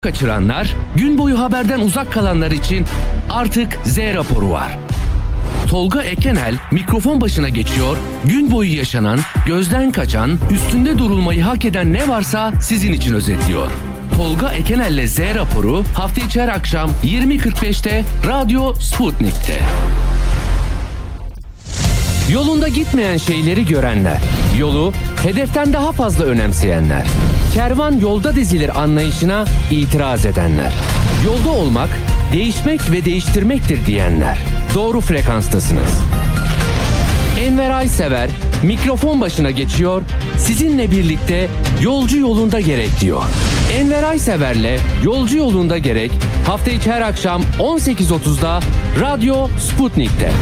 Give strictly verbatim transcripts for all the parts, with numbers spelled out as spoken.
Kaçıranlar, gün boyu haberden uzak kalanlar için artık Z raporu var. Tolga Ekenel mikrofon başına geçiyor, gün boyu yaşanan, gözden kaçan, üstünde durulmayı hak eden ne varsa sizin için özetliyor. Tolga Ekenel'le Z raporu hafta içi her akşam yirmi kırk beşte Radyo Sputnik'te. Yolunda gitmeyen şeyleri görenler, yolu hedeften daha fazla önemseyenler, kervan yolda dizilir anlayışına itiraz edenler, yolda olmak, değişmek ve değiştirmektir diyenler, doğru frekanstasınız. Enver Aysever mikrofon başına geçiyor, sizinle birlikte yolcu yolunda gerek diyor. Enver Aysever'le Yolcu Yolunda Gerek hafta içi her akşam on sekiz otuzda Radyo Sputnik'te.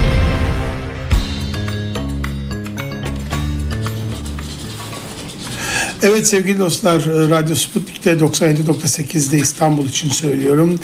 Evet sevgili dostlar, Radyo Sputnik'te doksan yedi nokta sekizde İstanbul için söylüyorum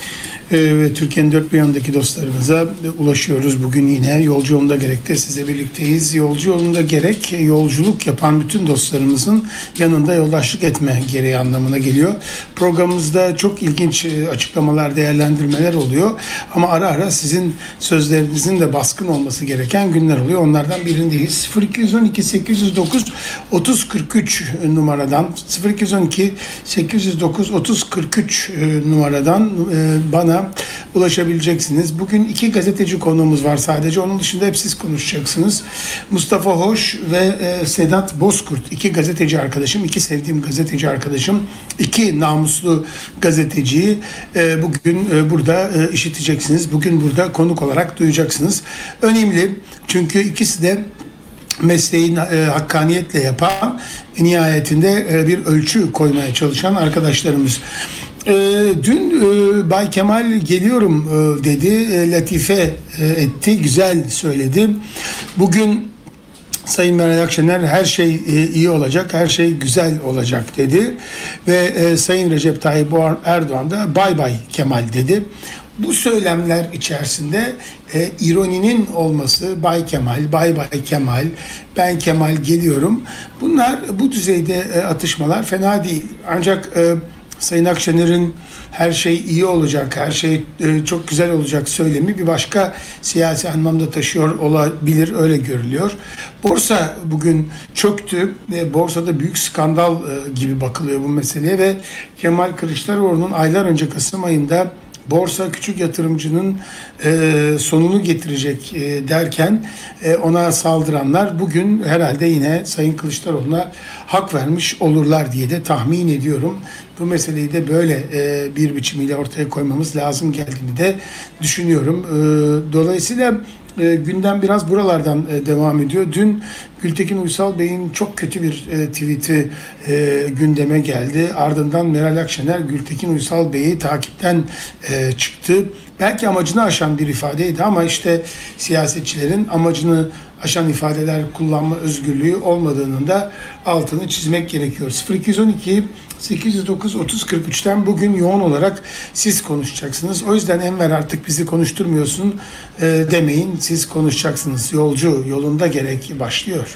ve Türkiye'nin dört bir yanındaki dostlarımıza ulaşıyoruz. Bugün yine Yolcu Yolunda Gerek'te sizle birlikteyiz. Yolcu Yolunda Gerek, yolculuk yapan bütün dostlarımızın yanında yoldaşlık etme gereği anlamına geliyor. Programımızda çok ilginç açıklamalar, değerlendirmeler oluyor ama ara ara sizin sözlerinizin de baskın olması gereken günler oluyor. Onlardan birindeyiz. sıfır iki on iki sekiz yüz dokuz otuz kırk üç numaradan sıfır iki on iki sekiz yüz dokuz otuz kırk üç numaradan bana ulaşabileceksiniz. Bugün iki gazeteci konuğumuz var sadece. Onun dışında hep siz konuşacaksınız. Mustafa Hoş ve Sedat Bozkurt. İki gazeteci arkadaşım, iki sevdiğim gazeteci arkadaşım, iki namuslu gazeteciyi bugün burada işiteceksiniz. Bugün burada konuk olarak duyacaksınız. Önemli çünkü ikisi de mesleğin e, hakkaniyetle yapan, nihayetinde e, bir ölçü koymaya çalışan arkadaşlarımız. E, dün e, Bay Kemal geliyorum e, dedi, e, latife e, etti, güzel söyledi. Bugün Sayın Meral Akşener her şey e, iyi olacak, her şey güzel olacak dedi ve e, Sayın Recep Tayyip Erdoğan da bay bay Kemal dedi. Bu söylemler içerisinde e, ironinin olması, Bay Kemal, Bay Bay Kemal, ben Kemal geliyorum. Bunlar bu düzeyde e, atışmalar fena değil. Ancak e, Sayın Akşener'in her şey iyi olacak, her şey e, çok güzel olacak söylemi bir başka siyasi anlamda taşıyor olabilir, öyle görülüyor. Borsa bugün çöktü. E, borsada büyük skandal e, gibi bakılıyor bu meseleye ve Kemal Kılıçdaroğlu'nun aylar önce Kasım ayında borsa küçük yatırımcının e, sonunu getirecek e, derken e, ona saldıranlar bugün herhalde yine Sayın Kılıçdaroğlu'na hak vermiş olurlar diye de tahmin ediyorum. Bu meseleyi de böyle e, bir biçimiyle ortaya koymamız lazım geldiğini de düşünüyorum. E, dolayısıyla e, gündem biraz buralardan e, devam ediyor. Dün Gültekin Uysal Bey'in çok kötü bir e, tweet'i e, gündeme geldi. Ardından Meral Akşener Gültekin Uysal Bey'i takipten e, çıktı. Belki amacını aşan bir ifadeydi ama işte siyasetçilerin amacını aşan ifadeler kullanma özgürlüğü olmadığının da altını çizmek gerekiyor. sıfır iki on iki sekiz yüz dokuz otuz kırk üçten bugün yoğun olarak siz konuşacaksınız. O yüzden Enver artık bizi konuşturmuyorsun e, demeyin, siz konuşacaksınız. Yolcu Yolunda Gerek başlıyor.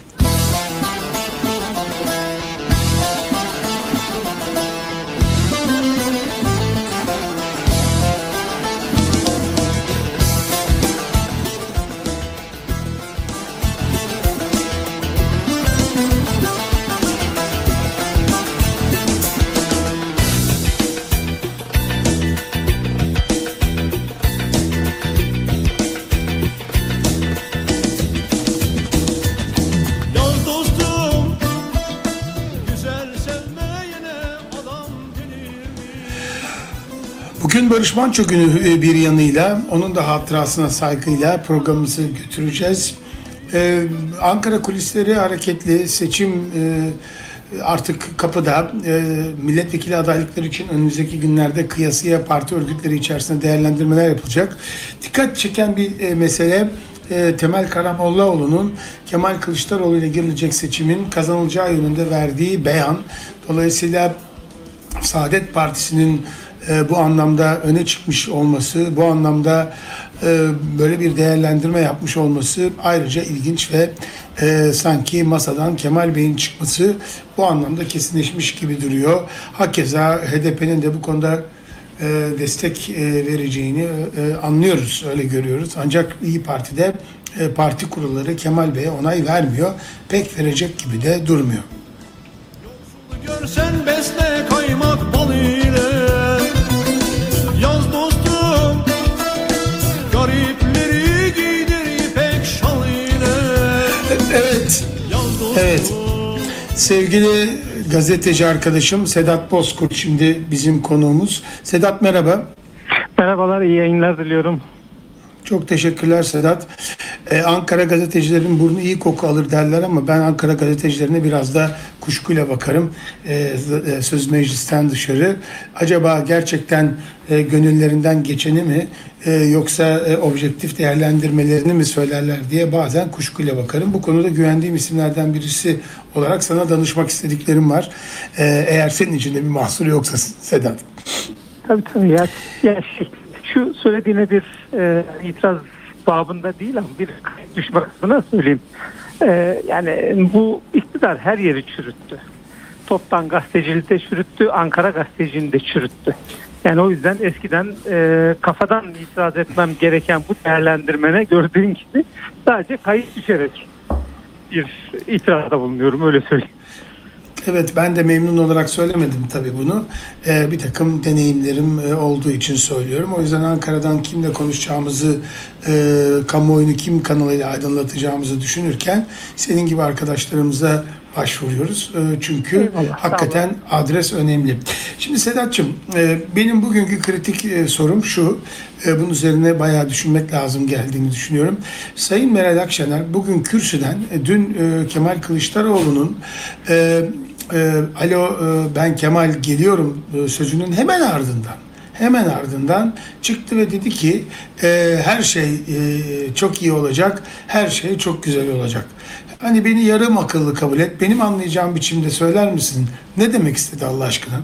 Bugün Barış Manço günü bir yanıyla, onun da hatırasına saygıyla programımızı götüreceğiz. Ee, Ankara kulisleri hareketli, seçim e, artık kapıda. E, milletvekili adaylıkları için önümüzdeki günlerde kıyasıya parti örgütleri içerisinde değerlendirmeler yapılacak. Dikkat çeken bir e, mesele e, Temel Karamollaoğlu'nun Kemal Kılıçdaroğlu ile girilecek seçimin kazanılacağı yönünde verdiği beyan. Dolayısıyla Saadet Partisi'nin E, bu anlamda öne çıkmış olması, bu anlamda e, böyle bir değerlendirme yapmış olması ayrıca ilginç ve e, sanki masadan Kemal Bey'in çıkması bu anlamda kesinleşmiş gibi duruyor. Hakeza H D P'nin de bu konuda e, destek e, vereceğini e, anlıyoruz, öyle görüyoruz. Ancak İyi Parti'de e, parti kurulları Kemal Bey'e onay vermiyor. Pek verecek gibi de durmuyor. Görsen besle kaymak bal ile, yaz dostum garipleri giydir ipek şal ile. Evet, Yaz dostum. evet. Sevgili gazeteci arkadaşım Sedat Bozkurt şimdi bizim konuğumuz. Sedat merhaba. Merhabalar, iyi yayınlar diliyorum. Çok teşekkürler Sedat. Ee, Ankara gazetecilerin burnu iyi koku alır derler ama ben Ankara gazetecilerine biraz da kuşkuyla bakarım. Ee, söz meclisten dışarı. Acaba gerçekten e, gönüllerinden geçeni mi e, yoksa e, objektif değerlendirmelerini mi söylerler diye bazen kuşkuyla bakarım. Bu konuda güvendiğim isimlerden birisi olarak sana danışmak istediklerim var. Ee, eğer senin için de bir mahsur yoksa Sedat. Tabii tabii. Ya, ya şey, şu söylediğine bir e, itiraz babında değil ama bir düşmek adına söyleyeyim. E, yani bu iktidar her yeri çürüttü. Toptan gazeteciliği de çürüttü, Ankara gazeteciliğini de çürüttü. Yani o yüzden eskiden e, kafadan itiraz etmem gereken bu değerlendirmene gördüğün gibi sadece kayıt düşerek bir itirazda bulunuyorum, öyle söyleyeyim. Evet, ben de memnun olarak söylemedim tabii bunu. Ee, bir takım deneyimlerim e, olduğu için söylüyorum. O yüzden Ankara'dan kimle konuşacağımızı, e, kamuoyunu kim kanalıyla aydınlatacağımızı düşünürken senin gibi arkadaşlarımıza başvuruyoruz. E, çünkü Eyvallah, hakikaten adres önemli. Şimdi Sedat'cığım, e, benim bugünkü kritik e, sorum şu. E, bunun üzerine bayağı düşünmek lazım geldiğini düşünüyorum. Sayın Meral Akşener bugün kürsüden, e, dün e, Kemal Kılıçdaroğlu'nun e, e, alo e, ben Kemal geliyorum e, sözünün hemen ardından hemen ardından çıktı ve dedi ki e, her şey e, çok iyi olacak, her şey çok güzel olacak. Hani beni yarım akıllı kabul et, benim anlayacağım biçimde söyler misin? Ne demek istedi Allah aşkına?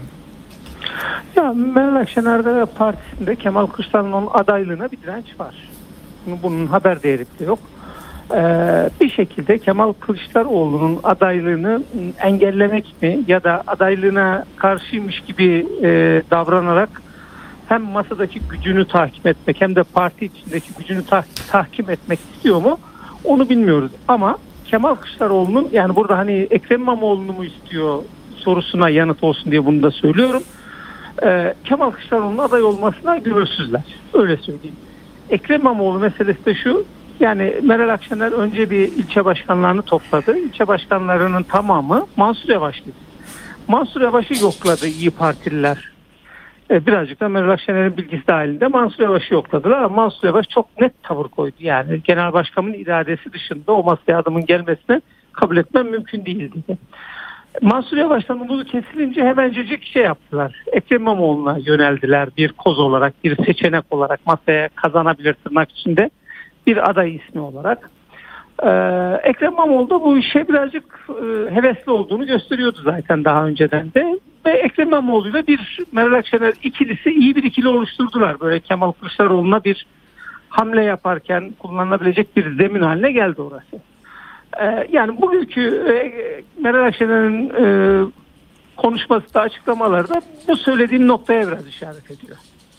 Ya Meral Akşener'de ve partisinde Kemal Kılıçdaroğlu'nun adaylığına bir direnç var. Bunun haber değeri de yok. Ee, bir şekilde Kemal Kılıçdaroğlu'nun adaylığını engellemek mi ya da adaylığına karşıymış gibi e, davranarak hem masadaki gücünü tahkim etmek hem de parti içindeki gücünü tah- tahkim etmek istiyor mu? Onu bilmiyoruz. Ama Kemal Kılıçdaroğlu'nun, yani burada hani Ekrem İmamoğlu'nu mu istiyor sorusuna yanıt olsun diye bunu da söylüyorum. Ee, Kemal Kılıçdaroğlu'nun aday olmasına gönülsüzler. Öyle söyleyeyim. Ekrem İmamoğlu meselesi de şu. Yani Meral Akşener önce bir ilçe başkanlarını topladı. İlçe başkanlarının tamamı Mansur Yavaş'tı. Mansur Yavaş'ı yokladı İyi Partililer. Ee, birazcık da Meral Akşener'in bilgisi dahilinde Mansur Yavaş'ı yokladılar ama Mansur Yavaş çok net tavır koydu. Yani genel başkanın iradesi dışında o masaya adamın gelmesini kabul etmem mümkün değil dedi. Mansur Yavaş'tan umudu kesilince hemencecik şey yaptılar. Ekrem İmamoğlu'na yöneldiler bir koz olarak, bir seçenek olarak, masaya kazanabilir tırnak içinde bir aday ismi olarak. Ee, Ekrem İmamoğlu da bu işe birazcık e, hevesli olduğunu gösteriyordu zaten daha önceden de. Ve Ekrem İmamoğlu'yla bir Meral Akşener ikilisi iyi bir ikili oluşturdular. Böyle Kemal Kılıçdaroğlu'na bir hamle yaparken kullanılabilecek bir zemin haline geldi orası. Ee, yani bugünkü e, Meral Akşener'in e, konuşması da açıklamaları da bu söylediğim noktaya biraz işaret ediyor.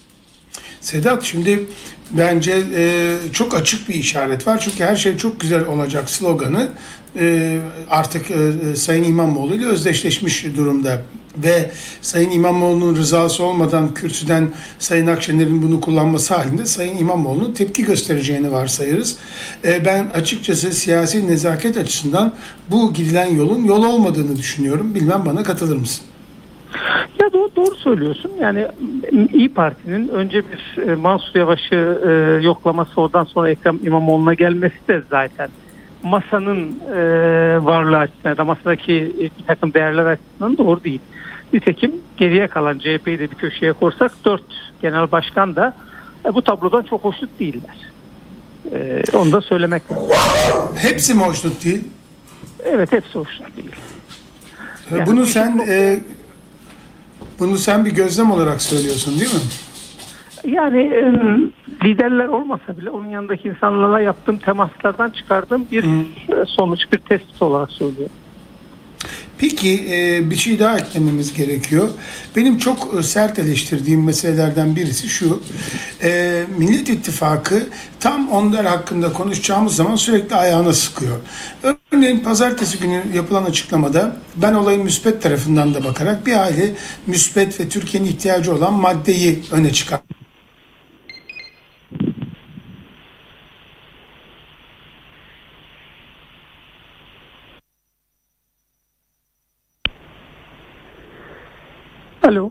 Sedat, şimdi bence e, çok açık bir işaret var. Çünkü her şey çok güzel olacak sloganı e, artık e, Sayın İmamoğlu ile özdeşleşmiş durumda. Ve Sayın İmamoğlu'nun rızası olmadan kürsüden Sayın Akşener'in bunu kullanması halinde Sayın İmamoğlu'nun tepki göstereceğini varsayırız. E, ben açıkçası siyasi nezaket açısından bu gidilen yolun yol olmadığını düşünüyorum. Bilmem bana katılır mısın? Ya doğru, doğru söylüyorsun. Yani İyi Parti'nin önce bir e, Mansur Yavaş'ı e, yoklaması, oradan sonra Ekrem İmamoğlu'na gelmesi de zaten masanın e, varlığı açısından ya da masadaki bir takım değerler açısından doğru değil. Nitekim geriye kalan C H P'yi de bir köşeye korsak dört genel başkan da e, bu tablodan çok hoşnut değiller. E, onu da söylemek lazım. Hepsi mi hoşnut değil? Evet, hepsi hoşnut değil. Yani bunu bu sen işin- e, bunu sen bir gözlem olarak söylüyorsun değil mi? Yani e, liderler olmasa bile onun yanındaki insanlarla yaptığım temaslardan çıkardığım bir e, sonuç, bir tespit olarak söylüyorum. Peki e, bir şey daha eklememiz gerekiyor. Benim çok e, sert eleştirdiğim meselelerden birisi şu. E, Millet İttifakı tam onlar hakkında konuşacağımız zaman sürekli ayağına sıkıyor. Örneğin pazartesi günü yapılan açıklamada ben olayın müspet tarafından da bakarak bir hayli müspet ve Türkiye'nin ihtiyacı olan maddeyi öne çıkar. Alo.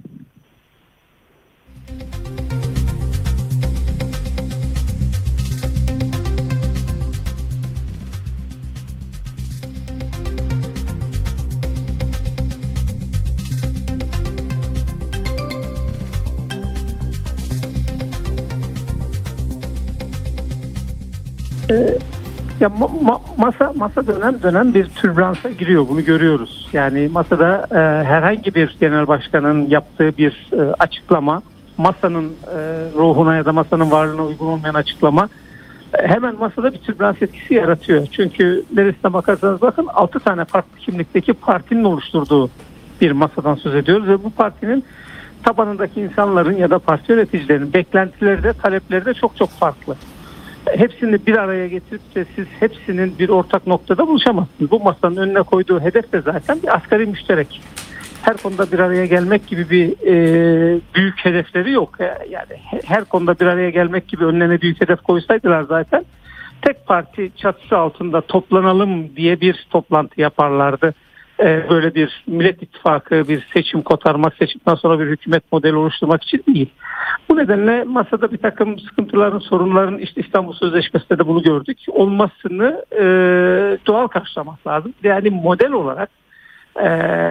Ee, ya ma- ma- masa masa dönem dönem bir türbülansa giriyor. Bunu görüyoruz. Yani masada e, herhangi bir genel başkanın yaptığı bir e, açıklama, masanın e, ruhuna ya da masanın varlığına uygun olmayan açıklama e, hemen masada bir türbülans etkisi yaratıyor. Çünkü neresine bakarsanız bakın altı tane farklı kimlikteki partinin oluşturduğu bir masadan söz ediyoruz ve bu partinin tabanındaki insanların ya da parti yöneticilerinin beklentileri de talepleri de çok çok farklı. Hepsini bir araya getirip de siz hepsinin bir ortak noktada buluşamazsınız. Bu masanın önüne koyduğu hedef de zaten bir asgari müşterek. Her konuda bir araya gelmek gibi bir e, büyük hedefleri yok. Yani her konuda bir araya gelmek gibi önlerine büyük hedef koysaydılar zaten tek parti çatısı altında toplanalım diye bir toplantı yaparlardı. E, böyle bir Millet İttifakı, bir seçim kotarmak, seçimden sonra bir hükümet modeli oluşturmak için değil. Bu nedenle masada bir takım sıkıntıların, sorunların, işte İstanbul Sözleşmesi'nde de bunu gördük, olmasını e, doğal karşılamak lazım. Yani model olarak e,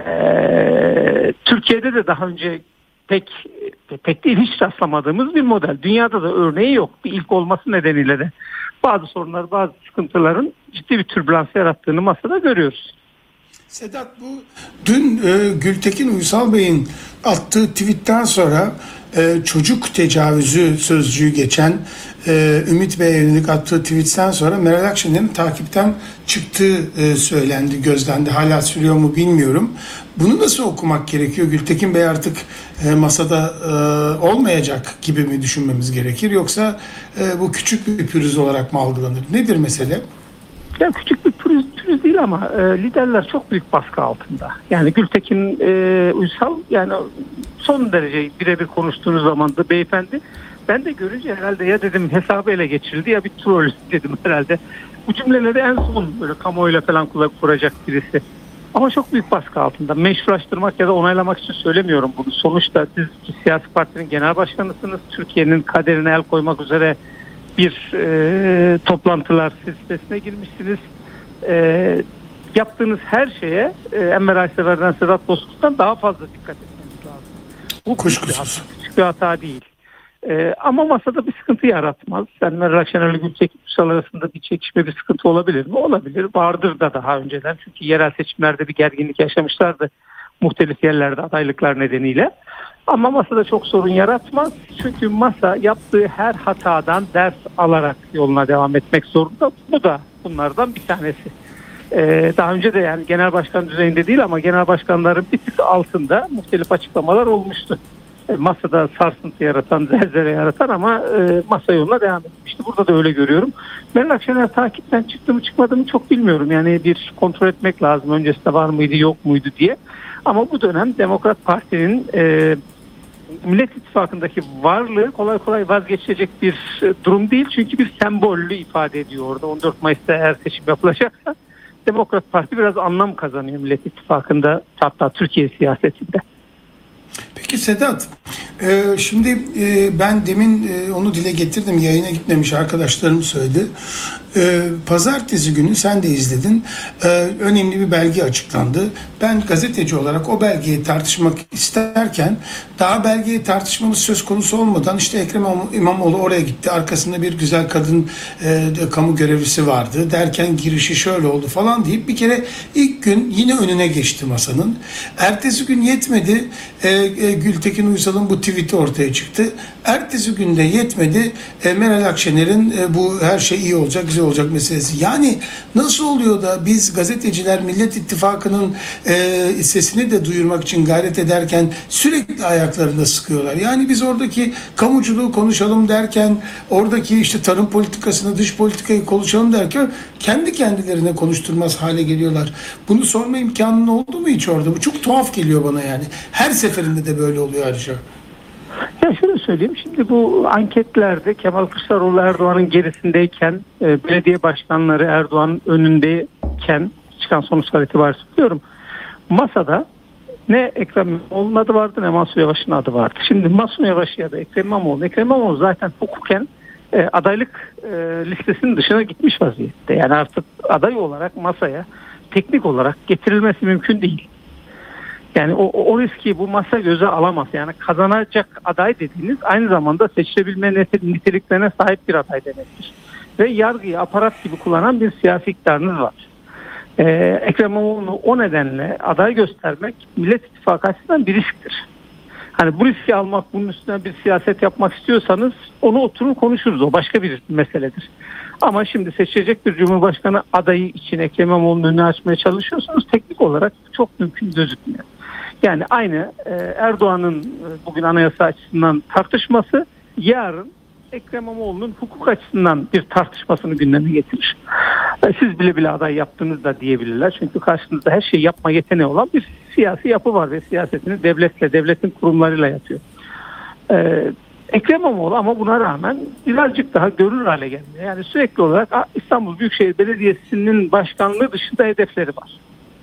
Türkiye'de de daha önce pek pek değil hiç rastlamadığımız bir model. Dünyada da örneği yok. Bir ilk olması nedeniyle de bazı sorunlar, bazı sıkıntıların ciddi bir türbülans yarattığını masada görüyoruz. Sedat, bu dün e, Gültekin Uysal Bey'in attığı tweetten sonra e, çocuk tecavüzü sözcüğü geçen e, Ümit Bey'e yönelik attığı tweetten sonra Meral Akşener'in takipten çıktığı e, söylendi, gözlendi. Hala sürüyor mu bilmiyorum. Bunu nasıl okumak gerekiyor? Gültekin Bey artık e, masada e, olmayacak gibi mi düşünmemiz gerekir? Yoksa e, bu küçük bir pürüz olarak mı algılanır? Nedir mesele? Yani küçük bir pürüz, pürüz değil ama e, liderler çok büyük baskı altında. Yani Gültekin e, Uysal yani son derece birebir konuştuğunuz zaman da beyefendi, ben de görünce herhalde ya dedim hesabı ele geçirildi ya bir troll dedim herhalde. Bu cümleleri en son böyle kamuoyuyla falan kuracak birisi. Ama çok büyük baskı altında. Meşrulaştırmak ya da onaylamak için söylemiyorum bunu. Sonuçta siz siyasi partinin genel başkanısınız. Türkiye'nin kaderine el koymak üzere bir e, toplantılar silsilesine girmişsiniz. E, yaptığınız her şeye e, Enver Aysever'den, Sedat Bozkurt'tan daha fazla dikkat etmeniz lazım. Bu küçük bir hata, küçük bir hata değil. E, ama masada bir sıkıntı yaratmaz. Enver Akşener'le Gültekin Uysal arasında bir çekişme, bir sıkıntı olabilir mi? Olabilir. Vardır da daha önceden. Çünkü yerel seçimlerde bir gerginlik yaşamışlardı. Muhtelif yerlerde adaylıklar nedeniyle. Ama masada çok sorun yaratmaz. Çünkü masa yaptığı her hatadan ders alarak yoluna devam etmek zorunda. Bu da bunlardan bir tanesi. Ee, daha önce de yani genel başkan düzeyinde değil ama genel başkanların bir tık altında muhtelif açıklamalar olmuştu. E, masada sarsıntı yaratan, zelzele yaratan ama e, masa yoluna devam etmişti. Burada da öyle görüyorum. Meral Akşener takipten çıktı mı çıkmadı mı çok bilmiyorum. Yani bir kontrol etmek lazım. Öncesinde var mıydı yok muydu diye. Ama bu dönem Demokrat Parti'nin e, Millet İttifakı'ndaki varlığı kolay kolay vazgeçecek bir durum değil. Çünkü bir sembollü ifade ediyor orada. on dört Mayıs'ta eğer seçim yapılacaksa Demokrat Parti biraz anlam kazanıyor Millet İttifakı'nda, hatta Türkiye siyasetinde. Peki Sedat, e, şimdi e, ben demin e, onu dile getirdim, yayına gitmemiş arkadaşlarım söyledi. E, Pazartesi günü sen de izledin, e, önemli bir belge açıklandı. Ben gazeteci olarak o belgeyi tartışmak isterken daha belgeyi tartışmamız söz konusu olmadan işte Ekrem İmamoğlu oraya gitti, arkasında bir güzel kadın e, kamu görevlisi vardı derken girişi şöyle oldu falan deyip bir kere ilk gün yine önüne geçti masanın. Ertesi gün yetmedi, e, e, Gültekin Uysal'ın bu tweet'i ortaya çıktı. Ertesi günde yetmedi, e, Meral Akşener'in e, bu her şey iyi olacak, güzel güzel olacak meselesi. Yani nasıl oluyor da biz gazeteciler Millet İttifakı'nın e, sesini de duyurmak için gayret ederken sürekli ayaklarında sıkıyorlar. Yani biz oradaki kamuculuğu konuşalım derken, oradaki işte tarım politikasını, dış politikayı konuşalım derken kendi kendilerine konuşturmaz hale geliyorlar. Bunu sorma imkanın oldu mu hiç orada? Bu çok tuhaf geliyor bana yani. Her seferinde de böyle oluyor ayrıca. Ya şöyle söyleyeyim, şimdi bu anketlerde Kemal Kılıçdaroğlu Erdoğan'ın gerisindeyken, e, belediye başkanları Erdoğan'ın önündeyken çıkan sonuçlar itibariyle söylüyorum. Masada ne Ekrem İmamoğlu'nun adı vardı ne Mansur Yavaş'ın adı vardı. Şimdi Mansur Yavaş ya da Ekrem İmamoğlu, Ekrem İmamoğlu zaten hukuken e, adaylık e, listesinin dışına gitmiş vaziyette. Yani artık aday olarak masaya teknik olarak getirilmesi mümkün değil. Yani o, o riski bu masa göze alamaz. Yani kazanacak aday dediğiniz aynı zamanda seçilebilme niteliklerine sahip bir aday demektir. Ve yargıyı aparat gibi kullanan bir siyasi iktidarınız var. Ee, Ekrem İmamoğlu'nu o nedenle aday göstermek Millet İttifakı açısından bir risktir. Hani bu riski almak, bunun üstüne bir siyaset yapmak istiyorsanız onu oturun konuşuruz. O başka bir meseledir. Ama şimdi seçilecek bir Cumhurbaşkanı adayı için Ekrem İmamoğlu'nun önünü açmaya çalışıyorsanız teknik olarak çok mümkün gözükmüyor. Yani aynı e, Erdoğan'ın e, bugün anayasa açısından tartışması yarın Ekrem İmamoğlu'nun hukuk açısından bir tartışmasını gündeme getirir. E, siz bile bile aday yaptığınız da diyebilirler. Çünkü karşınızda her şeyi yapma yeteneği olan bir siyasi yapı var ve siyasetini devletle, devletin kurumlarıyla yapıyor. E, Ekrem İmamoğlu ama buna rağmen birazcık daha görünür hale gelmiyor. Yani sürekli olarak İstanbul Büyükşehir Belediyesi'nin başkanlığı dışında hedefleri var.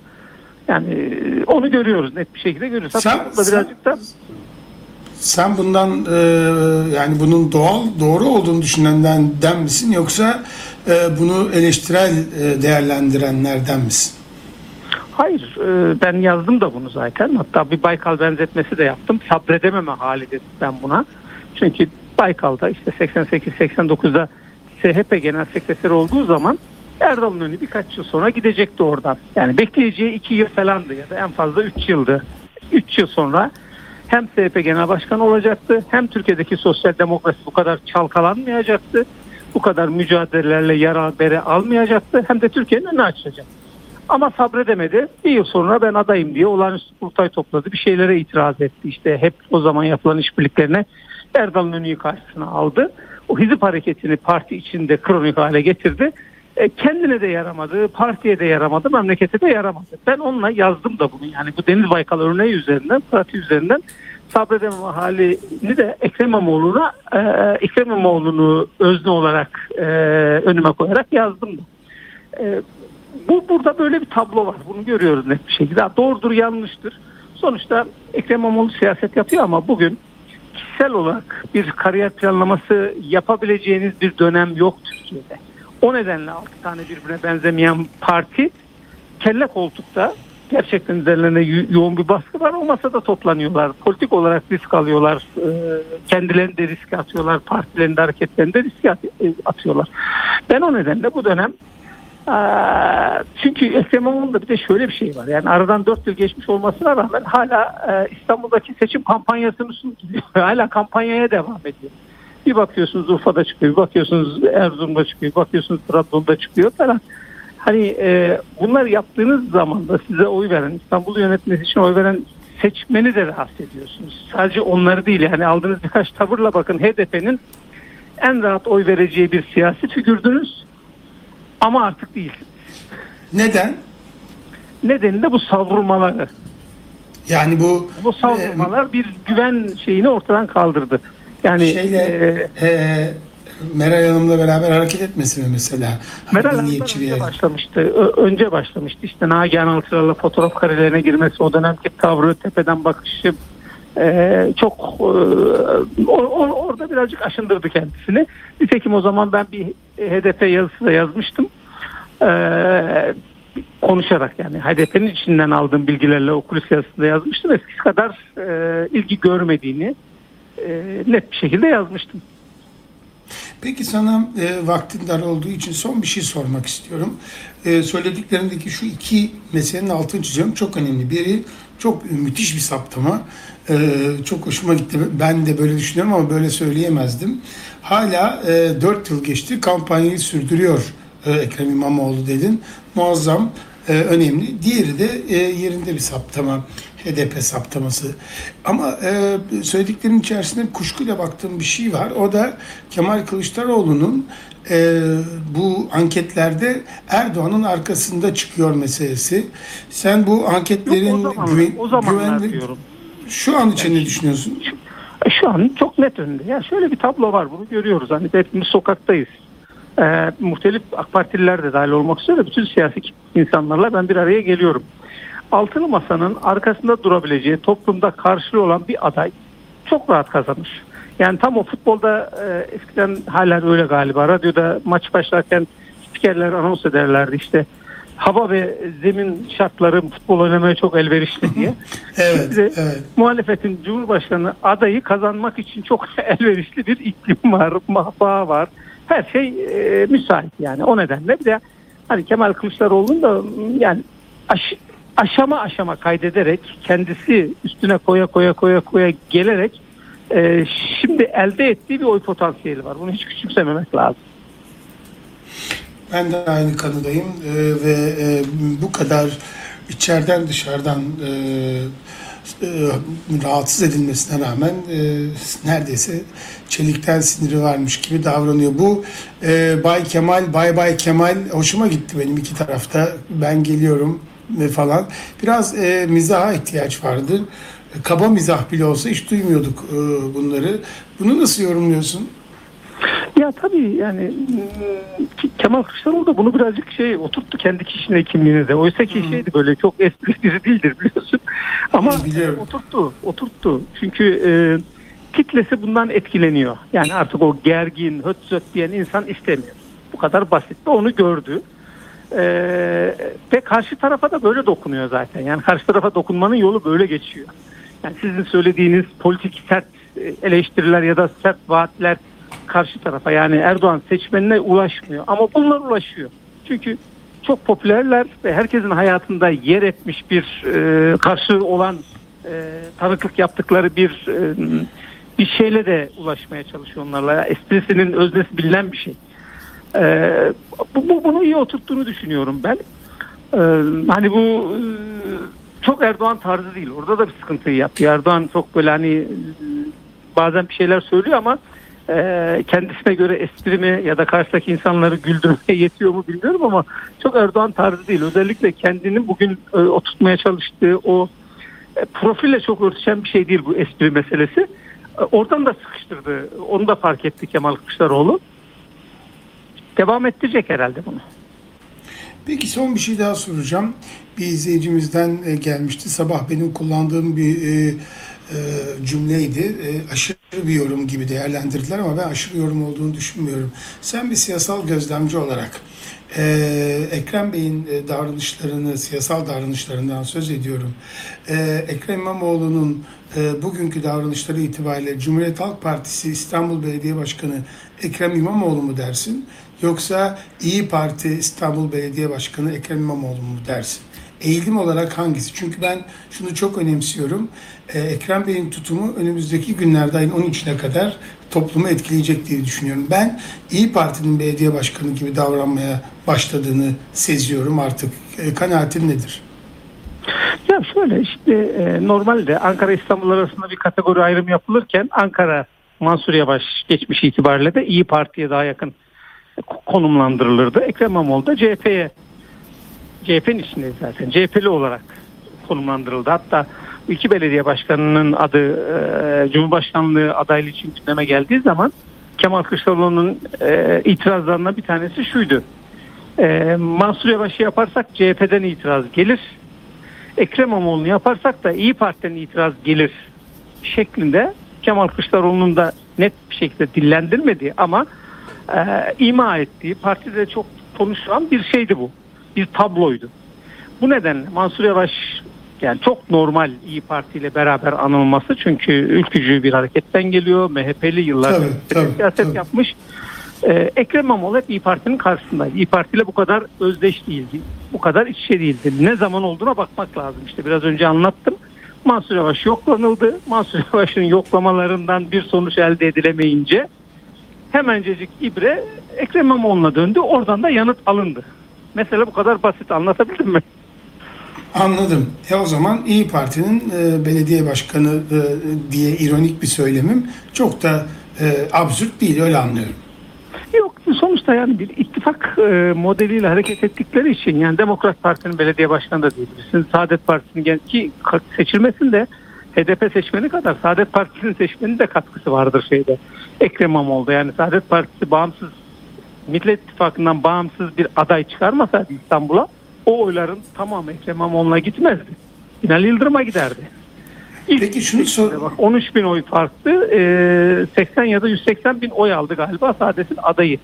Yani onu görüyoruz, net bir şekilde görüyoruz. Hatta Sen, da birazcık da sen bundan e, yani bunun doğal, doğru olduğunu düşünenlerden misin, yoksa e, bunu eleştirel e, değerlendirenlerden misin? hayır, e, ben yazdım da bunu zaten. Hatta bir Baykal benzetmesi de yaptım. Sabredememe hali dedim ben buna. Çünkü Baykal'da işte seksen sekiz seksen dokuzda C H P Genel Sekreteri olduğu zaman Erdal İnönü birkaç yıl sonra gidecekti oradan. Yani bekleyeceği iki yıl falandı ya da en fazla üç yıldı. Üç yıl sonra hem C H P Genel Başkanı olacaktı, hem Türkiye'deki sosyal demokrasi bu kadar çalkalanmayacaktı, bu kadar mücadelelerle yara bere almayacaktı, hem de Türkiye'nin önünü açacaktı. Ama sabredemedi. Bir yıl sonra ben adayım diye olağanüstü kurultay topladı. Bir şeylere itiraz etti. İşte hep o zaman yapılan işbirliklerine Erdal İnönü'yü karşısına aldı. O Hizip hareketini parti içinde kronik hale getirdi. E, kendine de yaramadı, partiye de yaramadı, memlekete de yaramadı. Ben onunla yazdım da bunu. Yani bu Deniz Baykal örneği üzerinden, pratiği üzerinden sabredememe halini de Ekrem İmamoğlu'na, e, Ekrem İmamoğlu'nu özne olarak e, önüme koyarak yazdım da. E, bu burada böyle bir tablo var. Bunu görüyoruz net bir şekilde. Doğrudur, yanlıştır. Sonuçta Ekrem İmamoğlu siyaset yapıyor ama bugün kişisel olarak bir kariyer planlaması yapabileceğiniz bir dönem yok Türkiye'de. O nedenle altı tane birbirine benzemeyen parti kelle koltukta, gerçekten üzerlerine yoğun bir baskı var. O masada toplanıyorlar. Politik olarak risk alıyorlar. Kendilerini de riske atıyorlar. Partilerinde, hareketlerinde riske atıyorlar. Ben o nedenle bu dönem, çünkü Ekrem İmamoğlu'nda bir de şöyle bir şey var. Yani aradan dört yıl geçmiş olmasına rağmen hala İstanbul'daki seçim kampanyasını sunuyor. Hala kampanyaya devam ediyor. Bir bakıyorsunuz Urfa'da çıkıyor, bir bakıyorsunuz Erzurum'da çıkıyor, bir bakıyorsunuz Trabzon'da çıkıyor falan. Hani e, bunları yaptığınız zaman da size oy veren, İstanbul'u yönetmesi için oy veren seçmeni de rahatsız ediyorsunuz. Sadece onları değil, yani aldığınız birkaç tavırla bakın, H D P'nin en rahat oy vereceği bir siyasi figürdünüz ama artık değilsiniz. Neden? Nedeni de bu savrulmaları. Yani bu Bu savrulmalar e, bir güven şeyini ortadan kaldırdı. Yani şeyle e, e, Meral Hanım'la beraber hareket etmesi mi mesela? Meral Hanım'dan önce başlamıştı. Ö- önce başlamıştı. İşte Nagihan Alçılar'la fotoğraf karelerine girmesi, o dönemki tavrı, tepeden bakışı e, çok e, or, or, orada birazcık aşındırdı kendisini. Nitekim o zaman ben bir H D P yazısı da yazmıştım. E, konuşarak, yani H D P'nin içinden aldığım bilgilerle o kulis yazısında yazmıştım. Eskisi kadar e, ilgi görmediğini e, net bir şekilde yazmıştım. Peki sana e, vaktin dar olduğu için son bir şey sormak istiyorum. E, söylediklerindeki şu iki meselenin altını çiziyorum. Çok önemli. Biri çok müthiş bir saptama. E, çok hoşuma gitti. Ben de böyle düşünüyorum ama böyle söyleyemezdim. Hala e, dört yıl geçti. Kampanyayı sürdürüyor e, Ekrem İmamoğlu dedin. Muazzam, e, önemli. Diğeri de e, yerinde bir saptama. H D P saptaması. Ama e, söylediklerin içerisinde kuşkuyla baktığım bir şey var. O da Kemal Kılıçdaroğlu'nun e, bu anketlerde Erdoğan'ın arkasında çıkıyor meselesi. Sen bu anketlerin Yok, o zamanlar, güven, o zamanlar güvenli- diyorum. şu an için ne düşünüyorsun? Şu an çok net önünde. Yani şöyle bir tablo var, bunu görüyoruz. Hani hepimiz sokaktayız. Ee, muhtelif AK Partililer de dahil olmak üzere bütün siyasi insanlarla ben bir araya geliyorum. Altılı Masa'nın arkasında durabileceği, toplumda karşılığı olan bir aday çok rahat kazanır. Yani tam o futbolda e, eskiden hala öyle galiba. Radyoda maç başlarken spikerler anons ederlerdi işte. Hava ve zemin şartları futbol oynamaya çok elverişli diye. Evet, Şimdi evet. muhalefetin Cumhurbaşkanı adayı kazanmak için çok elverişli bir iklim var, mahba var. Her şey e, müsait yani. O nedenle bir de hani Kemal Kılıçdaroğlu'nun da yani aş, aşama aşama kaydederek, kendisi üstüne koya koya koya koya gelerek e, şimdi elde ettiği bir oy potansiyeli var. Bunu hiç küçümsememek lazım. Ben de aynı kanıdayım Ee, ve e, bu kadar içeriden dışarıdan e, e, rahatsız edilmesine rağmen e, neredeyse çelikten siniri varmış gibi davranıyor. Bu e, Bay Kemal, Bay Bay Kemal hoşuma gitti benim iki tarafta. Ben geliyorum ve falan. Biraz e, mizaha ihtiyaç vardı. E, kaba mizah bile olsa hiç duymuyorduk e, bunları. Bunu nasıl yorumluyorsun? Ya tabii yani m, Kemal Kılıçdaroğlu da bunu birazcık şey oturttu kendi kişiliğine, kimliğine de. Oysa ki Hmm. şeydi, böyle çok espri biri değildir biliyorsun. Ama Biliyorum. oturttu, oturttu. Çünkü e, kitlesi bundan etkileniyor. Yani artık o gergin, höt söt diyen insan istemiyor. Bu kadar basit. Ve onu gördü. E, ve karşı tarafa da böyle dokunuyor zaten. Yani karşı tarafa dokunmanın yolu böyle geçiyor. Yani sizin söylediğiniz politik sert eleştiriler ya da sert vaatler karşı tarafa, yani Erdoğan seçmenine ulaşmıyor. Ama bunlar ulaşıyor. Çünkü çok popülerler ve herkesin hayatında yer etmiş bir e, karşı olan e, tanıklık yaptıkları bir e, bir şeyle de ulaşmaya çalışıyor onlarla. Esprisinin öznesi bilinen bir şey. E, bu, bu bunu iyi oturttuğunu düşünüyorum ben. E, hani bu e, çok Erdoğan tarzı değil. Orada da bir sıkıntıyı yapıyor. Erdoğan çok böyle hani bazen bir şeyler söylüyor ama e, kendisine göre espri mi ya da karşıdaki insanları güldürmeye yetiyor mu bilmiyorum ama çok Erdoğan tarzı değil. Özellikle kendini bugün e, oturtmaya çalıştığı o e, profille çok örtüşen bir şey değil bu espri meselesi. E, oradan da sıkıştırdı. Onu da fark etti Kemal Kılıçdaroğlu. Devam ettirecek herhalde bunu. Peki son bir şey daha soracağım. Bir izleyicimizden e, gelmişti. Sabah benim kullandığım bir e, e, cümleydi. E, aşırı bir yorum gibi değerlendirdiler ama ben aşırı yorum olduğunu düşünmüyorum. Sen bir siyasal gözlemci olarak e, Ekrem Bey'in e, davranışlarını, siyasal davranışlarından söz ediyorum. E, Ekrem İmamoğlu'nun e, bugünkü davranışları itibariyle Cumhuriyet Halk Partisi İstanbul Belediye Başkanı Ekrem İmamoğlu mu dersin? Yoksa İyi Parti İstanbul Belediye Başkanı Ekrem İmamoğlu mu dersin? Eğilim olarak hangisi? Çünkü ben şunu çok önemsiyorum. Ee, Ekrem Bey'in tutumu önümüzdeki günlerde ayın on üçüne kadar toplumu etkileyecek diye düşünüyorum. Ben İyi Parti'nin belediye başkanı gibi davranmaya başladığını seziyorum artık. E, kanaatin nedir? Ya şöyle işte e, normalde Ankara İstanbul arasında bir kategori ayrım yapılırken Ankara Mansur Yavaş geçmişi itibariyle de İyi Parti'ye daha yakın konumlandırılırdı. Ekrem İmamoğlu da C H P'ye C H P'nin içinde zaten C H P'li olarak konumlandırıldı. Hatta iki belediye başkanının adı e, Cumhurbaşkanlığı adaylığı için gündeme geldiği zaman Kemal Kılıçdaroğlu'nun e, itirazlarından bir tanesi şuydu. E, Mansur Yavaş'ı yaparsak C H P'den itiraz gelir. Ekrem İmamoğlu'nu yaparsak da İyi Parti'den itiraz gelir şeklinde Kemal Kılıçdaroğlu'nun da net bir şekilde dillendirmediği ama e, ima ettiği, partide çok konuşulan bir şeydi bu. Bir tabloydu. Bu nedenle Mansur Yavaş yani çok normal İyi Parti ile beraber anılması, çünkü ülkücü bir hareketten geliyor. M H P'li yıllardır Tabii, tabii, siyaset tabii. yapmış. Ee, Ekrem İmamoğlu hep İyi Parti'nin karşısındaydı. İyi Parti ile bu kadar özdeş değildi. Bu kadar iç içe değildi. Ne zaman olduğuna bakmak lazım. İşte biraz önce anlattım. Mansur Yavaş yoklanıldı. Mansur Yavaş'ın yoklamalarından bir sonuç elde edilemeyince hemencecik ibre Ekrem İmamoğlu'na döndü. Oradan da yanıt alındı. Mesele bu kadar basit. Anlatabildim mi? Anladım. E o zaman İyi Parti'nin e, belediye başkanı e, diye ironik bir söylemim çok da e, absürt değil, öyle anlıyorum. Yok, sonuçta yani bir ittifak e, modeliyle hareket ettikleri için, yani Demokrat Parti'nin belediye başkanı da diyebilirsiniz. Saadet Partisi'nin gen- ki seçilmesinde H D P seçmeni kadar Saadet Partisi'nin seçmeni de katkısı vardır şeyde. Ekrem İmamoğlu'da, yani Saadet Partisi bağımsız, Millet İttifakı'ndan bağımsız bir aday çıkarmasaydı İstanbul'a, o oyların tamamı Ekrem İmamoğlu'na gitmezdi. Binali Yıldırım'a giderdi. İlk Peki şunu sor. bak, on üç bin oy farklı, e, seksen ya da yüz seksen bin oy aldı galiba Saadet'in adayı.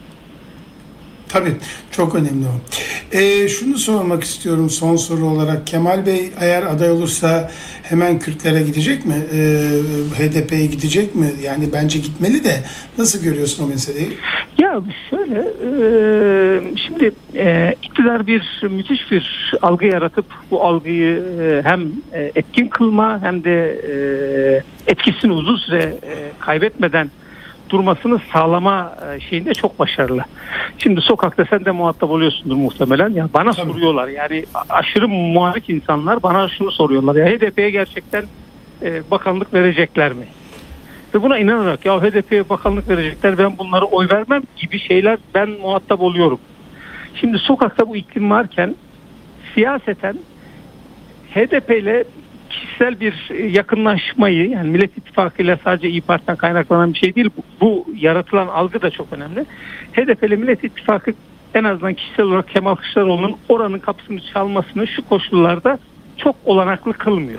Tabii, çok önemli o. E, şunu sormak istiyorum son soru olarak. Kemal Bey eğer aday olursa hemen Kürtlere gidecek mi? E, H D P'ye gidecek mi? Yani bence gitmeli de, nasıl görüyorsun o meseleyi? Ya şöyle, e, şimdi e, iktidar bir müthiş bir algı yaratıp bu algıyı e, hem e, etkin kılma hem de e, etkisini uzun süre e, kaybetmeden durmasını sağlama e, şeyinde çok başarılı. Şimdi sokakta sen de muhatap oluyorsundur muhtemelen. Ya bana Tabii. soruyorlar, yani aşırı muhalif insanlar bana şunu soruyorlar. Ya H D P'ye gerçekten e, bakanlık verecekler mi? Ve buna inanarak ya H D P'ye bakanlık verecekler, ben bunlara oy vermem gibi şeyler ben muhatap oluyorum. Şimdi sokakta bu iklim varken siyaseten H D P ile kişisel bir yakınlaşmayı, yani Millet İttifakı ile sadece İYİ Parti'den kaynaklanan bir şey değil. Bu, bu yaratılan algı da çok önemli. H D P ile Millet İttifakı en azından kişisel olarak Kemal Kılıçdaroğlu'nun oranın kapısını çalmasını şu koşullarda çok olanaklı kılmıyor.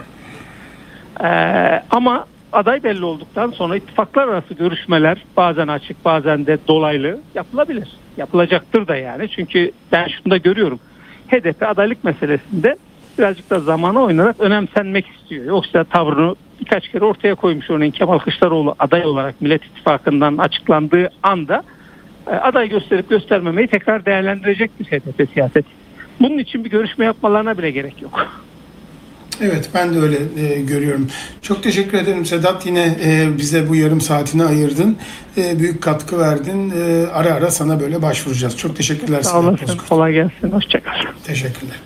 Ee, ama aday belli olduktan sonra ittifaklar arası görüşmeler bazen açık bazen de dolaylı yapılabilir. Yapılacaktır da yani. Çünkü ben şunu da görüyorum. H D P adaylık meselesinde birazcık da zamana oynarak önemsenmek istiyor. Yoksa tavrını birkaç kere ortaya koymuş. Örneğin Kemal Kılıçdaroğlu aday olarak Millet İttifakı'ndan açıklandığı anda e, aday gösterip göstermemeyi tekrar değerlendirecektir H D P siyaseti. Bunun için bir görüşme yapmalarına bile gerek yok. Evet, ben de öyle e, görüyorum. Çok teşekkür ederim Sedat. Yine e, bize bu yarım saatini ayırdın. E, büyük katkı verdin. E, ara ara sana böyle başvuracağız. Çok teşekkürler. Sağ olasın. Kolay gelsin. Hoşçakal. Teşekkürler.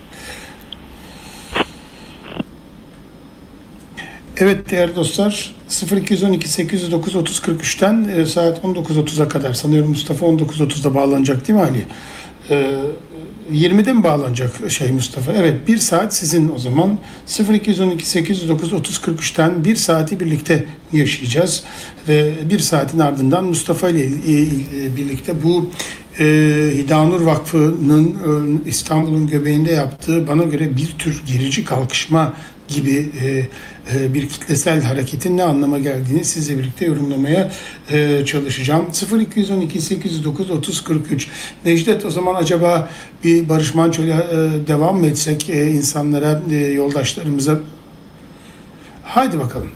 Evet değerli dostlar, sıfır iki on iki sekiz yüz dokuz otuz kırk üçten e, saat on dokuz otuza kadar, sanıyorum Mustafa on dokuz otuzda bağlanacak değil mi Ali? E, yirmide mi bağlanacak şey Mustafa? Evet, bir saat sizin o zaman. sıfır iki on iki sekiz yüz dokuz otuz kırk üçten bir saati birlikte yaşayacağız. Ve bir saatin ardından Mustafa ile birlikte bu e, Hidanur Vakfı'nın e, İstanbul'un göbeğinde yaptığı, bana göre bir tür gerici kalkışma gibi e, e, bir kitlesel hareketin ne anlama geldiğini sizle birlikte yorumlamaya e, çalışacağım. sıfır iki on iki sekiz yüz dokuz otuz kırk üç. Necdet, o zaman acaba bir Barış Manço'yla e, devam mı etsek e, insanlara, e, yoldaşlarımıza? Haydi bakalım.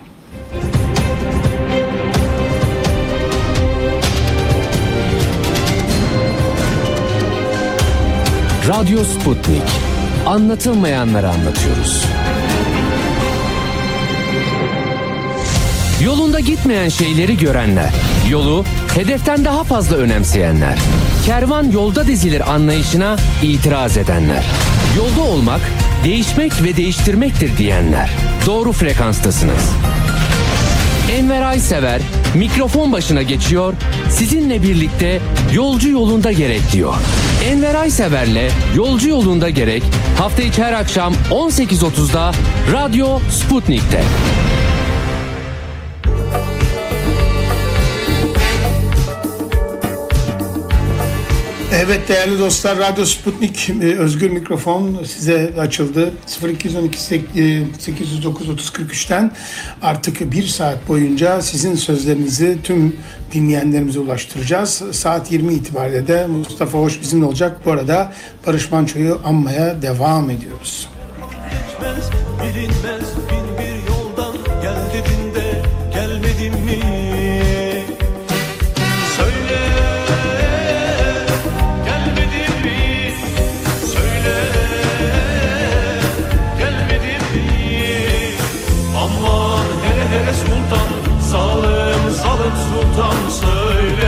Radyo Sputnik. Anlatılmayanları anlatıyoruz. Yolunda gitmeyen şeyleri görenler, yolu hedeften daha fazla önemseyenler, kervan yolda dizilir anlayışına itiraz edenler, yolda olmak, değişmek ve değiştirmektir diyenler. Doğru frekanstasınız. Enver Aysever mikrofon başına geçiyor, sizinle birlikte yolcu yolunda gerek diyor. Enver Aysever'le Yolcu Yolunda Gerek hafta içi her akşam on sekiz otuzda Radyo Sputnik'te. Evet değerli dostlar, Radyo Sputnik özgür mikrofon size açıldı. sıfır iki on iki sekiz yüz dokuz otuz kırk üçten artık bir saat boyunca sizin sözlerinizi tüm dinleyenlerimize ulaştıracağız. Saat yirmi itibariyle de Mustafa Hoş bizimle olacak. Bu arada Barış Manço'yu anmaya devam ediyoruz. Geçmez, bilinmez bin bir yoldan gel dedin de gelmedin mi? Söyle, gelmedin mi? Söyle, gelmedin mi? Aman hele hele sultan, zalim zalim sultan söyle.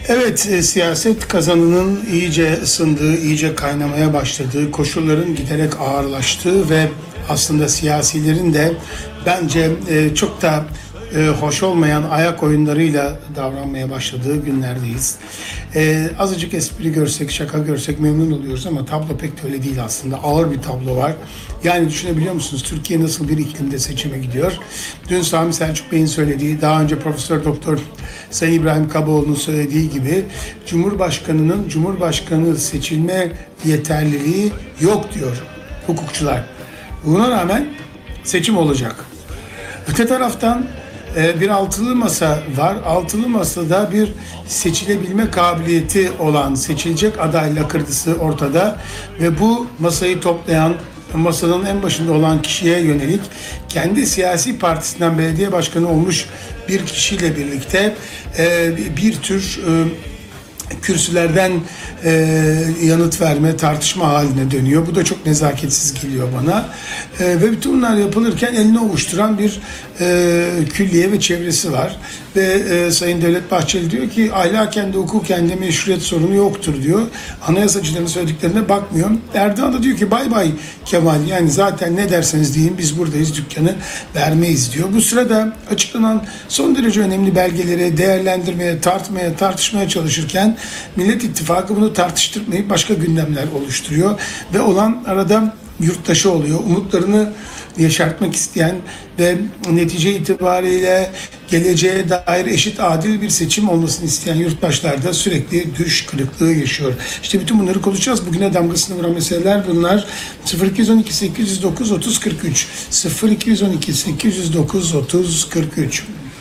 Evet, e, siyaset kazanının iyice ısındığı, iyice kaynamaya başladığı, koşulların giderek ağırlaştığı ve aslında siyasilerin de bence e, çok da e, hoş olmayan ayak oyunlarıyla davranmaya başladığı günlerdeyiz. E, azıcık espri görsek, şaka görsek memnun oluyoruz ama tablo pek de öyle değil aslında. Ağır bir tablo var. Yani düşünebiliyor musunuz? Türkiye nasıl bir iklimde seçime gidiyor? Dün Sami Selçuk Bey'in söylediği, daha önce Profesör Doktor Sayın İbrahim Kaboğlu'nun söylediği gibi Cumhurbaşkanı'nın Cumhurbaşkanı seçilme yeterliliği yok diyor hukukçular. Buna rağmen seçim olacak. Öte taraftan bir altılı masa var. Altılı masada bir seçilebilme kabiliyeti olan, seçilecek aday lakırdısı ortada ve bu masayı toplayan, masanın en başında olan kişiye yönelik kendi siyasi partisinden belediye başkanı olmuş bir kişiyle birlikte bir tür kürsülerden e, yanıt verme, tartışma haline dönüyor. Bu da çok nezaketsiz geliyor bana. E, ve bütün bunlar yapılırken elini ovuşturan bir e, külliye ve çevresi var. Ve e, Sayın Devlet Bahçeli diyor ki ahlaken de hukuken de meşruiyet sorunu yoktur diyor. Anayasacıların söylediklerine bakmıyor. Erdoğan da diyor ki bay bay Kemal, yani zaten ne derseniz deyin biz buradayız, dükkanı vermeyiz diyor. Bu sırada açıklanan son derece önemli belgeleri değerlendirmeye, tartmaya, tartışmaya çalışırken Millet İttifakı bunu tartıştırmayıp başka gündemler oluşturuyor ve olan arada yurttaşı oluyor. Umutlarını yaşartmak isteyen ve netice itibariyle geleceğe dair eşit, adil bir seçim olmasını isteyen yurttaşlar da sürekli düş kırıklığı yaşıyor. İşte bütün bunları konuşacağız. Bugüne damgasını vuran meseleler bunlar. sıfır iki on iki sekiz yüz dokuz otuz kırk üç sıfır iki on iki sekiz yüz dokuz otuz kırk üç.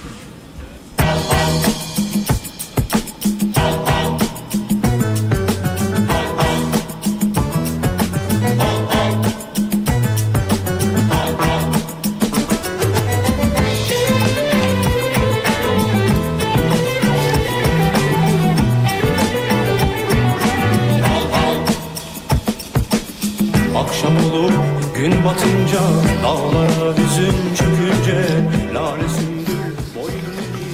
Akşam olur gün batınca dağlara hüzün çökünce lale sümbül boynunu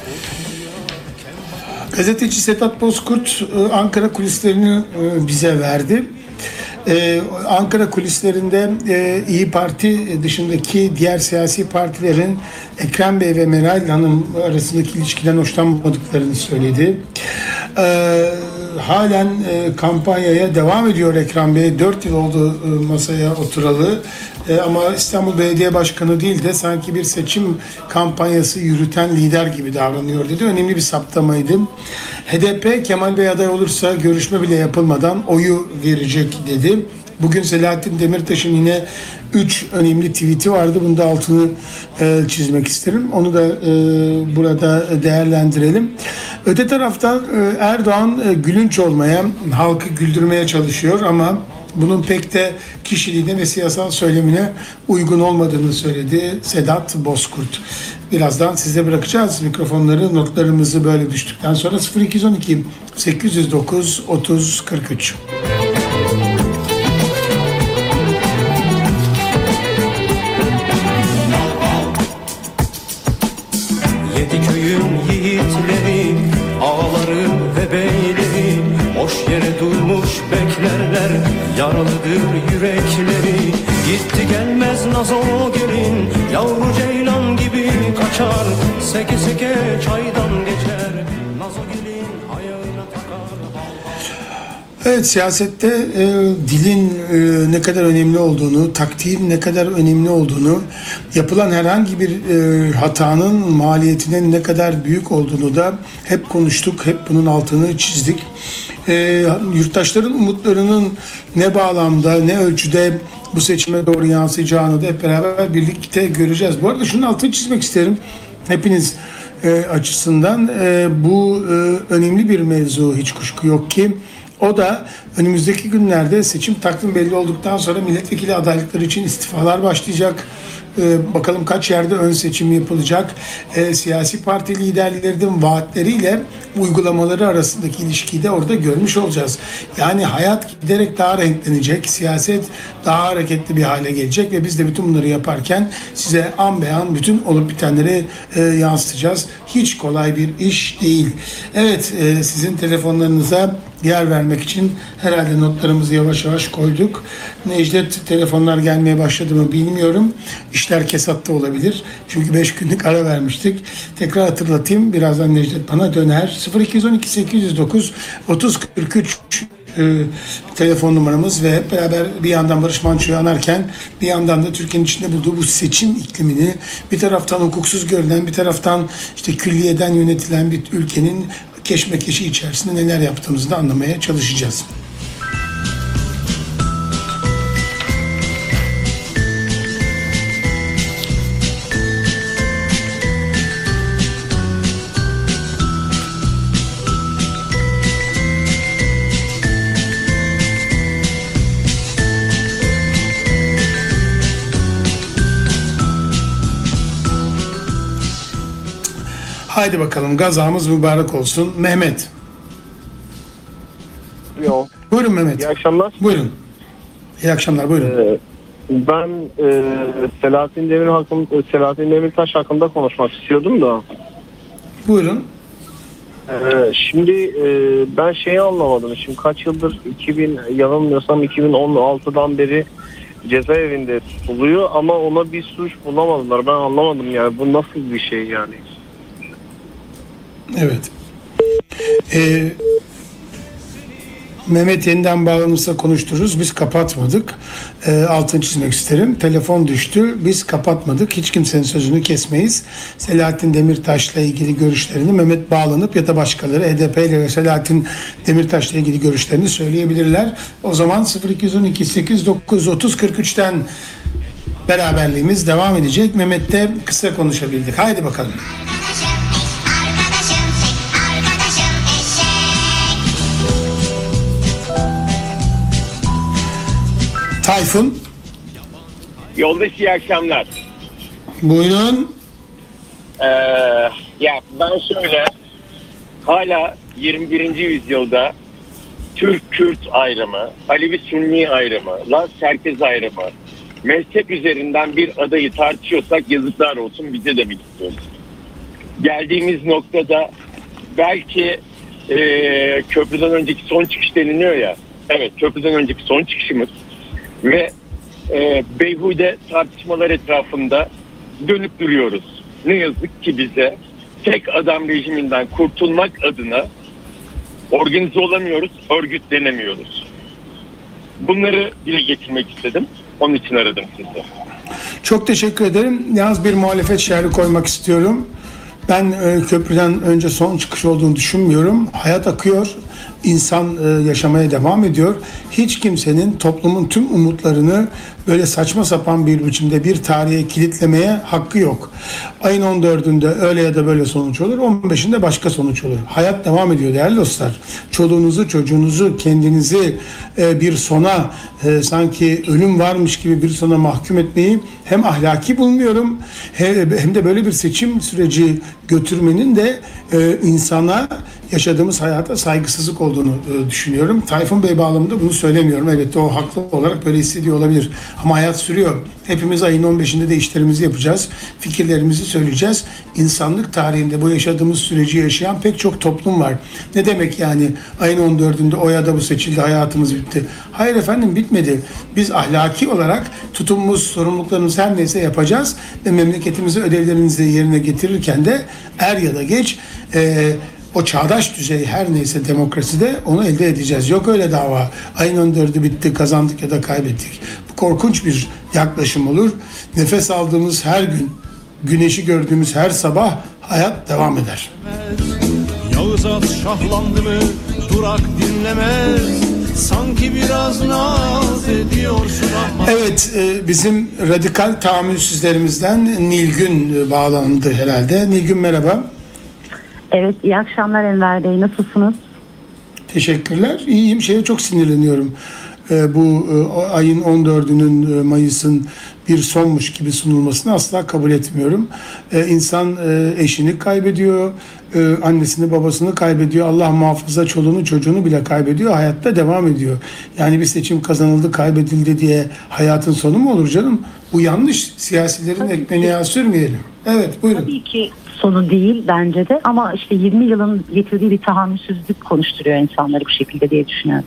Gazeteci Sedat Bozkurt Ankara kulislerini bize verdi. Ee, Ankara kulislerinde e, İyi Parti dışındaki diğer siyasi partilerin Ekrem Bey ve Meral Hanım arasındaki ilişkiden hoşlanmadıklarını söyledi. Ee, halen e, kampanyaya devam ediyor Ekrem Bey. Dört yıl oldu e, masaya oturalı. E, ama İstanbul Belediye Başkanı değil de sanki bir seçim kampanyası yürüten lider gibi davranıyor dedi. Önemli bir saptamaydı. H D P Kemal Bey aday olursa görüşme bile yapılmadan oyu verecek dedi. Bugün Selahattin Demirtaş'ın yine üç önemli tweet'i vardı. Bunda altını e, çizmek isterim. Onu da e, burada değerlendirelim. Öte taraftan e, Erdoğan e, gülünç olmaya, halkı güldürmeye çalışıyor ama bunun pek de kişiliğine ve siyasal söylemine uygun olmadığını söyledi Sedat Bozkurt. Birazdan size bırakacağız mikrofonları, notlarımızı böyle düştükten sonra. Sıfır iki on iki sekiz yüz dokuz otuz kırk üç. Yedi köyün yiğitleri, ağaları ve beyleri boş yere durmuş beklerler, yaralıdır yürekleri. Gitti gelmez nazo gelin, yavru ceylan gibi kaçar, seke seke çaydan geçer, nazo gelin ayağına takar. Evet, siyasette e, dilin e, ne kadar önemli olduğunu, taktiğin ne kadar önemli olduğunu, yapılan herhangi bir e, hatanın maliyetinin ne kadar büyük olduğunu da hep konuştuk, hep bunun altını çizdik. E, yurttaşların umutlarının ne bağlamda, ne ölçüde bu seçime doğru yansıyacağını da hep beraber birlikte göreceğiz. Bu arada şunun altını çizmek isterim. Hepiniz e, açısından e, bu e, önemli bir mevzu, hiç kuşku yok ki. O da önümüzdeki günlerde seçim takvim belli olduktan sonra milletvekili adaylıkları için istifalar başlayacak. E, bakalım kaç yerde ön seçim yapılacak. E, siyasi parti liderlerinin vaatleriyle uygulamaları arasındaki ilişkiyi de orada görmüş olacağız. Yani hayat giderek daha renklenecek, siyaset daha hareketli bir hale gelecek ve biz de bütün bunları yaparken size an be an bütün olup bitenleri e, yansıtacağız. Hiç kolay bir iş değil. Evet, e, sizin telefonlarınıza yer vermek için herhalde notlarımızı yavaş yavaş koyduk. Necdet, telefonlar gelmeye başladı mı bilmiyorum. İşler kesatta olabilir. Çünkü beş günlük ara vermiştik. Tekrar hatırlatayım. Birazdan Necdet bana döner. sıfır iki on iki sekiz yüz dokuz otuz kırk üç e, telefon numaramız ve hep beraber bir yandan Barış Manço'yu anarken bir yandan da Türkiye'nin içinde bulduğu bu seçim iklimini, bir taraftan hukuksuz görülen, bir taraftan işte külliyeden yönetilen bir ülkenin keşmekeşi içerisinde neler yaptığımızı da anlamaya çalışacağız. Haydi bakalım, gazamız mübarek olsun. Mehmet. Yo. Buyurun Mehmet. İyi akşamlar. Buyurun. İyi akşamlar, buyurun. Ee, ben e, Selahattin Demir hakkında, Selahattin Demirtaş hakkında konuşmak istiyordum da. Buyurun. Ee, şimdi e, ben şeyi anlamadım. Şimdi kaç yıldır iki bin yanılmıyorsam iki bin on altıdan beri cezaevinde tutuluyor ama ona bir suç bulamadılar. Ben anlamadım yani. Bu nasıl bir şey yani? Evet. Ee, Mehmet yeniden bağlanırsa konuştururuz. Biz kapatmadık. Ee, altını çizmek isterim. Telefon düştü. Biz kapatmadık. Hiç kimsenin sözünü kesmeyiz. Selahattin Demirtaş'la ilgili görüşlerini Mehmet bağlanıp ya da başkaları H D P ile Selahattin Demirtaş'la ilgili görüşlerini söyleyebilirler. O zaman sıfır iki on iki sekiz dokuz otuz kırk üçten beraberliğimiz devam edecek. Mehmet'te kısa konuşabildik. Haydi bakalım. Tayfun. Yoldaş, iyi akşamlar. Buyurun. Ee, ya ben şöyle, hala yirmi birinci yüzyılda Türk-Kürt ayrımı, Alevi-Sünni ayrımı, Laz-Çerkez ayrımı, mezhep üzerinden bir adayı tartışıyorsak yazıklar olsun, bize demek istiyoruz. Geldiğimiz noktada belki e, köprüden önceki son çıkış deniliyor ya, evet köprüden önceki son çıkışımız ve e, beyhude tartışmalar etrafında dönüp duruyoruz. Ne yazık ki bize tek adam rejiminden kurtulmak adına organize olamıyoruz, örgütlenemiyoruz. Bunları dile getirmek istedim. Onun için aradım sizi. Çok teşekkür ederim. Yalnız bir muhalefet şerhi koymak istiyorum. Ben e, köprüden önce son çıkış olduğunu düşünmüyorum. Hayat akıyor. İnsan e, yaşamaya devam ediyor. Hiç kimsenin toplumun tüm umutlarını böyle saçma sapan bir biçimde bir tarihe kilitlemeye hakkı yok. Ayın on dördünde öyle ya da böyle sonuç olur. on beşinde başka sonuç olur. Hayat devam ediyor değerli dostlar. Çoluğunuzu, çocuğunuzu, kendinizi e, bir sona e, sanki ölüm varmış gibi bir sona mahkum etmeyi hem ahlaki bulmuyorum hem de böyle bir seçim süreci götürmenin de e, insana, yaşadığımız hayata saygısızlık olduğunu e, düşünüyorum. Tayfun Bey bağlamında bunu söylemiyorum. Elbette o haklı olarak böyle hissediyor olabilir. Ama hayat sürüyor. Hepimiz ayın on beşinde de işlerimizi yapacağız. Fikirlerimizi söyleyeceğiz. İnsanlık tarihinde bu yaşadığımız süreci yaşayan pek çok toplum var. Ne demek yani ayın on dördünde o ya da bu seçildi, hayatımız bitti. Hayır efendim, bitmedi. Biz ahlaki olarak tutumumuz, sorumluluklarımız her neyse yapacağız ve memleketimizi ödevlerimizi yerine getirirken de er ya da geç e, o çağdaş düzey her neyse demokraside onu elde edeceğiz. Yok öyle dava. Ayın on dördü bitti, kazandık ya da kaybettik. Bu korkunç bir yaklaşım olur. Nefes aldığımız her gün, güneşi gördüğümüz her sabah hayat devam eder. Yağız at şahlandı mı durak dinlemez. Sanki biraz naz ediyorsun ama. Evet, e, bizim radikal tahammülsüzlerimizden Nilgün e, bağlandı herhalde. Nilgün merhaba. Evet, iyi akşamlar Enver Bey. Nasılsınız? Teşekkürler. İyiyim. Şeye çok sinirleniyorum. e, bu e, ayın on dördünün e, Mayıs'ın bir sonmuş gibi sunulmasını asla kabul etmiyorum. E, insan e, eşini kaybediyor, e, annesini babasını kaybediyor, Allah muhafaza çoluğunu çocuğunu bile kaybediyor, hayatta devam ediyor. Yani bir seçim kazanıldı, kaybedildi diye hayatın sonu mu olur canım? Bu yanlış. Siyasilerin Tabii ekmeğine ki. yağ sürmeyelim. Evet, buyurun. Tabii ki sonu değil bence de, ama işte yirmi yılın getirdiği bir tahammülsüzlük konuşturuyor insanları bu şekilde diye düşünüyorum.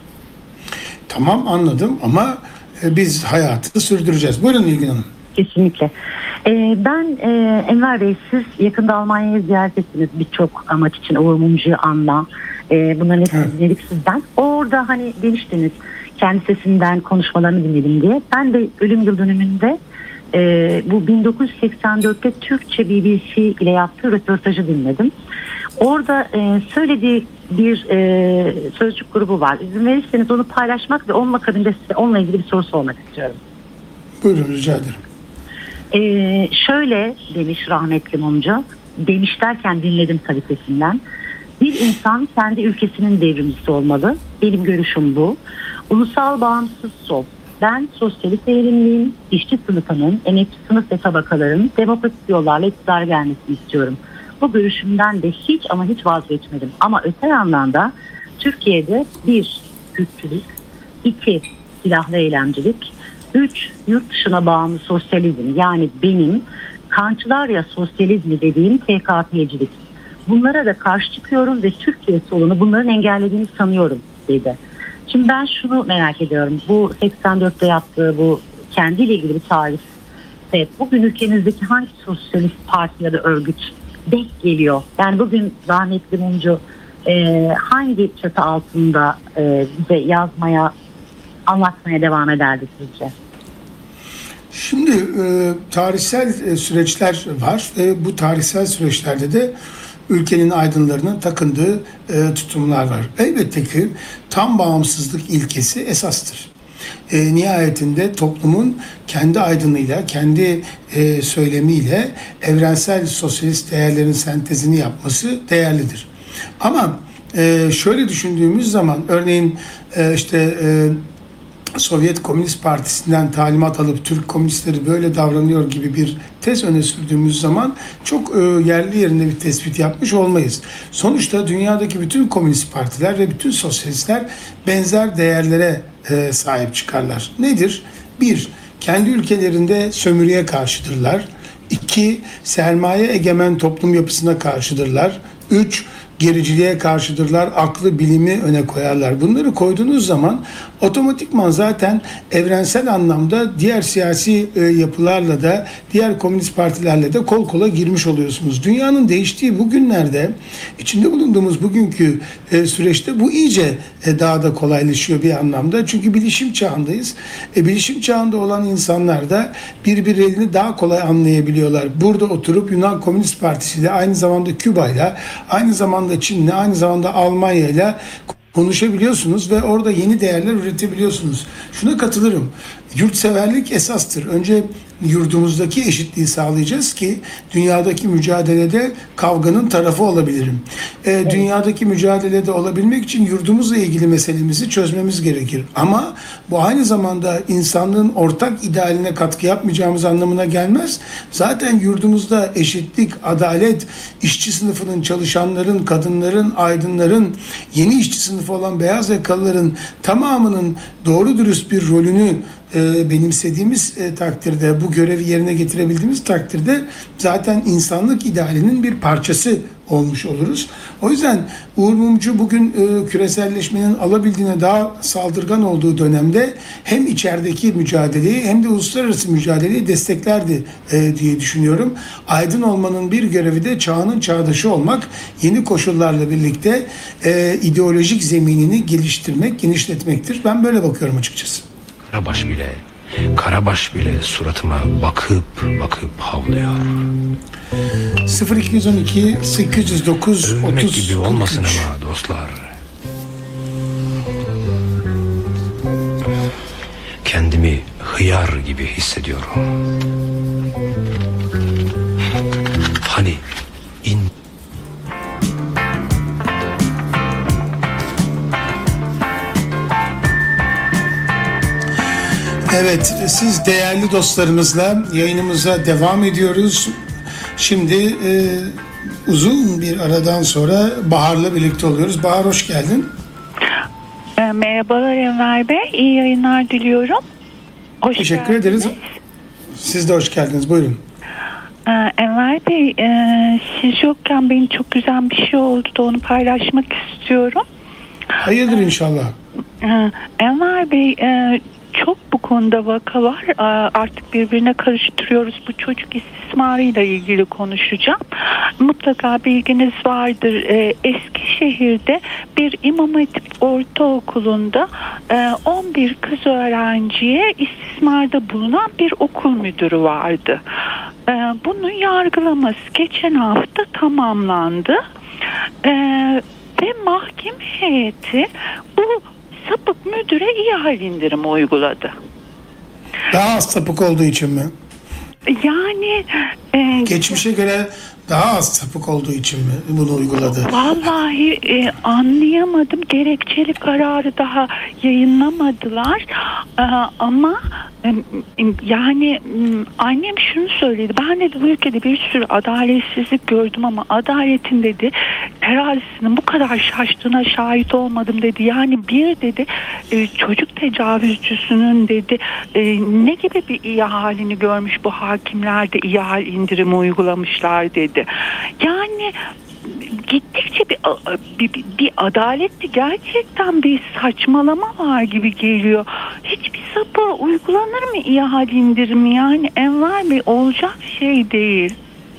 Tamam, anladım ama e, biz hayatı sürdüreceğiz. Buyurun İlgin Hanım. Kesinlikle. Ee, ben e, Enver Bey, siz yakında Almanya'yı ziyaret ettiniz birçok amaç için, Uğur Mumcu'yu anla. E, bunların hepsini Evet. dinledik sizden. Orada hani demiştiniz kendi sesinden konuşmalarını dinledim diye. Ben de ölüm yıl dönümünde e, bu bin dokuz yüz seksen dörtte Türkçe B B C ile yaptığı röportajı dinledim. Orada e, söylediği bir e, sözcük grubu var. İzin verirseniz onu paylaşmak ve onun akabinde size onunla ilgili bir soru sormak istiyorum. Buyurun, rica ederim. Ee, şöyle demiş rahmetli Mumcu, demiş derken dinledim tabii sesinden. Bir insan kendi ülkesinin devrimcisi olmalı. Benim görüşüm bu. Ulusal bağımsız sol. Ben sosyalist eğilimliyim. İşçi sınıfının, emekçi sınıf ve tabakaların demokratik yollarla iktidara gelmesini istiyorum. Bu görüşümden de hiç ama hiç vazgeçmedim. Ama öte yandan da Türkiye'de bir, Kürtçülük, iki, silahlı eylemcilik, üç, yurt dışına bağımlı sosyalizm, yani benim kançılar ya sosyalizmi dediğim T K P'cilik. Bunlara da karşı çıkıyorum ve Türkiye solunu bunların engellediğini sanıyorum dedi. Şimdi ben şunu merak ediyorum. Bu seksen dörtte yaptığı bu kendiyle ilgili bir tarif. Evet, bugün ülkemizdeki hangi sosyalist parti ya da örgüt denk geliyor? Yani bugün rahmetli Mumcu e, hangi çatı altında e, bize yazmaya, anlatmaya devam ederdi sizce? Şimdi e, tarihsel e, süreçler var ve bu tarihsel süreçlerde de ülkenin aydınlarının takındığı e, tutumlar var. Elbette ki tam bağımsızlık ilkesi esastır. E, nihayetinde toplumun kendi aydınıyla, kendi e, söylemiyle evrensel sosyalist değerlerin sentezini yapması değerlidir. Ama e, şöyle düşündüğümüz zaman, örneğin e, işte e, Sovyet Komünist Partisi'nden talimat alıp Türk komünistleri böyle davranıyor gibi bir tez öne sürdüğümüz zaman çok e, yerli yerinde bir tespit yapmış olmayız. Sonuçta dünyadaki bütün komünist partiler ve bütün sosyalistler benzer değerlere e, sahip çıkarlar. Nedir? Bir, kendi ülkelerinde sömürüye karşıdırlar. İki, sermaye egemen toplum yapısına karşıdırlar. Üç, gericiliğe karşıdırlar, aklı, bilimi öne koyarlar. Bunları koyduğunuz zaman otomatikman zaten evrensel anlamda diğer siyasi e, yapılarla da, diğer komünist partilerle de kol kola girmiş oluyorsunuz. Dünyanın değiştiği bu günlerde, içinde bulunduğumuz bugünkü e, süreçte bu iyice e, daha da kolaylaşıyor bir anlamda. Çünkü bilişim çağındayız. E, bilişim çağında olan insanlar da birbirlerini daha kolay anlayabiliyorlar. Burada oturup Yunan Komünist Partisi ile, aynı zamanda Küba ile, aynı zamanda Çin'le, aynı zamanda Almanya'yla konuşabiliyorsunuz ve orada yeni değerler üretebiliyorsunuz. Şuna katılırım. Yurtseverlik esastır. Önce yurdumuzdaki eşitliği sağlayacağız ki dünyadaki mücadelede kavganın tarafı olabilirim. E, evet. Dünyadaki mücadelede olabilmek için yurdumuzla ilgili meselemizi çözmemiz gerekir. Ama bu aynı zamanda insanlığın ortak idealine katkı yapmayacağımız anlamına gelmez. Zaten yurdumuzda eşitlik, adalet, işçi sınıfının, çalışanların, kadınların, aydınların, yeni işçi sınıfı olan beyaz yakalıların tamamının doğru dürüst bir rolünü e, benimsediğimiz e, takdirde, bu görevi yerine getirebildiğimiz takdirde zaten insanlık idealinin bir parçası olmuş oluruz. O yüzden Uğur Mumcu bugün e, küreselleşmenin alabildiğine daha saldırgan olduğu dönemde hem içerideki mücadeleyi hem de uluslararası mücadeleyi desteklerdi e, diye düşünüyorum. Aydın olmanın bir görevi de çağının çağdaşı olmak, yeni koşullarla birlikte e, ideolojik zeminini geliştirmek, genişletmektir. Ben böyle bakıyorum açıkçası. Karabaş bile, Karabaş bile suratıma bakıp bakıp havlıyor. sıfır iki yüz on iki sekiz yüz dokuz Övmek otuz gibi olmasın ama dostlar. Kendimi hıyar gibi hissediyorum. Hani in Evet, siz değerli dostlarımızla yayınımıza devam ediyoruz. Şimdi e, uzun bir aradan sonra Bahar'la birlikte oluyoruz. Bahar, hoş geldin. E, merhabalar Enver Bey, iyi yayınlar diliyorum. Hoş Teşekkür geldiniz. ederiz. Siz de hoş geldiniz, buyurun. E, Enver Bey, e, siz yokken benim çok güzel bir şey oldu da onu paylaşmak istiyorum. Hayırdır inşallah. E, Enver Bey, e, çok bu konuda vaka var. E, artık birbirine karıştırıyoruz. Bu çocuk istismarıyla ilgili konuşacağım. Mutlaka bilginiz vardır. E, Eskişehir'de bir İmam Hatip Ortaokulu'nda e, on bir kız öğrenciye istismarda bulunan bir okul müdürü vardı. E, bunun yargılaması geçen hafta tamamlandı. E, ve mahkeme heyeti bu sapık müdüre ihale indirimi uyguladı. Daha az sapık olduğu için mi? Yani e, Geçmişe göre daha az sapık olduğu için mi bunu uyguladı? vallahi e, anlayamadım. Gerekçeli kararı daha yayınlamadılar. E, ama e, yani m, annem şunu söyledi. Ben dedi bu ülkede bir sürü adaletsizlik gördüm ama adaletin dedi terazisinin bu kadar şaştığına şahit olmadım dedi. Yani bir dedi e, çocuk tecavüzcüsünün dedi e, ne gibi bir iyi halini görmüş bu hakimler de ihale indirimi uygulamışlar dedi. Yani gittikçe bir, bir, bir, bir adaletti gerçekten bir saçmalama var gibi geliyor. Hiçbir sapığa uygulanır mı ihale indirimi? Yani Enver Bey olacak şey değil.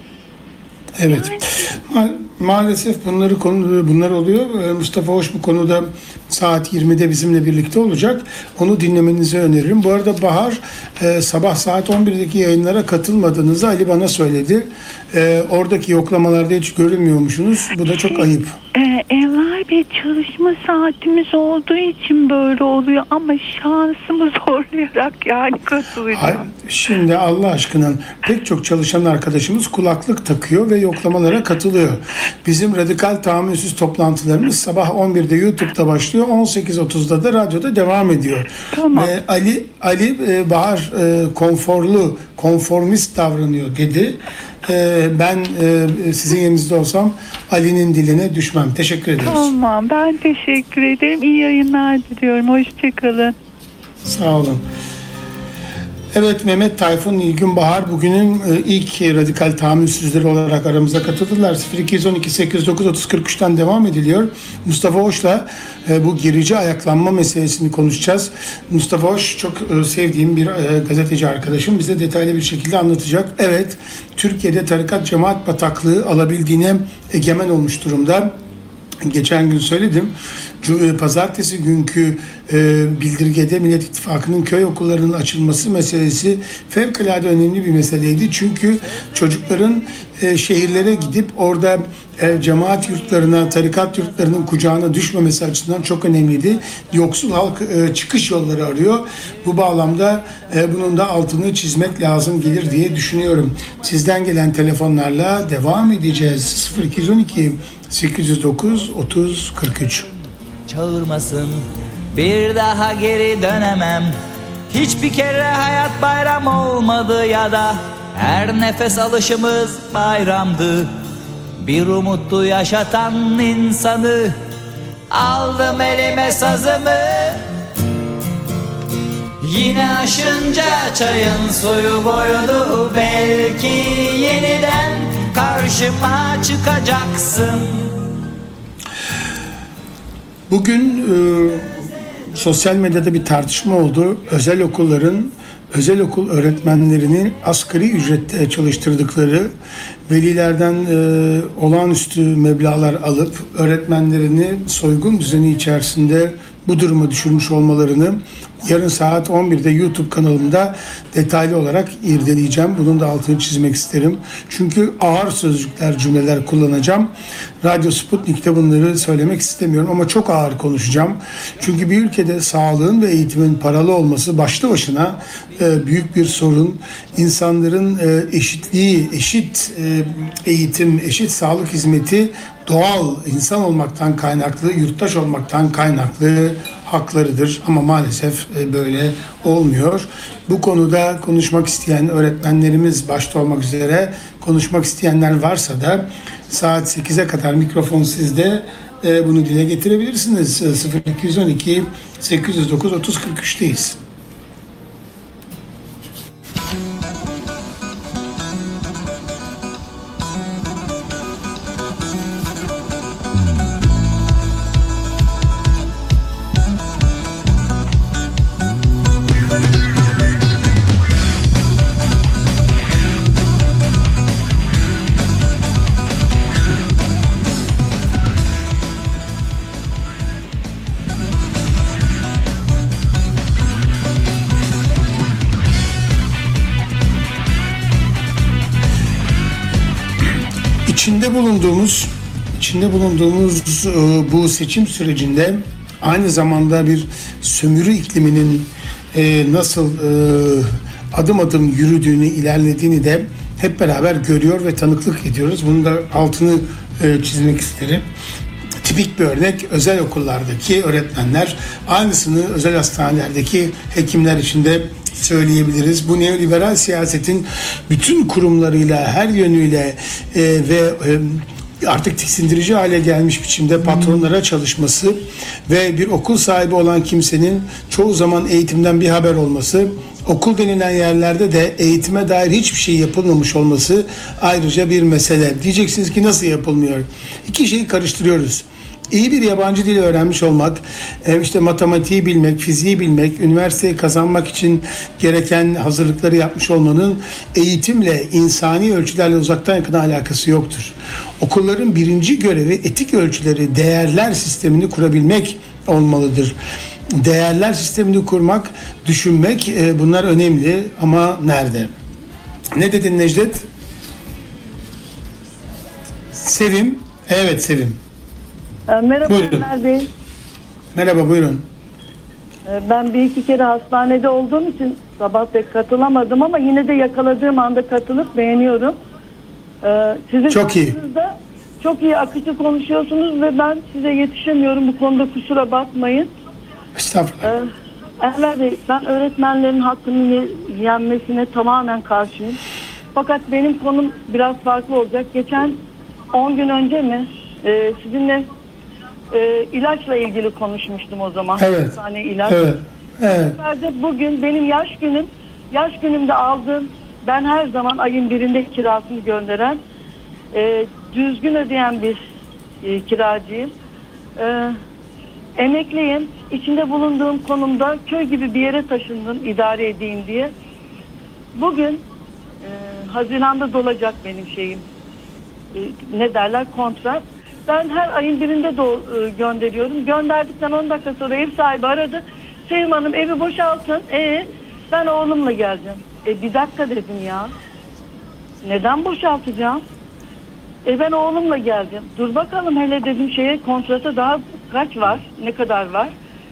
Evet. Ma- maalesef bunları konu bunlar oluyor. Ee, Mustafa Hoş bu konuda saat yirmide bizimle birlikte olacak. Onu dinlemenizi öneririm. Bu arada Bahar e, sabah saat on birdeki yayınlara katılmadığınızı Ali bana söyledi. E, oradaki yoklamalarda hiç görünmüyormuşsunuz. Bu da çok ayıp. Ee, Enver Bey çalışma saatimiz olduğu için böyle oluyor ama şansımı zorlayarak yani katılacağım. Hayır, şimdi Allah aşkına pek çok çalışan arkadaşımız kulaklık takıyor ve yoklamalara katılıyor. Bizim radikal tahammülsüz toplantılarımız sabah on birde YouTube'da başlıyor, on sekiz otuzda da radyoda devam ediyor. Tamam. Ve Ali Ali e, Bahar e, konforlu, konformist davranıyor dedi. E, ben e, sizin yerinizde olsam Ali'nin diline düşmem. Teşekkür ederiz. Tamam, ben teşekkür ederim. İyi yayınlar diliyorum. Hoşçakalın. Sağ olun. Evet, Mehmet Tayfun, Nilgün Bahar bugünün e, ilk radikal tahammülsüzleri olarak aramıza katıldılar. sıfır iki yüz on iki sekiz yüz dokuz otuz kırk üçten devam ediliyor. Mustafa Hoş'la e, bu gerici ayaklanma meselesini konuşacağız. Mustafa Hoş çok e, sevdiğim bir e, gazeteci arkadaşım. Bize detaylı bir şekilde anlatacak. Evet, Türkiye'de tarikat cemaat bataklığı alabildiğine egemen olmuş durumda. Geçen gün söyledim. Pazartesi günkü e, bildirgede Millet İttifakı'nın köy okullarının açılması meselesi fevkalade önemli bir meseleydi. Çünkü çocukların e, şehirlere gidip orada e, cemaat yurtlarına, tarikat yurtlarının kucağına düşmemesi açısından çok önemliydi. Yoksul halk e, çıkış yolları arıyor. Bu bağlamda e, bunun da altını çizmek lazım gelir diye düşünüyorum. Sizden gelen telefonlarla devam edeceğiz. sıfır iki yüz on iki sekiz yüz dokuz otuz kırk üç. Çağırmasın, bir daha geri dönemem. Hiçbir kere hayat bayram olmadı ya da her nefes alışımız bayramdı. Bir umutlu yaşatan insanı aldım elime sazımı. Yine aşınca çayın suyu boyunu belki yeniden karşıma çıkacaksın. Bugün e, sosyal medyada bir tartışma oldu. Özel okulların, özel okul öğretmenlerini asgari ücrette çalıştırdıkları, velilerden e, olağanüstü meblağlar alıp öğretmenlerini soygun düzeni içerisinde bu duruma düşürmüş olmalarını yarın saat on birde YouTube kanalımda detaylı olarak irdeleyeceğim. Bunun da altını çizmek isterim. Çünkü ağır sözcükler, cümleler kullanacağım. Radyo Sputnik'te bunları söylemek istemiyorum ama çok ağır konuşacağım. Çünkü bir ülkede sağlığın ve eğitimin paralı olması başlı başına e, büyük bir sorun. İnsanların e, eşitliği, eşit e, eğitim, eşit sağlık hizmeti doğal insan olmaktan kaynaklı, yurttaş olmaktan kaynaklı haklarıdır ama maalesef e, böyle olmuyor. Bu konuda konuşmak isteyen öğretmenlerimiz başta olmak üzere konuşmak isteyenler varsa da saat sekize kadar mikrofon sizde, e, bunu dile getirebilirsiniz. E, sıfır iki on iki sekiz yüz dokuz otuz kırk üç'teyiz. İçinde bulunduğumuz içinde bulunduğumuz e, bu seçim sürecinde aynı zamanda bir sömürü ikliminin e, nasıl e, adım adım yürüdüğünü, ilerlediğini de hep beraber görüyor ve tanıklık ediyoruz. Bunun da altını e, çizmek isterim. Tipik bir örnek özel okullardaki öğretmenler, aynısını özel hastanelerdeki hekimler için de söyleyebiliriz. Bu neoliberal siyasetin bütün kurumlarıyla, her yönüyle e, ve e, artık tiksindirici hale gelmiş biçimde patronlara çalışması ve bir okul sahibi olan kimsenin çoğu zaman eğitimden bir haber olması, okul denilen yerlerde de eğitime dair hiçbir şey yapılmamış olması ayrıca bir mesele. Diyeceksiniz ki nasıl yapılmıyor? İki şeyi karıştırıyoruz. İyi bir yabancı dili öğrenmiş olmak, işte matematiği bilmek, fiziği bilmek, üniversiteyi kazanmak için gereken hazırlıkları yapmış olmanın eğitimle, insani ölçülerle uzaktan yakına alakası yoktur. Okulların birinci görevi etik ölçüleri, değerler sistemini kurabilmek olmalıdır. Değerler sistemini kurmak, düşünmek, bunlar önemli ama nerede? Ne dedin Necdet? Sevim. Evet Sevim. Merhaba Buyurun. Ömer Bey. Merhaba, buyurun. Ben bir iki kere hastanede olduğum için sabah pek katılamadım ama yine de yakaladığım anda katılıp beğeniyorum. Sizin Çok iyi. karşınızda çok iyi akıcı konuşuyorsunuz ve ben size yetişemiyorum. Bu konuda kusura bakmayın. Estağfurullah. Ömer Bey, ben öğretmenlerin hakkını yenmesine tamamen karşıyım. Fakat benim konum biraz farklı olacak. Geçen on gün önce mi e, sizinle e, ilaçla ilgili konuşmuştum o zaman. Evet. Bir tane ilaç. Evet. Evet. Bugün benim yaş günüm. Yaş günümde aldığım, ben her zaman ayın birinde kirasını gönderen, e, düzgün ödeyen bir e, kiracıyım. E, emekliyim. İçinde bulunduğum konumda köy gibi bir yere taşındım idare edeyim diye. Bugün e, Haziran'da dolacak benim şeyim. E, ne derler? Kontrat. Ben her ayın birinde do- e, gönderiyorum. Gönderdikten on dakika sonra ev sahibi aradı. Sevim Hanım evi boşaltın. E ben oğlumla geleceğim. E bir dakika dedim ya. Neden boşaltacağım? E ben oğlumla geleceğim. Dur bakalım hele dedim şeye, kontrata daha kaç var? Ne kadar var?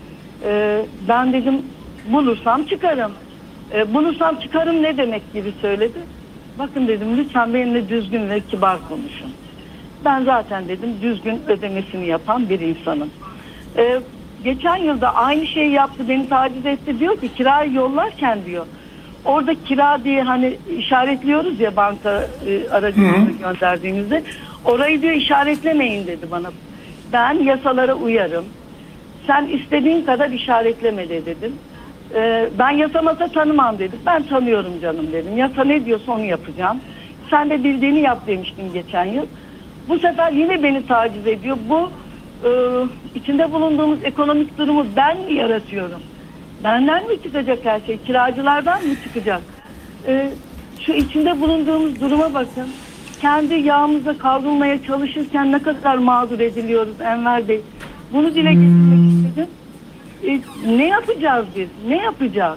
E, ben dedim bulursam çıkarım. E, bulursam çıkarım ne demek gibi söyledi. Bakın dedim lütfen benimle düzgün ve kibar konuşun. Ben zaten dedim düzgün ödemesini yapan bir insanım. E, geçen yılda aynı şeyi yaptı, beni taciz etti, diyor ki kirayı yollarken diyor. Orada kira diye hani işaretliyoruz ya banka e, aracımızı gönderdiğimizde. Orayı diyor işaretlemeyin dedi bana. Ben yasalara uyarım. Sen istediğin kadar işaretleme de dedim. Ee, ben yasa masa tanımam dedim. Ben tanıyorum canım dedim. Yasa ne diyorsa onu yapacağım. Sen de bildiğini yap demiştim geçen yıl. Bu sefer yine beni taciz ediyor. Bu e, içinde bulunduğumuz ekonomik durumu ben mi yaratıyorum? Benden mi çıkacak her şey? Kiracılardan mı çıkacak? Ee, şu içinde bulunduğumuz duruma bakın. Kendi yağımızla kavrulmaya çalışırken ne kadar mağdur ediliyoruz Enver Bey. Bunu dile getirmek istedim. Ee, ne yapacağız biz? Ne yapacağız?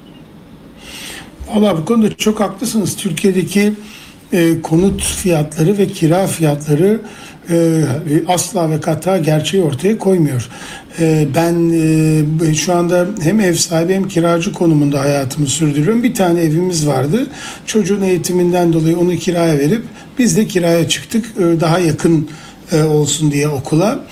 Valla bu konuda çok haklısınız. Türkiye'deki e, konut fiyatları ve kira fiyatları e, asla ve kata gerçeği ortaya koymuyor. E, ben e, şu anda hem ev sahibi hem kiracı konumunda hayatımı sürdürüyorum. Bir tane evimiz vardı. Çocuğun eğitiminden dolayı onu kiraya verip biz de kiraya çıktık. E, daha yakın e, olsun diye okula.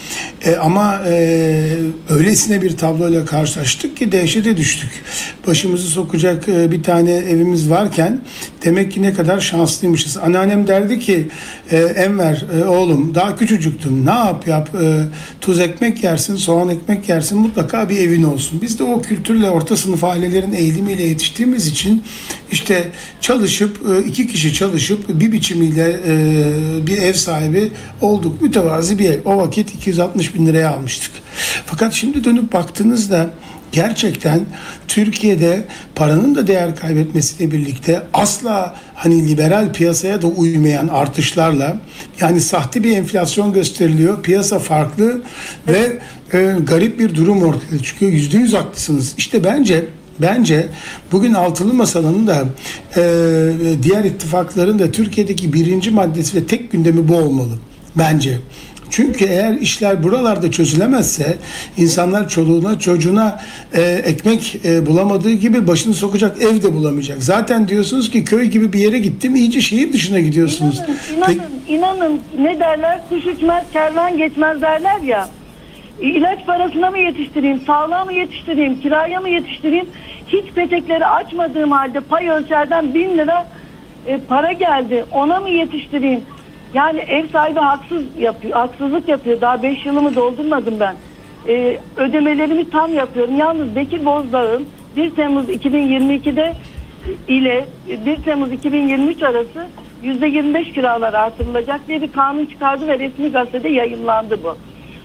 E, ama e, öylesine bir tabloyla karşılaştık ki dehşete düştük. Başımızı sokacak e, bir tane evimiz varken demek ki ne kadar şanslıymışız. Anneannem derdi ki e, Enver e, oğlum daha küçücüktün, ne yap yap e, tuz ekmek yersin, soğan ekmek yersin, mutlaka bir evin olsun. Biz de o kültürle orta sınıf ailelerin eğilimiyle yetiştiğimiz için işte çalışıp e, iki kişi çalışıp bir biçimiyle e, bir ev sahibi olduk. Mütevazi bir ev. O vakit iki yüz altmış bin liraya almıştık. Fakat şimdi dönüp baktığınızda gerçekten Türkiye'de paranın da değer kaybetmesiyle birlikte asla hani liberal piyasaya da uymayan artışlarla, yani sahte bir enflasyon gösteriliyor. Piyasa farklı ve e, garip bir durum ortaya çıkıyor. Yüzde yüz haklısınız. İşte bence Bence bugün Altılı Masa'nın da e, diğer ittifakların da Türkiye'deki birinci maddesi ve tek gündemi bu olmalı. Bence. Çünkü eğer işler buralarda çözülemezse insanlar çoluğuna çocuğuna e, ekmek e, bulamadığı gibi başını sokacak ev de bulamayacak. Zaten diyorsunuz ki köy gibi bir yere gittim, iyice şehir dışına gidiyorsunuz. İnanın, inanın, inanın ne derler, kuş uçmaz kervan geçmez derler ya. İlaç parasına mı yetiştireyim, sağlığa mı yetiştireyim, kiraya mı yetiştireyim? Hiç petekleri açmadığım halde pay ölçerden bin lira e, para geldi. Ona mı yetiştireyim? Yani ev sahibi haksız yapıyor, haksızlık yapıyor. Daha beş yılımı doldurmadım ben. E, ödemelerimi tam yapıyorum. Yalnız Bekir Bozdağ'ın bir Temmuz iki bin yirmi ikide ile bir Temmuz iki bin yirmi üç arası yüzde yirmi beş kiralar artırılacak diye bir kanun çıkardı ve resmi gazetede yayınlandı bu.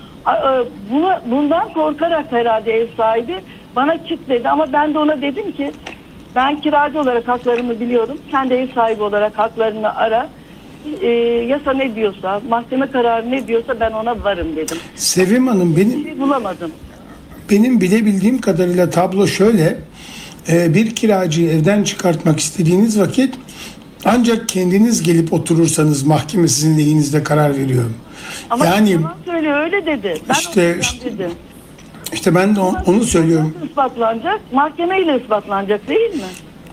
Bunu, bundan korkarak herhalde ev sahibi bana çık dedi, ama ben de ona dedim ki ben kiracı olarak haklarımı biliyorum, sen de ev sahibi olarak haklarını ara, e, yasa ne diyorsa, mahkeme kararı ne diyorsa ben ona varım dedim. Sevim Hanım, benim bir şey bulamadım. Benim bilebildiğim kadarıyla tablo şöyle: e, bir kiracıyı evden çıkartmak istediğiniz vakit ancak kendiniz gelip oturursanız mahkeme sizin lehinizde karar veriyor. Ama yani yalan söylüyor, öyle dedi. Ben işte işte, dedi. işte ben de onu, onu söylüyorum. Nasıl ispatlanacak? Mahkemeyle ispatlanacak değil mi?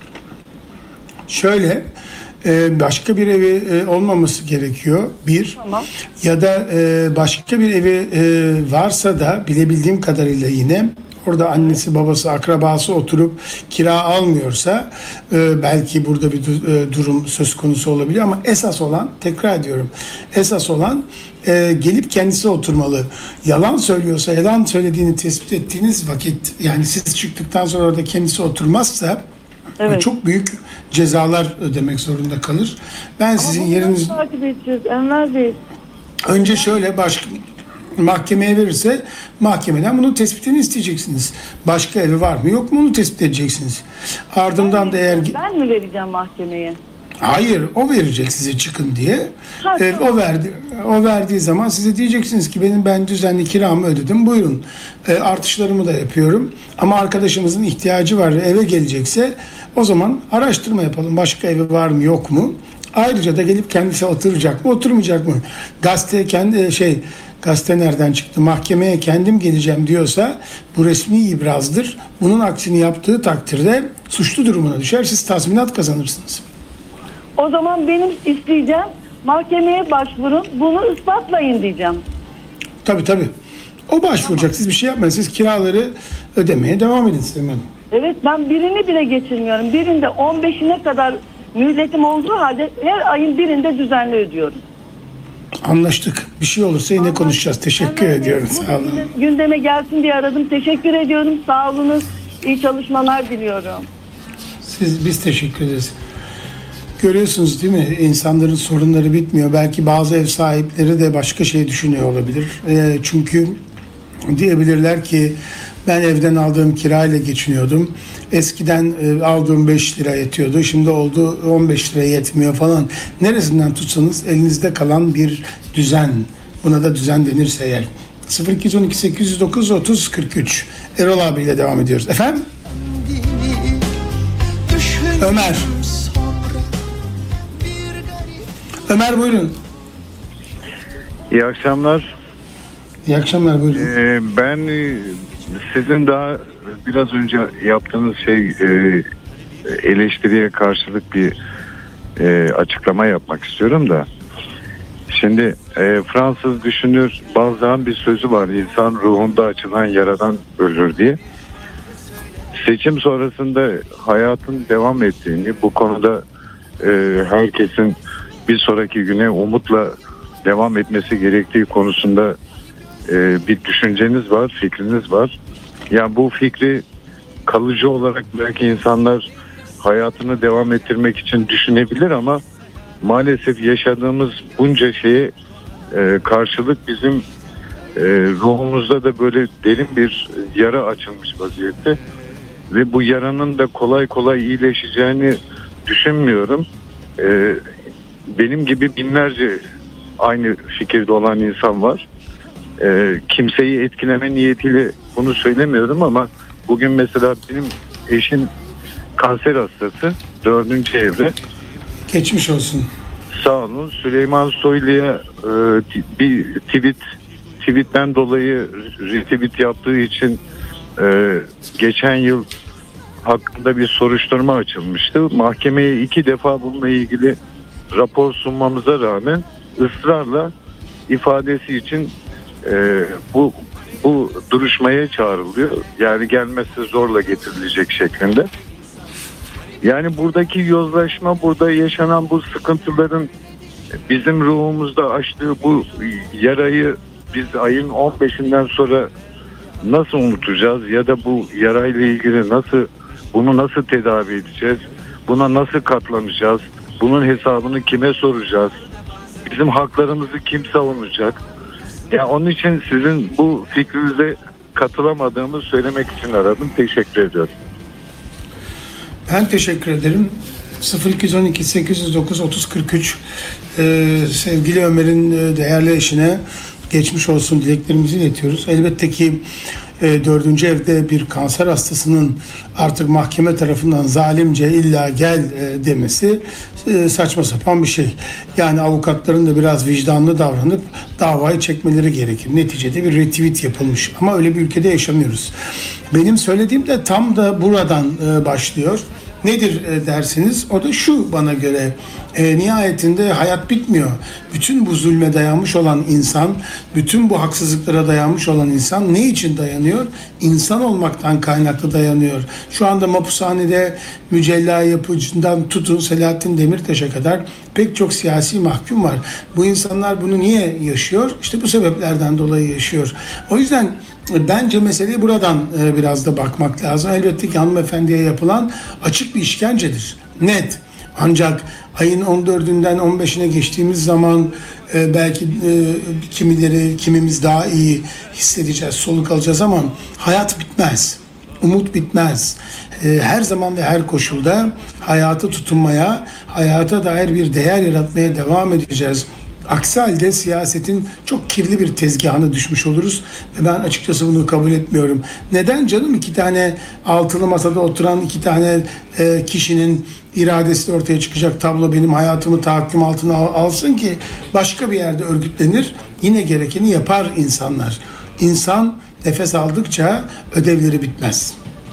Şöyle, e, başka bir evi e, olmaması gerekiyor. Bir. Tamam. Ya da e, başka bir evi e, varsa da bilebildiğim kadarıyla yine orada annesi, babası, akrabası oturup kira almıyorsa e, belki burada bir e, durum söz konusu olabilir, ama esas olan, tekrar ediyorum, esas olan e, gelip kendisi oturmalı. Yalan söylüyorsa, yalan söylediğini tespit ettiğiniz vakit, yani siz çıktıktan sonra orada kendisi oturmazsa evet, çok büyük cezalar ödemek zorunda kalır. Ben ama sizin yeriniz... takip edeceğiz Enver Bey. Önce şöyle, başka mahkemeye verirse mahkemeden bunun tespitini isteyeceksiniz. Başka evi var mı yok mu onu tespit edeceksiniz. Ardından ben da eğer... Ben mi vereceğim mahkemeye? Hayır, o verecek size çıkın diye. Ha, ee, tamam. O verdi, o verdiği zaman size diyeceksiniz ki benim ben düzenli kiramı ödedim. Buyurun. E, artışlarımı da yapıyorum. Ama arkadaşımızın ihtiyacı var, eve gelecekse o zaman araştırma yapalım. Başka evi var mı yok mu? Ayrıca da gelip kendisi oturacak mı, oturmayacak mı? Gazete kendi şey Gazete nereden çıktı? Mahkemeye kendim geleceğim diyorsa bu resmi ibrazdır. Bunun aksini yaptığı takdirde suçlu durumuna düşer. Siz tazminat kazanırsınız. O zaman benim isteyeceğim, mahkemeye başvurun, bunu ispatlayın diyeceğim. Tabii tabii. O başvuracak. Siz bir şey yapmayın. Siz kiraları ödemeye devam edin Sevim Hanım. Evet, ben birini bile geçirmiyorum. Birinde on beşine kadar mühletim olduğu halde her ayın birinde düzenli ödüyorum. Anlaştık. Bir şey olursa yine Anlaştık. konuşacağız. Teşekkür Anlaştık. ediyorum. Sağ olun. Gündeme gelsin diye aradım. Teşekkür ediyorum. Sağ olunuz. İyi çalışmalar diliyorum. Siz, biz teşekkür ederiz. Görüyorsunuz değil mi? İnsanların sorunları bitmiyor. Belki bazı ev sahipleri de başka şey düşünüyor olabilir. E, çünkü diyebilirler ki ben evden aldığım kirayla geçiniyordum. Eskiden e, aldığım beş lira yetiyordu. Şimdi oldu on beş liraya yetmiyor falan. Neresinden tutsanız elinizde kalan bir düzen. Buna da düzen denirse eğer. sıfır iki on iki sekiz yüz dokuz otuz kırk üç Erol abiyle devam ediyoruz. Efendim? Ömer. Ömer buyurun. İyi akşamlar. İyi akşamlar buyurun. Ee, ben sizin daha biraz önce yaptığınız şey e, eleştiriye karşılık bir e, açıklama yapmak istiyorum da. Şimdi e, Fransız düşünür Balzac'ın bir sözü var. İnsan ruhunda açılan yaradan ölür diye. Seçim sonrasında hayatın devam ettiğini, bu konuda e, herkesin bir sonraki güne umutla devam etmesi gerektiği konusunda e, bir düşünceniz var, fikriniz var. Yani bu fikri kalıcı olarak belki insanlar hayatını devam ettirmek için düşünebilir ama maalesef yaşadığımız bunca şeye e, karşılık bizim e, ruhumuzda da böyle derin bir yara açılmış vaziyette ve bu yaranın da kolay kolay iyileşeceğini düşünmüyorum. E, benim gibi binlerce aynı fikirde olan insan var. E, kimseyi etkileme niyetiyle bunu söylemiyorum ama bugün mesela benim eşim kanser hastası, dördüncü evre. Geçmiş olsun. Sağ olun. Süleyman Soylu'ya e, bir tweet tweetten dolayı retweet yaptığı için e, geçen yıl hakkında bir soruşturma açılmıştı. Mahkemeye iki defa bununla ilgili rapor sunmamıza rağmen ısrarla ifadesi için e, bu bu duruşmaya çağrılıyor. Yani gelmezse zorla getirilecek şeklinde. Yani buradaki yozlaşma, burada yaşanan bu sıkıntıların bizim ruhumuzda açtığı bu yarayı biz ayın on beşinden sonra nasıl unutacağız ya da bu yarayla ilgili nasıl bunu nasıl tedavi edeceğiz? Buna nasıl katlanacağız? Bunun hesabını kime soracağız? Bizim haklarımızı kim savunacak? Ya yani onun için sizin bu fikrinize katılamadığımı söylemek için aradım. Teşekkür ediyorum. Ben teşekkür ederim. sıfır iki on iki sekiz yüz dokuz otuz kırk üç ee, sevgili Ömer'in e, değerli eşine geçmiş olsun dileklerimizi iletiyoruz. Elbette ki e, dördüncü evde bir kanser hastasının artık mahkeme tarafından zalimce illa gel e, demesi e, saçma sapan bir şey. Yani avukatların da biraz vicdanlı davranıp davayı çekmeleri gerekir. Neticede bir retweet yapılmış ama öyle bir ülkede yaşamıyoruz. Benim söylediğim de tam da buradan e, başlıyor. Nedir e, dersiniz? O da şu bana göre. E, nihayetinde hayat bitmiyor. Bütün bu zulme dayanmış olan insan, bütün bu haksızlıklara dayanmış olan insan ne için dayanıyor? İnsan olmaktan kaynaklı dayanıyor. Şu anda mapushanede mücella yapıcından tutun Selahattin Demirtaş'a kadar pek çok siyasi mahkum var. Bu insanlar bunu niye yaşıyor? İşte bu sebeplerden dolayı yaşıyor. O yüzden bence meseleyi buradan biraz da bakmak lazım. Elbette ki hanımefendiye yapılan açık bir işkencedir. Net. Ancak ayın on dördünden on beşine geçtiğimiz zaman e, belki e, kimileri, kimimiz daha iyi hissedeceğiz, soluk alacağız ama hayat bitmez. Umut bitmez. E, her zaman ve her koşulda hayata tutunmaya, hayata dair bir değer yaratmaya devam edeceğiz. Aksi halde siyasetin çok kirli bir tezgahına düşmüş oluruz ve ben açıkçası bunu kabul etmiyorum. Neden canım iki tane altılı masada oturan iki tane e, kişinin iradesi ortaya çıkacak tablo benim hayatımı tahakküm altına alsın ki başka bir yerde örgütlenir, yine gerekeni yapar insanlar. İnsan nefes aldıkça ödevleri bitmez.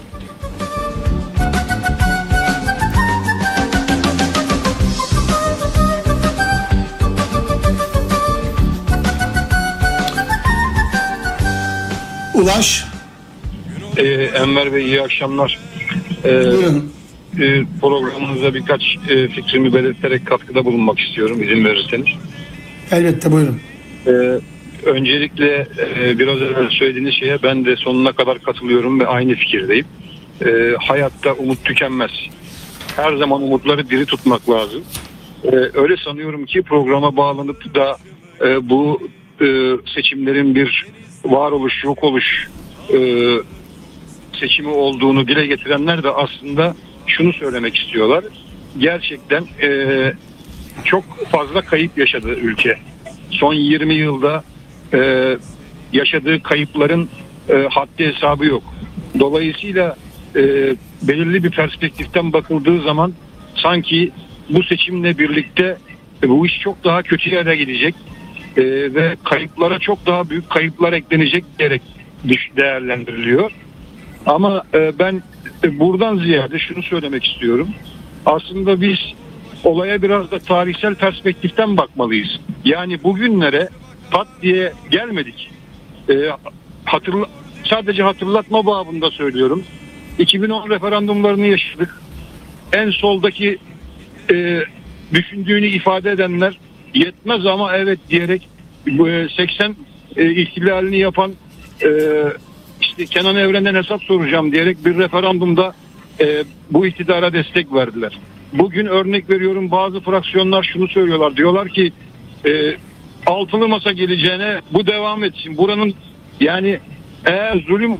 Ulaş. Ee, Enver Bey iyi akşamlar. Ee, Buyurun. E, programınıza birkaç e, fikrimi belirterek katkıda bulunmak istiyorum izin verirseniz. Elbette buyurun. Ee, öncelikle e, biraz evvel söylediğiniz şeye ben de sonuna kadar katılıyorum ve aynı fikirdeyim. Ee, hayatta umut tükenmez. Her zaman umutları diri tutmak lazım. Ee, öyle sanıyorum ki programa bağlanıp da e, bu e, seçimlerin bir varoluş, yok oluş e, seçimi olduğunu dile getirenler de aslında şunu söylemek istiyorlar. Gerçekten e, çok fazla kayıp yaşadı ülke. Son yirmi yılda e, yaşadığı kayıpların e, haddi hesabı yok. Dolayısıyla e, belirli bir perspektiften bakıldığı zaman sanki bu seçimle birlikte e, bu iş çok daha kötü yere gidecek e, ve kayıplara çok daha büyük kayıplar eklenecek diyerek değerlendiriliyor. Ama e, ben e, buradan ziyade şunu söylemek istiyorum. Aslında biz olaya biraz da tarihsel perspektiften bakmalıyız. Yani bugünlere pat diye gelmedik. Ee, hatırla, sadece hatırlatma babında söylüyorum. iki bin on referandumlarını yaşadık. En soldaki e, düşündüğünü ifade edenler yetmez ama evet diyerek e, seksen e, ihtilalini yapan e, işte Kenan Evren'den hesap soracağım diyerek bir referandumda e, bu iktidara destek verdiler. Bugün örnek veriyorum, bazı fraksiyonlar şunu söylüyorlar. Diyorlar ki e, altılı masa geleceğine bu devam etsin. Buranın yani eğer zulüm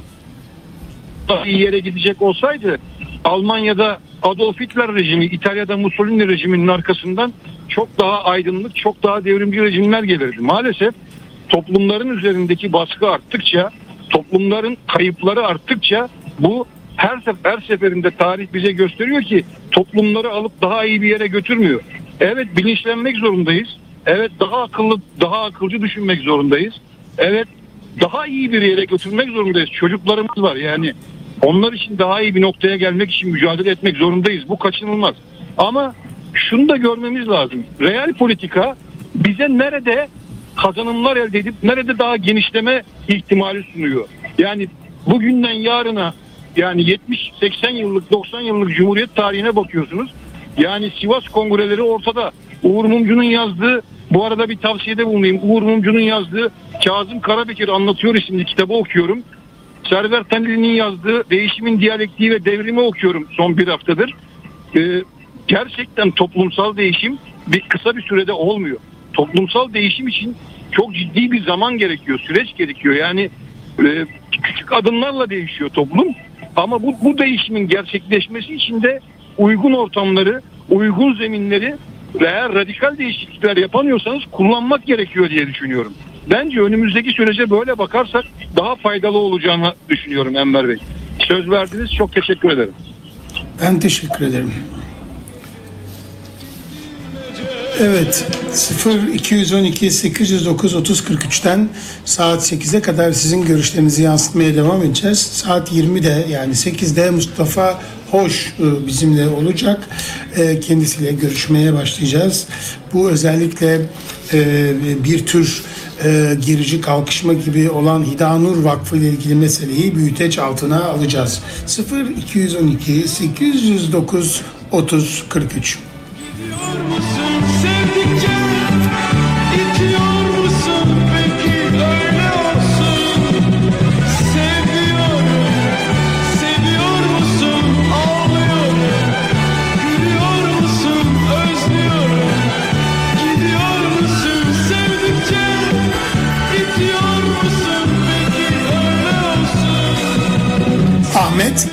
daha iyi yere gidecek olsaydı Almanya'da Adolf Hitler rejimi, İtalya'da Mussolini rejiminin arkasından çok daha aydınlık, çok daha devrimci rejimler gelirdi. Maalesef toplumların üzerindeki baskı arttıkça, toplumların kayıpları arttıkça bu her, sef- her seferinde tarih bize gösteriyor ki toplumları alıp daha iyi bir yere götürmüyor. Evet, bilinçlenmek zorundayız. Evet, daha akıllı, daha akılcı düşünmek zorundayız. Evet, daha iyi bir yere götürmek zorundayız. Çocuklarımız var yani. Onlar için daha iyi bir noktaya gelmek için mücadele etmek zorundayız. Bu kaçınılmaz. Ama şunu da görmemiz lazım. Real politika bize nerede kazanımlar elde edip nerede daha genişleme ihtimali sunuyor. Yani bugünden yarına, yani yetmiş seksen yıllık, doksan yıllık Cumhuriyet tarihine bakıyorsunuz. Yani Sivas Kongreleri ortada. Uğur Mumcu'nun yazdığı, bu arada bir tavsiyede bulunayım. Uğur Mumcu'nun yazdığı Kazım Karabekir Anlatıyor isimli kitabı okuyorum. Server Tenli'nin yazdığı Değişimin Diyalektiği ve Devrimi okuyorum son bir haftadır. Ee, gerçekten toplumsal değişim bir kısa bir sürede olmuyor. Toplumsal değişim için çok ciddi bir zaman gerekiyor, süreç gerekiyor. Yani e, küçük adımlarla değişiyor toplum. Ama bu, bu değişimin gerçekleşmesi için de uygun ortamları, uygun zeminleri ve eğer radikal değişiklikler yapamıyorsanız kullanmak gerekiyor diye düşünüyorum. Bence önümüzdeki sürece böyle bakarsak daha faydalı olacağını düşünüyorum Enver Bey. Söz verdiniz, çok teşekkür ederim. Ben teşekkür ederim. Evet, sıfır iki on iki sekiz yüz dokuz otuz kırk üçten saat sekize kadar sizin görüşlerinizi yansıtmaya devam edeceğiz. Saat yirmide yani sekizde Mustafa Hoş bizimle olacak. Kendisiyle görüşmeye başlayacağız. Bu özellikle bir tür gerici kalkışma gibi olan Hidanur Vakfı ile ilgili meseleyi büyüteç altına alacağız. sıfır iki on iki sekiz yüz dokuz otuz kırk üç. Ahmet.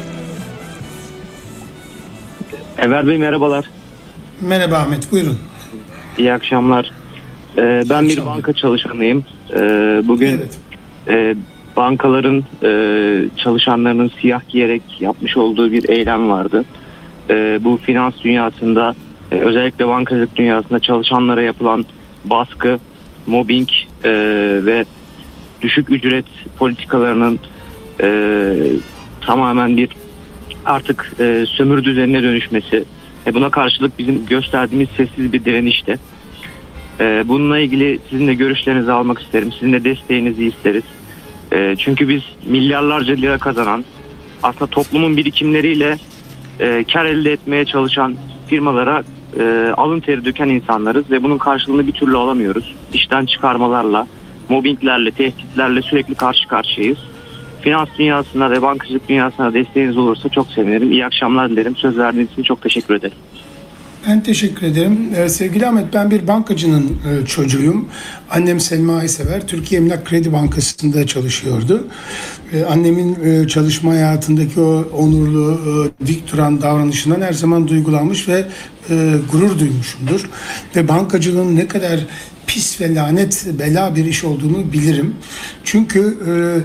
Enver Bey merhabalar. Merhaba Ahmet, buyurun. İyi akşamlar. Ee, ben bir banka çalışanıyım. Ee, bugün evet. e, bankaların e, çalışanlarının siyah giyerek yapmış olduğu bir eylem vardı. E, bu finans dünyasında, e, özellikle bankacılık dünyasında çalışanlara yapılan baskı, mobbing e, ve düşük ücret politikalarının e, tamamen bir artık e, sömürü düzenine dönüşmesi. E, buna karşılık bizim gösterdiğimiz sessiz bir direnişti. E, bununla ilgili sizin de görüşlerinizi almak isterim. Sizin de desteğinizi isteriz. E, çünkü biz milyarlarca lira kazanan, aslında toplumun birikimleriyle e, kar elde etmeye çalışan firmalara e, alın teri döken insanlarız ve bunun karşılığını bir türlü alamıyoruz. İşten çıkarmalarla, mobbinglerle, tehditlerle sürekli karşı karşıyayız. Finans dünyasına ve bankacılık dünyasına desteğiniz olursa çok sevinirim. İyi akşamlar dilerim. Söz verdiğiniz için çok teşekkür ederim. Ben teşekkür ederim. Ee, sevgili Ahmet, ben bir bankacının e, çocuğuyum. Annem Selma Aysever, Türkiye Emlak Kredi Bankası'nda çalışıyordu. Ee, annemin e, çalışma hayatındaki o onurlu, e, dik duran davranışından her zaman duygulanmış ve e, gurur duymuşumdur. Ve bankacılığın ne kadar pis ve lanet bela bir iş olduğunu bilirim. Çünkü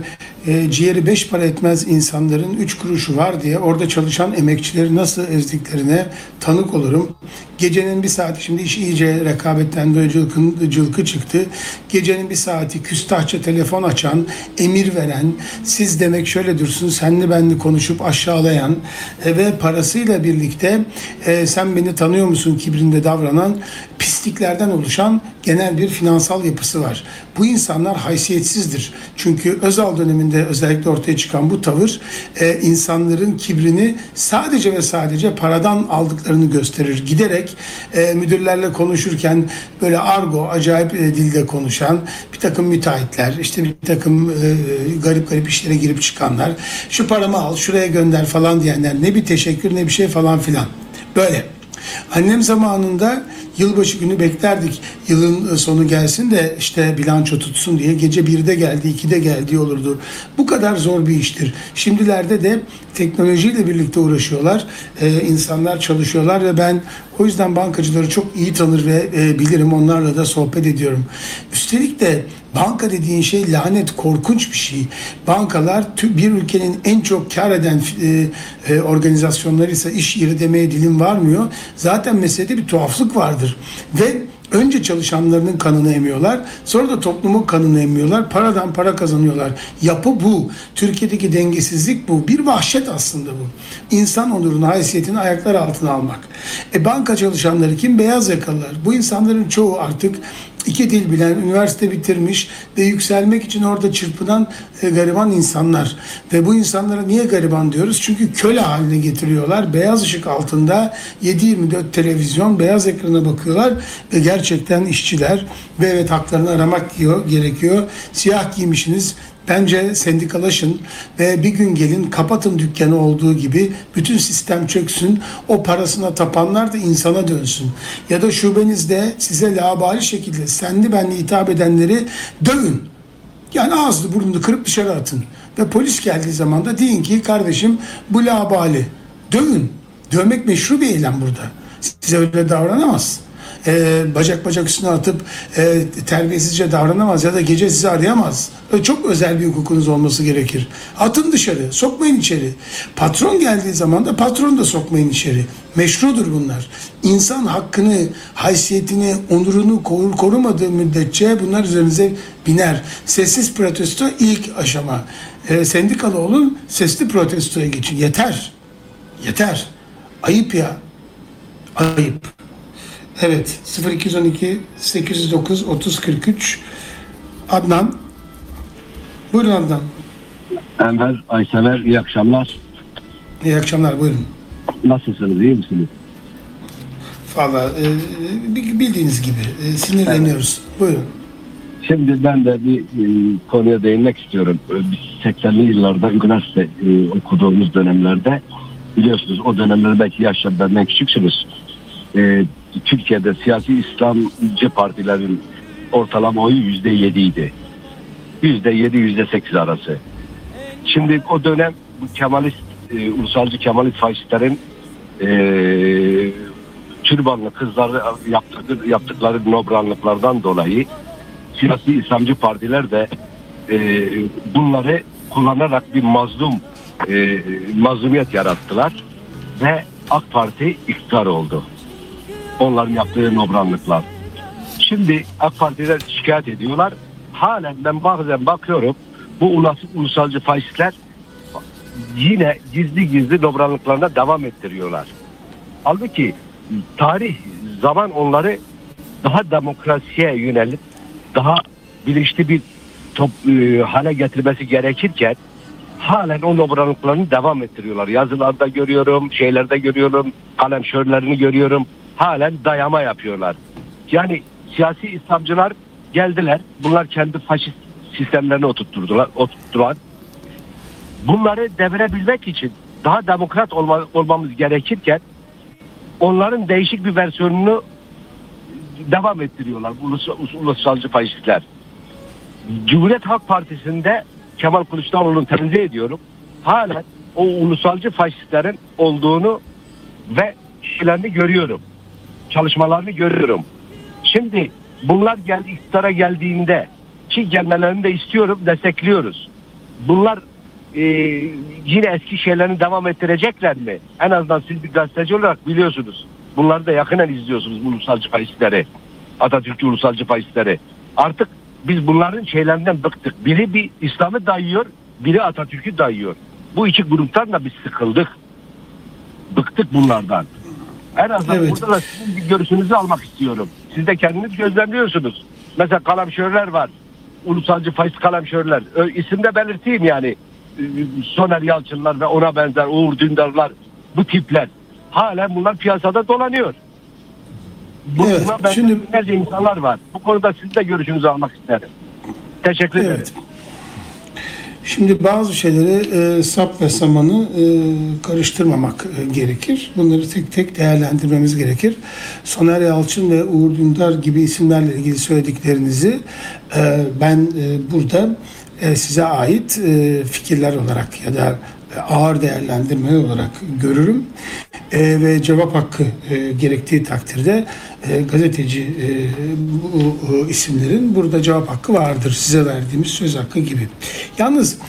e, e, ciğeri beş para etmez insanların üç kuruşu var diye orada çalışan emekçileri nasıl ezdiklerine tanık olurum. Gecenin bir saati, şimdi iş iyice rekabetten de cılkın, cılkı çıktı. Gecenin bir saati küstahça telefon açan, emir veren, siz demek şöyle dursun, senli benli konuşup aşağılayan e, ve parasıyla birlikte e, sen beni tanıyor musun kibrinde davranan pisliklerden oluşan genel bir finansal yapısı var. Bu insanlar haysiyetsizdir. Çünkü Özal döneminde özellikle ortaya çıkan bu tavır e, insanların kibrini sadece ve sadece paradan aldıklarını gösterir. Giderek e, müdürlerle konuşurken böyle argo, acayip e, dilde konuşan bir takım müteahhitler, işte bir takım e, garip garip işlere girip çıkanlar, şu paramı al, şuraya gönder falan diyenler, ne bir teşekkür ne bir şey falan filan. Böyle. Annem zamanında yılbaşı günü beklerdik. Yılın sonu gelsin de işte bilanço tutsun diye. Gece birde geldi, ikide geldiği olurdu. Bu kadar zor bir iştir. Şimdilerde de teknolojiyle birlikte uğraşıyorlar. Ee, insanlar çalışıyorlar ve ben o yüzden bankacıları çok iyi tanır ve e, bilirim. Onlarla da sohbet ediyorum. Üstelik de banka dediğin şey lanet, korkunç bir şey. Bankalar bir ülkenin en çok kar eden e, e, organizasyonları ise iş yeri demeye dilim varmıyor. Zaten meselede bir tuhaflık vardır. Ve önce çalışanlarının kanını emiyorlar, sonra da toplumun kanını emiyorlar, paradan para kazanıyorlar. Yapı bu. Türkiye'deki dengesizlik bu. Bir vahşet aslında bu. İnsan onurunu, haysiyetini ayaklar altına almak. E banka çalışanları kim? Beyaz yakalılar. Bu insanların çoğu artık iki dil bilen, üniversite bitirmiş ve yükselmek için orada çırpınan e, gariban insanlar. Ve bu insanlara niye gariban diyoruz? Çünkü köle haline getiriyorlar. Beyaz ışık altında yedi yirmi dört televizyon, beyaz ekrana bakıyorlar ve gerçekten işçiler ve evet haklarını aramak gerekiyor. Siyah giymişsiniz. Bence sendikalaşın ve bir gün gelin kapatın dükkanı olduğu gibi bütün sistem çöksün. O parasına tapanlar da insana dönsün. Ya da şubenizde size labali şekilde senli benli hitap edenleri dövün. Yani ağzını burnunu kırıp dışarı atın. Ve polis geldiği zaman da deyin ki kardeşim bu labali. Dövün. Dövmek meşru bir eylem burada. Size öyle davranamaz. Ee, bacak bacak üstüne atıp e, terbiyesizce davranamaz ya da gece sizi arayamaz. Öyle çok özel bir hukukunuz olması gerekir. Atın dışarı, sokmayın içeri. Patron geldiği zaman da patron da sokmayın içeri. Meşrudur bunlar. İnsan hakkını, haysiyetini, onurunu korur, korumadığı müddetçe bunlar üzerinize biner. Sessiz protesto ilk aşama. Ee, sendikalı olun, sesli protestoya geçin. Yeter. Yeter. Ayıp ya. Ayıp. Evet, sıfır iki on iki sekiz yüz dokuz otuz kırk üç. Adnan. Buyurun Adnan. Enver Aysever, iyi akşamlar. İyi akşamlar, buyurun. Nasılsınız, iyi misiniz? Valla e, bildiğiniz gibi e, sinirleniyoruz. Evet. Buyurun. Şimdi ben de bir e, konuya değinmek istiyorum. seksenli yıllarda üniversite e, okuduğumuz dönemlerde, biliyorsunuz o dönemlerde belki yaşta benden küçüksünüz. E, Türkiye'de siyasi İslamcı partilerin ortalama oyu yüzde yediydi. Yüzde yedi, yüzde sekiz arası. Şimdi o dönem bu Kemalist, e, ulusalcı Kemalist faşistlerin e, türbanlı kızları yaptıkları, yaptıkları nobranlıklardan dolayı siyasi İslamcı partiler de e, bunları kullanarak bir mazlum e, mazlumiyet yarattılar ve AK Parti iktidar oldu. Onların yaptığı nobranlıklar. Şimdi AK Parti'den şikayet ediyorlar. Halen ben bazen bakıyorum bu ulus, ulusalcı faşistler yine gizli gizli nobranlıklarına devam ettiriyorlar. Halbuki tarih, zaman onları daha demokrasiye yönelip daha bilinçli bir top, e, hale getirmesi gerekirken halen o nobranlıklarını devam ettiriyorlar. Yazılarda görüyorum, şeylerde görüyorum, kalemşörlerini görüyorum. Halen dayama yapıyorlar. Yani siyasi İslamcılar geldiler. Bunlar kendi faşist sistemlerini oturtturdular, oturttular. Bunları devirebilmek için daha demokrat olma, olmamız gerekirken onların değişik bir versiyonunu devam ettiriyorlar. Ulus, ulusalcı faşistler. Cumhuriyet Halk Partisi'nde Kemal Kılıçdaroğlu'nu tenzih ediyorum. Halen o ulusalcı faşistlerin olduğunu ve şeylerini görüyorum. Çalışmalarını görüyorum. Şimdi bunlar geldi iktidara geldiğinde ki gelmelerini de istiyorum, destekliyoruz. Bunlar e, yine eski şeylerini devam ettirecekler mi? En azından siz bir gazeteci olarak biliyorsunuz. Bunları da yakından izliyorsunuz, bu ulusalcı faşistleri. Atatürkçü ulusalcı faşistleri. Artık biz bunların şeylerinden bıktık. Biri bir İslam'ı dayıyor, biri Atatürk'ü dayıyor. Bu iki gruptan da biz sıkıldık. Bıktık bunlardan. En azından evet. Burada da sizin bir görüşünüzü almak istiyorum. Siz de kendiniz gözlemliyorsunuz. Mesela kalemşörler var. Ulusalcı faşist kalemşörler. Ö, isim de belirteyim yani. Soner Yalçınlar ve ona benzer Uğur Dündarlar, bu tipler. Halen bunlar piyasada dolanıyor. Bu evet, benzer şimdi binlerce insanlar var. Bu konuda sizin de görüşünüzü almak isterim. Teşekkür ederim. Evet. Şimdi bazı şeyleri e, sap ve samanı e, karıştırmamak e, gerekir. Bunları tek tek değerlendirmemiz gerekir. Soner Yalçın ve Uğur Dündar gibi isimlerle ilgili söylediklerinizi e, ben e, burada e, size ait e, fikirler olarak ya da ağır değerlendirme olarak görürüm. E, ve cevap hakkı e, gerektiği takdirde e, gazeteci e, bu e, isimlerin burada cevap hakkı vardır. Size verdiğimiz söz hakkı gibi. Yalnız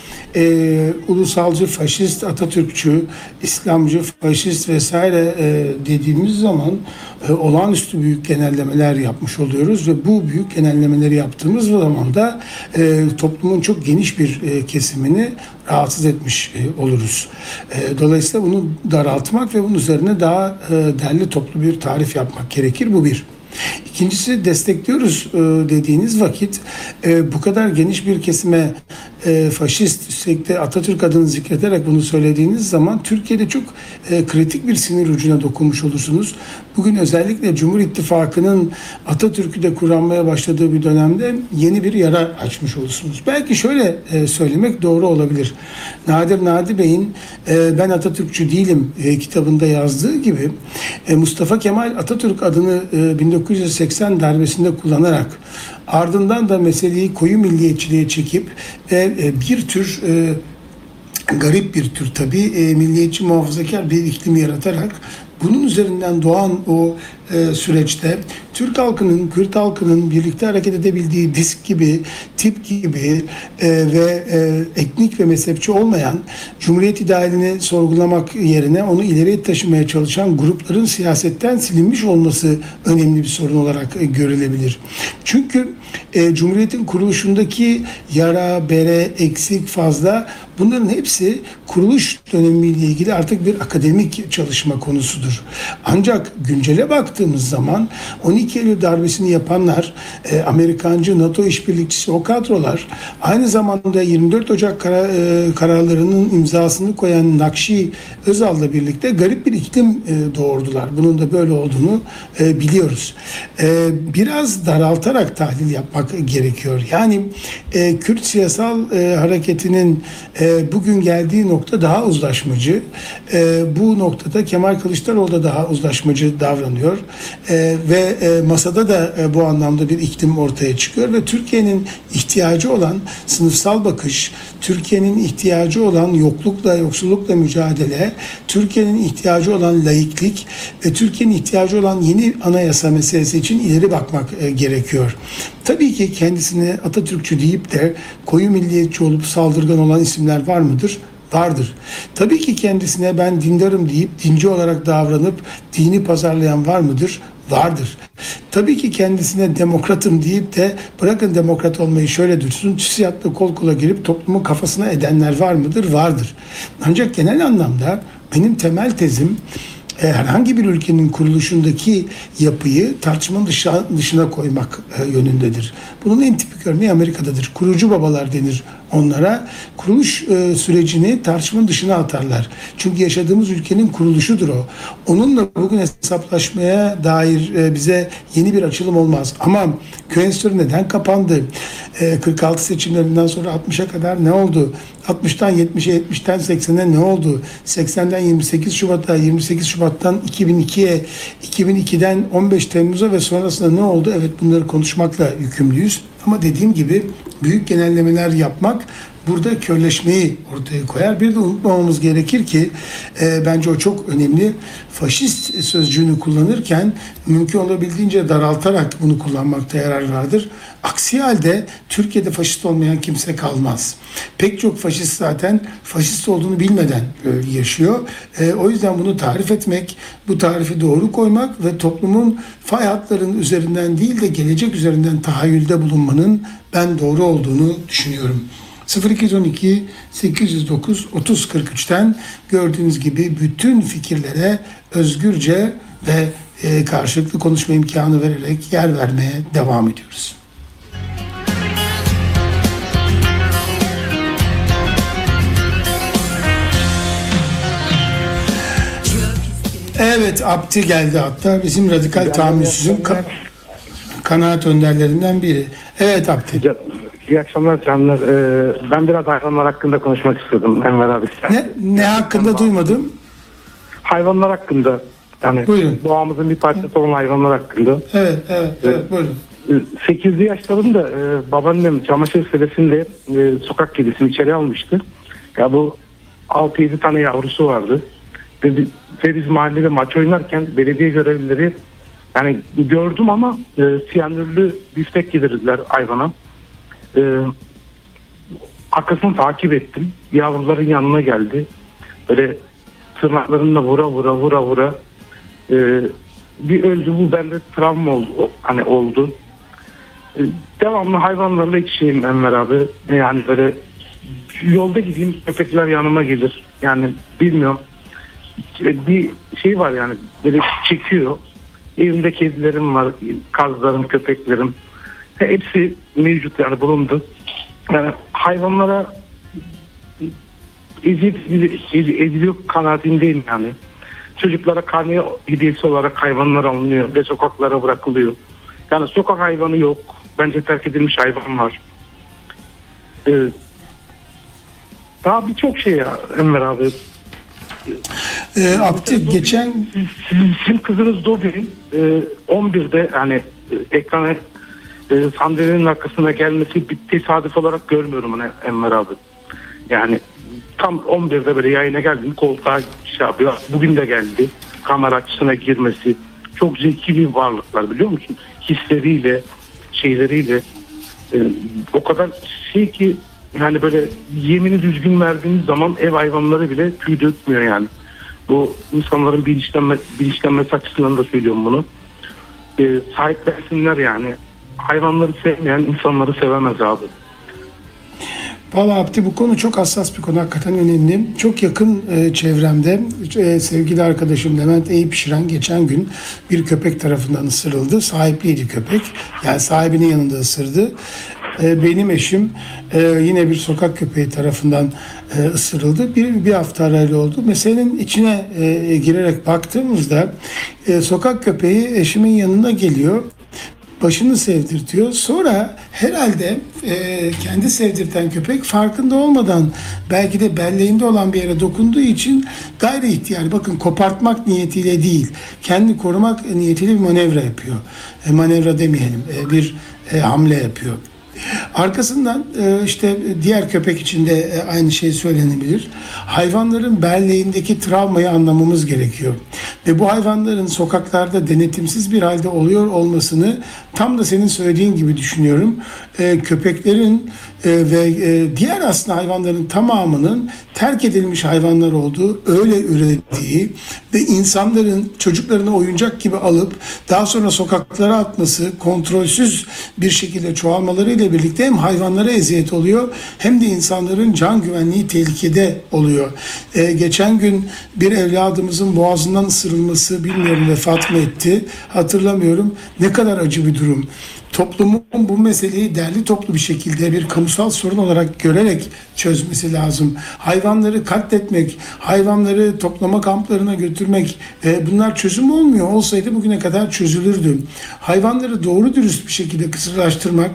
e, ulusalcı, faşist, Atatürkçü, İslamcı, faşist vesaire e, dediğimiz zaman e, olağanüstü büyük genellemeler yapmış oluyoruz ve bu büyük genellemeleri yaptığımız zaman da e, toplumun çok geniş bir e, kesimini rahatsız etmiş e, oluruz. E, dolayısıyla bunu daraltmak ve bunun üzerine daha e, derli toplu bir tarif yapmak gerekir. Bu bir. İkincisi, destekliyoruz e, dediğiniz vakit e, bu kadar geniş bir kesime e, faşist, üstelik de Atatürk adını zikreterek bunu söylediğiniz zaman Türkiye'de çok e, kritik bir sinir ucuna dokunmuş olursunuz. Bugün özellikle Cumhur İttifakı'nın Atatürk'ü de kullanmaya başladığı bir dönemde yeni bir yara açmış olursunuz. Belki şöyle e, söylemek doğru olabilir. Nadir Nadi Bey'in e, Ben Atatürkçü Değilim e, kitabında yazdığı gibi e, Mustafa Kemal Atatürk adını e, bin dokuz yüz seksen darbesinde kullanarak ardından da meseleyi koyu milliyetçiliğe çekip ve e, bir tür e, garip bir tür tabii e, milliyetçi muhafazakar bir iklimi yaratarak bunun üzerinden doğan o e, süreçte Türk halkının, Kürt halkının birlikte hareket edebildiği disk gibi, tip gibi e, ve e, etnik ve mezhepçi olmayan Cumhuriyet idealini sorgulamak yerine onu ileriye taşımaya çalışan grupların siyasetten silinmiş olması önemli bir sorun olarak e, görülebilir. Çünkü e, Cumhuriyet'in kuruluşundaki yara, bere, eksik, fazla bunların hepsi kuruluş dönemiyle ilgili artık bir akademik çalışma konusudur. Ancak güncele baktığımız zaman on iki Eylül darbesini yapanlar, e, Amerikancı, NATO işbirlikçisi o kadrolar, aynı zamanda yirmi dört Ocak kara, e, kararlarının imzasını koyan Nakşi Özal'la birlikte garip bir iklim e, doğurdular. Bunun da böyle olduğunu e, biliyoruz. E, biraz daraltarak tahlil yapmak gerekiyor. Yani e, Kürt siyasal e, hareketinin e, bugün geldiği nokta daha uzlaşmacı. E, bu noktada Kemal Kılıçdaroğlu da daha uzlaşmacı davranıyor. E, ve e, masada da e, bu anlamda bir iklim ortaya çıkıyor ve Türkiye'nin ihtiyacı olan sınıfsal bakış, Türkiye'nin ihtiyacı olan yoklukla, yoksullukla mücadele, Türkiye'nin ihtiyacı olan laiklik ve Türkiye'nin ihtiyacı olan yeni anayasa meselesi için ileri bakmak e, gerekiyor. Tabii ki kendisini Atatürkçü deyip de koyu milliyetçi olup saldırgan olan isimler var mıdır? Vardır. Tabii ki kendisine ben dindarım deyip dinci olarak davranıp dini pazarlayan var mıdır? Vardır. Tabii ki kendisine demokratım deyip de bırakın demokrat olmayı şöyle dursun, TÜSİAD'la kol kola girip toplumun kafasına edenler var mıdır? Vardır. Ancak genel anlamda benim temel tezim herhangi bir ülkenin kuruluşundaki yapıyı tartışmanın dışına, dışına koymak yönündedir. Bunun en tipik örneği Amerika'dadır. Kurucu babalar denir onlara. Kuruluş e, sürecini tartışmanın dışına atarlar. Çünkü yaşadığımız ülkenin kuruluşudur o. Onunla bugün hesaplaşmaya dair e, bize yeni bir açılım olmaz. Ama köy enstitüsü neden kapandı? E, kırk altı seçimlerinden sonra altmışa kadar ne oldu? altmıştan yetmişe, yetmişten seksene ne oldu? seksenden yirmi sekiz Şubat'a, yirmi sekiz Şubat'tan iki bin ikiye, iki bin ikiden on beş Temmuz'a ve sonrasında ne oldu? Evet, bunları konuşmakla yükümlüyüz. Ama dediğim gibi büyük genellemeler yapmak burada körleşmeyi ortaya koyar. Bir de unutmamamız gerekir ki e, bence o çok önemli. Faşist sözcüğünü kullanırken mümkün olabildiğince daraltarak bunu kullanmakta yarar vardır. Aksi halde Türkiye'de faşist olmayan kimse kalmaz. Pek çok faşist zaten faşist olduğunu bilmeden e, yaşıyor. E, o yüzden bunu tarif etmek, bu tarifi doğru koymak ve toplumun fay hatlarının üzerinden değil de gelecek üzerinden tahayyülde bulunmanın ben doğru olduğunu düşünüyorum. sıfır iki on iki sekiz yüz dokuz otuz kırk üçten gördüğünüz gibi bütün fikirlere özgürce ve e, karşılıklı konuşma imkanı vererek yer vermeye devam ediyoruz. Evet, Abdi geldi hatta bizim radikal tahammülsüzün ka- kanaat önderlerinden biri. Evet Abdi. İyi akşamlar canlar. Ee, ben biraz hayvanlar hakkında konuşmak istedim Enver abi. Ne, ne hakkında duymadım? Hayvanlar hakkında. Yani buyurun. Doğamızın bir parçası olan hayvanlar hakkında. Evet, evet, evet buyurun. sekizli yaşlarında e, babaannem çamaşır selesinde e, sokak kedisini içeri almıştı. Ya bu altı yedi tane yavrusu vardı. Ve, ve biz mahallede maç oynarken belediye görevlileri yani gördüm ama e, siyanürlü biftek yedirdiler hayvana. Ee, arkasını takip ettim. Yavruların yanına geldi. Böyle tırnaklarında vura vura vura vura ee, bir öldü. Bu bende travma oldu. Hani oldu. Ee, devamlı hayvanlarla içeyim Enver abi. Yani böyle yolda gideyim köpekler yanıma gelir. Yani bilmiyorum. Bir şey var yani böyle çekiyor. Evimde kedilerim var. Kazlarım, köpeklerim. Hepsi mevcut yani bulundu. Yani hayvanlara eziyet ediliyor kanaatindeyim yani. Çocuklara karne hediyesi olarak hayvanlar alınıyor ve sokaklara bırakılıyor. Yani sokak hayvanı yok. Bence terk edilmiş hayvan var. Ee, daha birçok şey ya Enver abi. Ee, Abdi geçen... Sizin kızınız Dobby'nin e, on birde yani e, ekrana E, sandalyenin arkasına gelmesi bir tesadüf olarak görmüyorum hani Enver abi. Yani tam on birde böyle yayına geldim koltuğa şey yapıyor. Bugün de geldi. Kamera açısına girmesi. Çok zeki bir varlıklar biliyor musun? Hisleriyle, şeyleriyle e, o kadar şey ki yani böyle yemini düzgün verdiğiniz zaman ev hayvanları bile tüy dökmüyor yani. Bu insanların bilinçlenme, bilinçlenmesi açısından da söylüyorum bunu. E, sahiplensinler yani. Hayvanları sevmeyen insanları sevemez abi. Vallahi Abdi bu konu çok hassas bir konu. Hakikaten önemli. Çok yakın e, çevremde e, sevgili arkadaşım Levent Eyüp Şiren geçen gün bir köpek tarafından ısırıldı. Sahipliydi köpek. Yani sahibinin yanında ısırdı. E, benim eşim e, yine bir sokak köpeği tarafından e, ısırıldı. Bir, bir hafta arayla oldu. Meselenin içine e, girerek baktığımızda e, sokak köpeği eşimin yanına geliyor. Başını sevdirtiyor. Sonra herhalde e, kendi sevdirten köpek farkında olmadan belki de belleğinde olan bir yere dokunduğu için gayri ihtiyar, bakın kopartmak niyetiyle değil, kendi korumak niyetiyle bir manevra yapıyor. E, manevra demeyelim, e, bir e, hamle yapıyor. Arkasından işte diğer köpek için de aynı şey söylenebilir. Hayvanların belleğindeki travmayı anlamamız gerekiyor. Ve bu hayvanların sokaklarda denetimsiz bir halde oluyor olmasını tam da senin söylediğin gibi düşünüyorum. Köpeklerin ve diğer aslında hayvanların tamamının terk edilmiş hayvanlar olduğu, öyle ürettiği ve insanların çocuklarını oyuncak gibi alıp daha sonra sokaklara atması, kontrolsüz bir şekilde çoğalmalarıyla birlikte hem hayvanlara eziyet oluyor hem de insanların can güvenliği tehlikede oluyor. Ee, geçen gün bir evladımızın boğazından ısırılması, bilmiyorum vefat mı etti, hatırlamıyorum. Ne kadar acı bir durum. Toplumun bu meseleyi derli toplu bir şekilde bir kamusal sorun olarak görerek çözmesi lazım. Hayvanları katletmek, hayvanları toplama kamplarına götürmek, e, bunlar çözüm olmuyor. Olsaydı bugüne kadar çözülürdü. Hayvanları doğru dürüst bir şekilde kısırlaştırmak,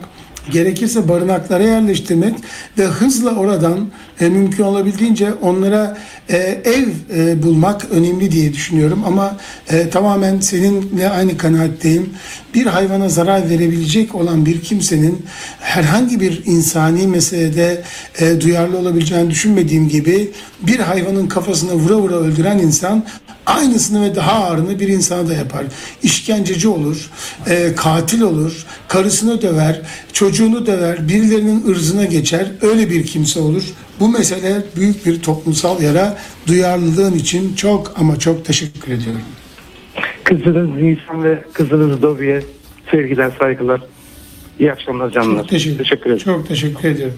gerekirse barınaklara yerleştirmek ve hızla oradan e, mümkün olabildiğince onlara e, ev e, bulmak önemli diye düşünüyorum. Ama e, tamamen seninle aynı kanaatteyim. Bir hayvana zarar verebilecek olan bir kimsenin herhangi bir insani meselede e, duyarlı olabileceğini düşünmediğim gibi bir hayvanın kafasına vura vura öldüren insan aynısını ve daha ağırını bir insana da yapar. İşkenceci olur, e, katil olur, karısını döver, çocuğunu döver, birilerinin ırzına geçer. Öyle bir kimse olur. Bu mesele büyük bir toplumsal yara. Duyarlılığın için çok ama çok teşekkür ediyorum. Kızınız Nisan ve kızınız Dovi'ye sevgiler, saygılar. İyi akşamlar canlar. Çok teşekkür, teşekkür ederim. Çok teşekkür ediyorum.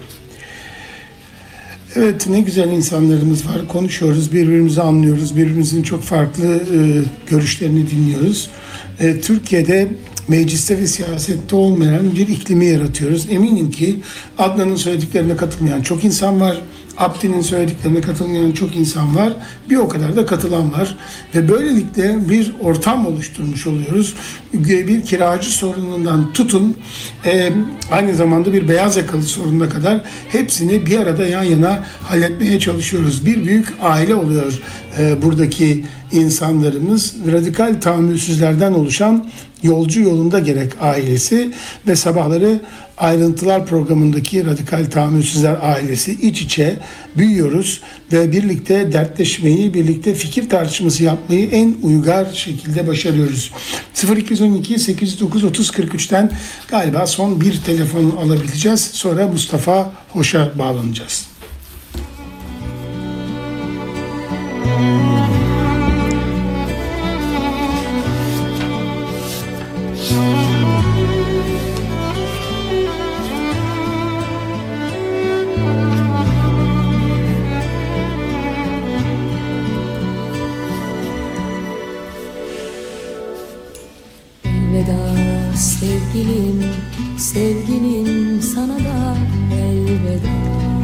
Evet, ne güzel insanlarımız var. Konuşuyoruz, birbirimizi anlıyoruz. Birbirimizin çok farklı e, görüşlerini dinliyoruz. E, Türkiye'de mecliste ve siyasette olmayan bir iklimi yaratıyoruz. Eminim ki Adnan'ın söylediklerine katılmayan çok insan var. Abdi'nin söylediklerine katılmayan çok insan var. Bir o kadar da katılan var. Ve böylelikle bir ortam oluşturmuş oluyoruz. Bir kiracı sorunundan tutun, e, aynı zamanda bir beyaz yakalı sorununa kadar hepsini bir arada yan yana halletmeye çalışıyoruz. Bir büyük aile oluyor e, buradaki insanlarımız. Radikal tahammülsüzlerden oluşan Yolcu Yolunda Gerek ailesi ve sabahları Ayrıntılar programındaki Radikal Tahammülsüzler ailesi iç içe büyüyoruz ve birlikte dertleşmeyi, birlikte fikir tartışması yapmayı en uygar şekilde başarıyoruz. sıfır iki on iki sekiz yüz dokuz otuz kırk üçten galiba son bir telefon alabileceğiz. Sonra Mustafa Hoş'a bağlanacağız. Sevgilim, sevgilim sana da elveda.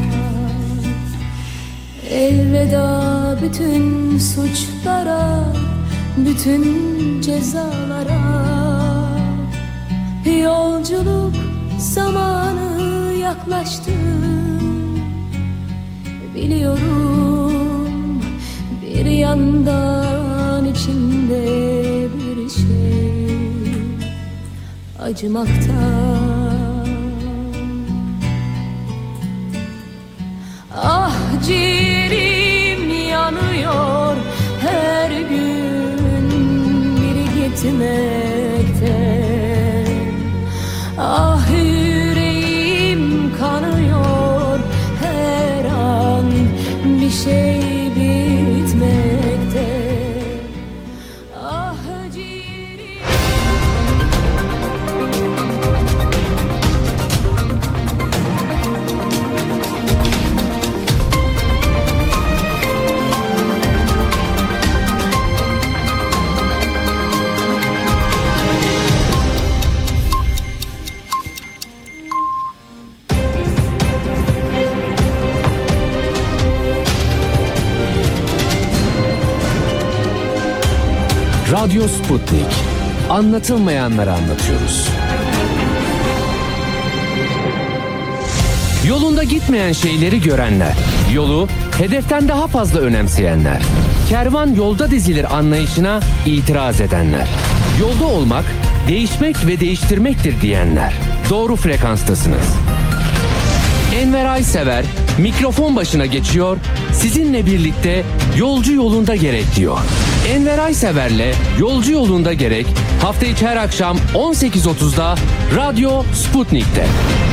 Elveda bütün suçlara, bütün cezalara. Yolculuk zamanı yaklaştı. Biliyorum bir yandan içimde bir şey acımakta. Ah ciğerim yanıyor her gün biri gitmekte. Ah yüreğim kanıyor her an bir şey bitmekte. Radyo Sputnik. Anlatılmayanları anlatıyoruz. Yolunda gitmeyen şeyleri görenler, yolu hedeften daha fazla önemseyenler, kervan yolda dizilir anlayışına itiraz edenler, yolda olmak, değişmek ve değiştirmektir diyenler. Doğru frekanstasınız. Enver Aysever mikrofon başına geçiyor, sizinle birlikte yolcu yolunda gerek diyor. Enver Aysever'le Yolcu Yolunda Gerek hafta içi her akşam on sekiz otuzda Radyo Sputnik'te.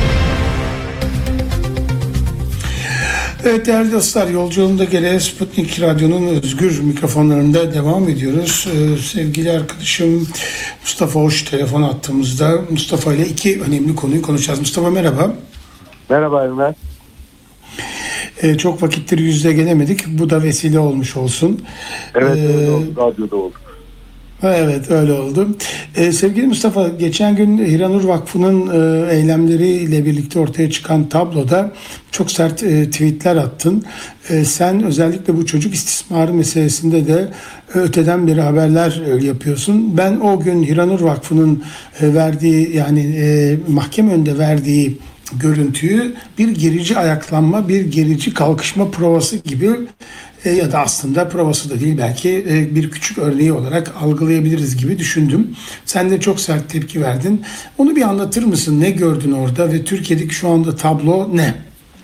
Evet değerli dostlar, Yolcu Yolunda Gerek Sputnik Radyo'nun özgür mikrofonlarında devam ediyoruz. Ee, sevgili arkadaşım Mustafa Hoş telefon attığımızda Mustafa ile iki önemli konuyu konuşacağız. Mustafa merhaba. Merhaba Ömer. Ee, çok vakittir yüzde gelemedik. Bu da vesile olmuş olsun. Evet, ee, evet oldu, radyoda oldu. Evet, öyle oldu. Ee, sevgili Mustafa, geçen gün Hiranur Vakfı'nın e, eylemleriyle birlikte ortaya çıkan tabloda çok sert e, tweetler attın. E, sen özellikle bu çocuk istismarı meselesinde de e, öteden beri haberler e, yapıyorsun. Ben o gün Hiranur Vakfı'nın e, verdiği yani e, mahkeme önünde verdiği görüntüyü bir gerici ayaklanma, bir gerici kalkışma provası gibi e, ya da aslında provası da değil, belki e, bir küçük örneği olarak algılayabiliriz gibi düşündüm. Sen de çok sert tepki verdin. Onu bir anlatır mısın? Ne gördün orada ve Türkiye'deki şu anda tablo ne?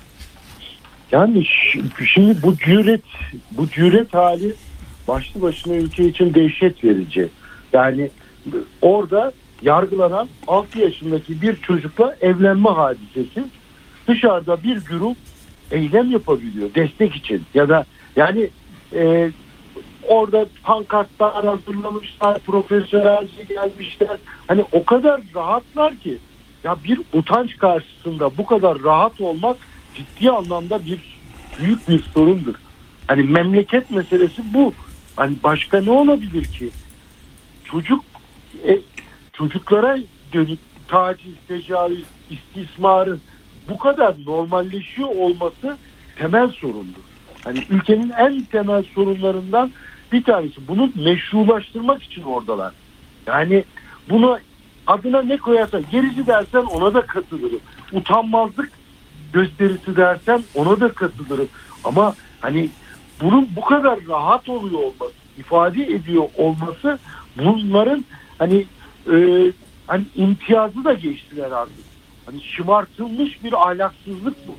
Yani şimdi bu cüret, bu cüret hali başlı başına ülke için dehşet verici. Yani orada yargılanan altı yaşındaki bir çocukla evlenme hadisesi, dışarıda bir grup eylem yapabiliyor destek için ya da yani e, orada pankartlar hazırlamışlar, profesyonelce gelmişler. Hani o kadar rahatlar ki ya bir utanç karşısında bu kadar rahat olmak ciddi anlamda bir büyük bir sorundur. Hani memleket meselesi bu. Hani başka ne olabilir ki? Çocuk e, çocuklara dönük taciz, tecavüz, istismarın bu kadar normalleşiyor olması temel sorundur. Hani ülkenin en temel sorunlarından bir tanesi. Bunu meşrulaştırmak için oradalar. Yani bunu adına ne koyarsan, gerici dersen ona da katılırım. Utanmazlık gösterisi dersen ona da katılırım. Ama hani bunun bu kadar rahat oluyor olması, ifade ediyor olması, bunların hani e, hani imtiyazı da geçtiler artık. Hani şımartılmış bir ahlaksızlık bu.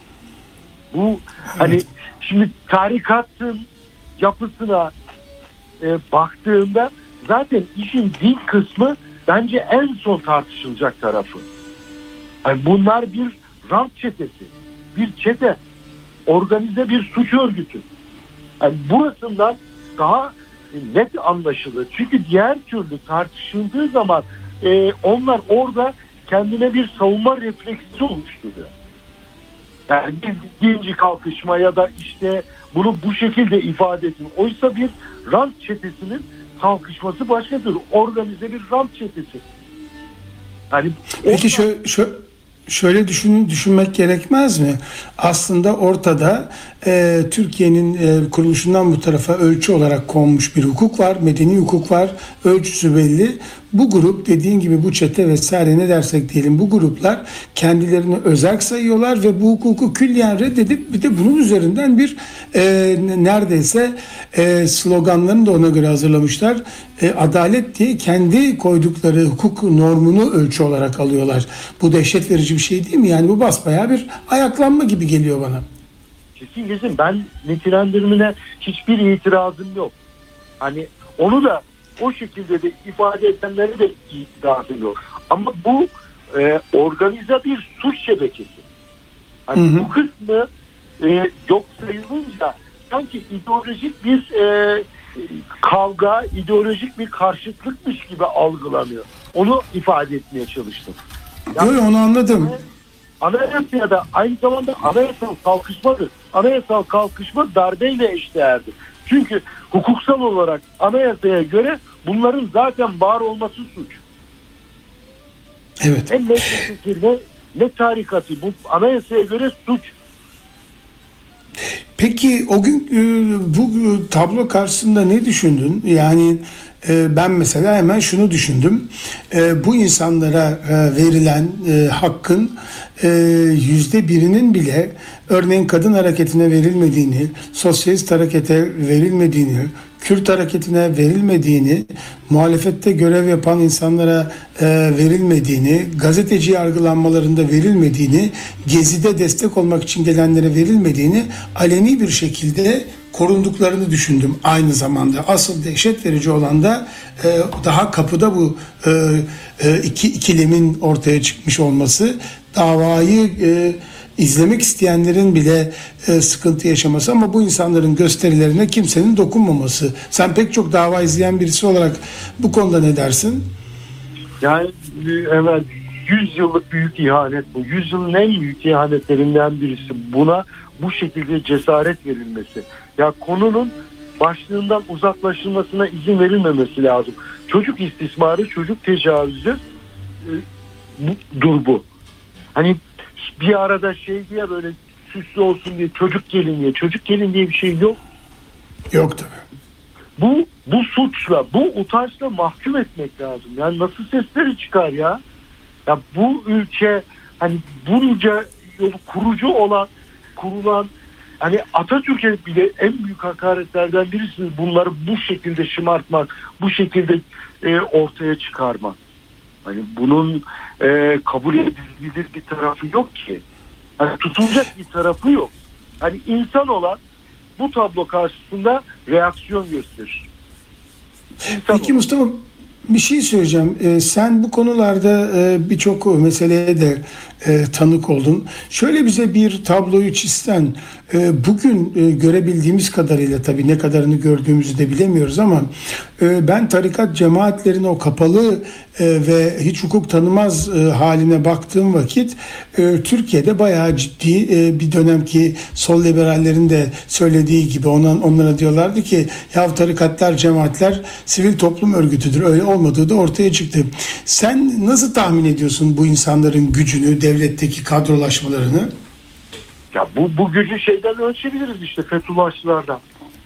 Bu hani şimdi tarikatın yapısına e, baktığında zaten işin din kısmı bence en son tartışılacak tarafı. Yani bunlar bir rant çetesi, bir çete, organize bir suç örgütü. Yani burasından daha net anlaşılır. Çünkü diğer türlü tartışıldığı zaman e, onlar orada kendine bir savunma refleksi oluşturuyor. Yani bir dinci kalkışma ya da işte bunu bu şekilde ifade etsin. Oysa bir rant çetesinin kalkışması başkadır. Organize bir rant çetesi. Yani Peki şöyle, şöyle, şöyle düşün, düşünmek gerekmez mi? Aslında ortada e, Türkiye'nin e, kuruluşundan bu tarafa ölçü olarak konmuş bir hukuk var. Medeni hukuk var. Ölçüsü belli. Bu grup, dediğin gibi bu çete vesaire ne dersek diyelim, bu gruplar kendilerini özerk sayıyorlar ve bu hukuku külliyen reddedip bir de bunun üzerinden bir e, neredeyse e, sloganlarını da ona göre hazırlamışlar. E, adalet diye kendi koydukları hukuk normunu ölçü olarak alıyorlar. Bu dehşet verici bir şey değil mi? Yani bu basbayağı bir ayaklanma gibi geliyor bana. Kesin kesin, ben nitelendirmene hiçbir itirazım yok. Hani onu da o şekilde de ifade edenleri de itirazım yok. Ama bu e, organize bir suç şebekesi. Hani hı hı. Bu kısmı e, yok sayılınca sanki ideolojik bir e, kavga, ideolojik bir karşıtlıkmış gibi algılanıyor. Onu ifade etmeye çalıştım. Yani, Yok onu anladım. Anayasaya da aynı zamanda anayasal kalkışmadır. Anayasal kalkışma darbeyle eşdeğerdir. Çünkü hukuksal olarak anayasaya göre bunların zaten var olması suç. Evet. Hem meclisi ne, ne tarikatı, bu anayasaya göre suç. Peki o gün bu tablo karşısında ne düşündün? Yani ben mesela hemen şunu düşündüm. Bu insanlara verilen hakkın yüzde birinin bile örneğin kadın hareketine verilmediğini, sosyalist harekete verilmediğini, Kürt hareketine verilmediğini, muhalefette görev yapan insanlara e, verilmediğini, gazeteci yargılanmalarında verilmediğini, Gezi'de destek olmak için gelenlere verilmediğini aleni bir şekilde korunduklarını düşündüm aynı zamanda. Asıl dehşet verici olan da e, daha kapıda bu e, e, iki ikilemin ortaya çıkmış olması, davayı e, izlemek isteyenlerin bile e, sıkıntı yaşaması ama bu insanların gösterilerine kimsenin dokunmaması. Sen pek çok dava izleyen birisi olarak bu konuda ne dersin? Yani evet, yüz yıllık büyük ihanet bu. yüz yılın en büyük ihanetlerinden birisi. Buna bu şekilde cesaret verilmesi. Ya konunun başlığından uzaklaşılmasına izin verilmemesi lazım. Çocuk istismarı, çocuk tecavüzü e, bu, dur bu. Hani bir arada şey diye böyle süslü olsun diye çocuk gelin diye. Çocuk gelin diye bir şey yok. Yok tabii. Bu, bu suçla, bu utançla mahkum etmek lazım. Yani nasıl sesleri çıkar ya? Ya bu ülke hani bunca yolu kurucu olan, kurulan hani Atatürk'e bile en büyük hakaretlerden birisi bunları bu şekilde şımartmak, bu şekilde e, ortaya çıkarmak. Hani bunun e, kabul edilebilir bir tarafı yok ki. Hani tutulacak bir tarafı yok. Hani insan olan bu tablo karşısında reaksiyon gösterir. İnsan Peki Mustafa, bir şey söyleyeceğim. Ee, sen bu konularda e, birçok meseleye de e, tanık oldun. Şöyle bize bir tabloyu çizsen, e, bugün e, görebildiğimiz kadarıyla, tabii ne kadarını gördüğümüzü de bilemiyoruz ama e, ben tarikat cemaatlerin o kapalı e, ve hiç hukuk tanımaz e, haline baktığım vakit e, Türkiye'de bayağı ciddi e, bir dönemki sol liberallerin de söylediği gibi ona, onlara diyorlardı ki ya tarikatlar, cemaatler sivil toplum örgütüdür. Öyle olmadığı da ortaya çıktı. Sen nasıl tahmin ediyorsun bu insanların gücünü, devletteki kadrolaşmalarını? Ya bu, bu gücü şeyden ölçebiliriz işte, Fethullahçılardan.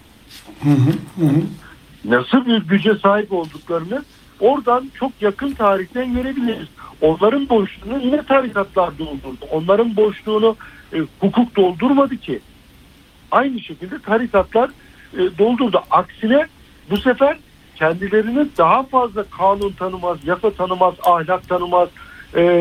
Hı hı, hı. Nasıl bir güce sahip olduklarını oradan çok yakın tarihten görebiliriz. Onların boşluğunu yine tarikatlar doldurdu. Onların boşluğunu e, hukuk doldurmadı ki. Aynı şekilde tarikatlar e, doldurdu. Aksine bu sefer kendilerini daha fazla kanun tanımaz, yasa tanımaz, ahlak tanımaz, e,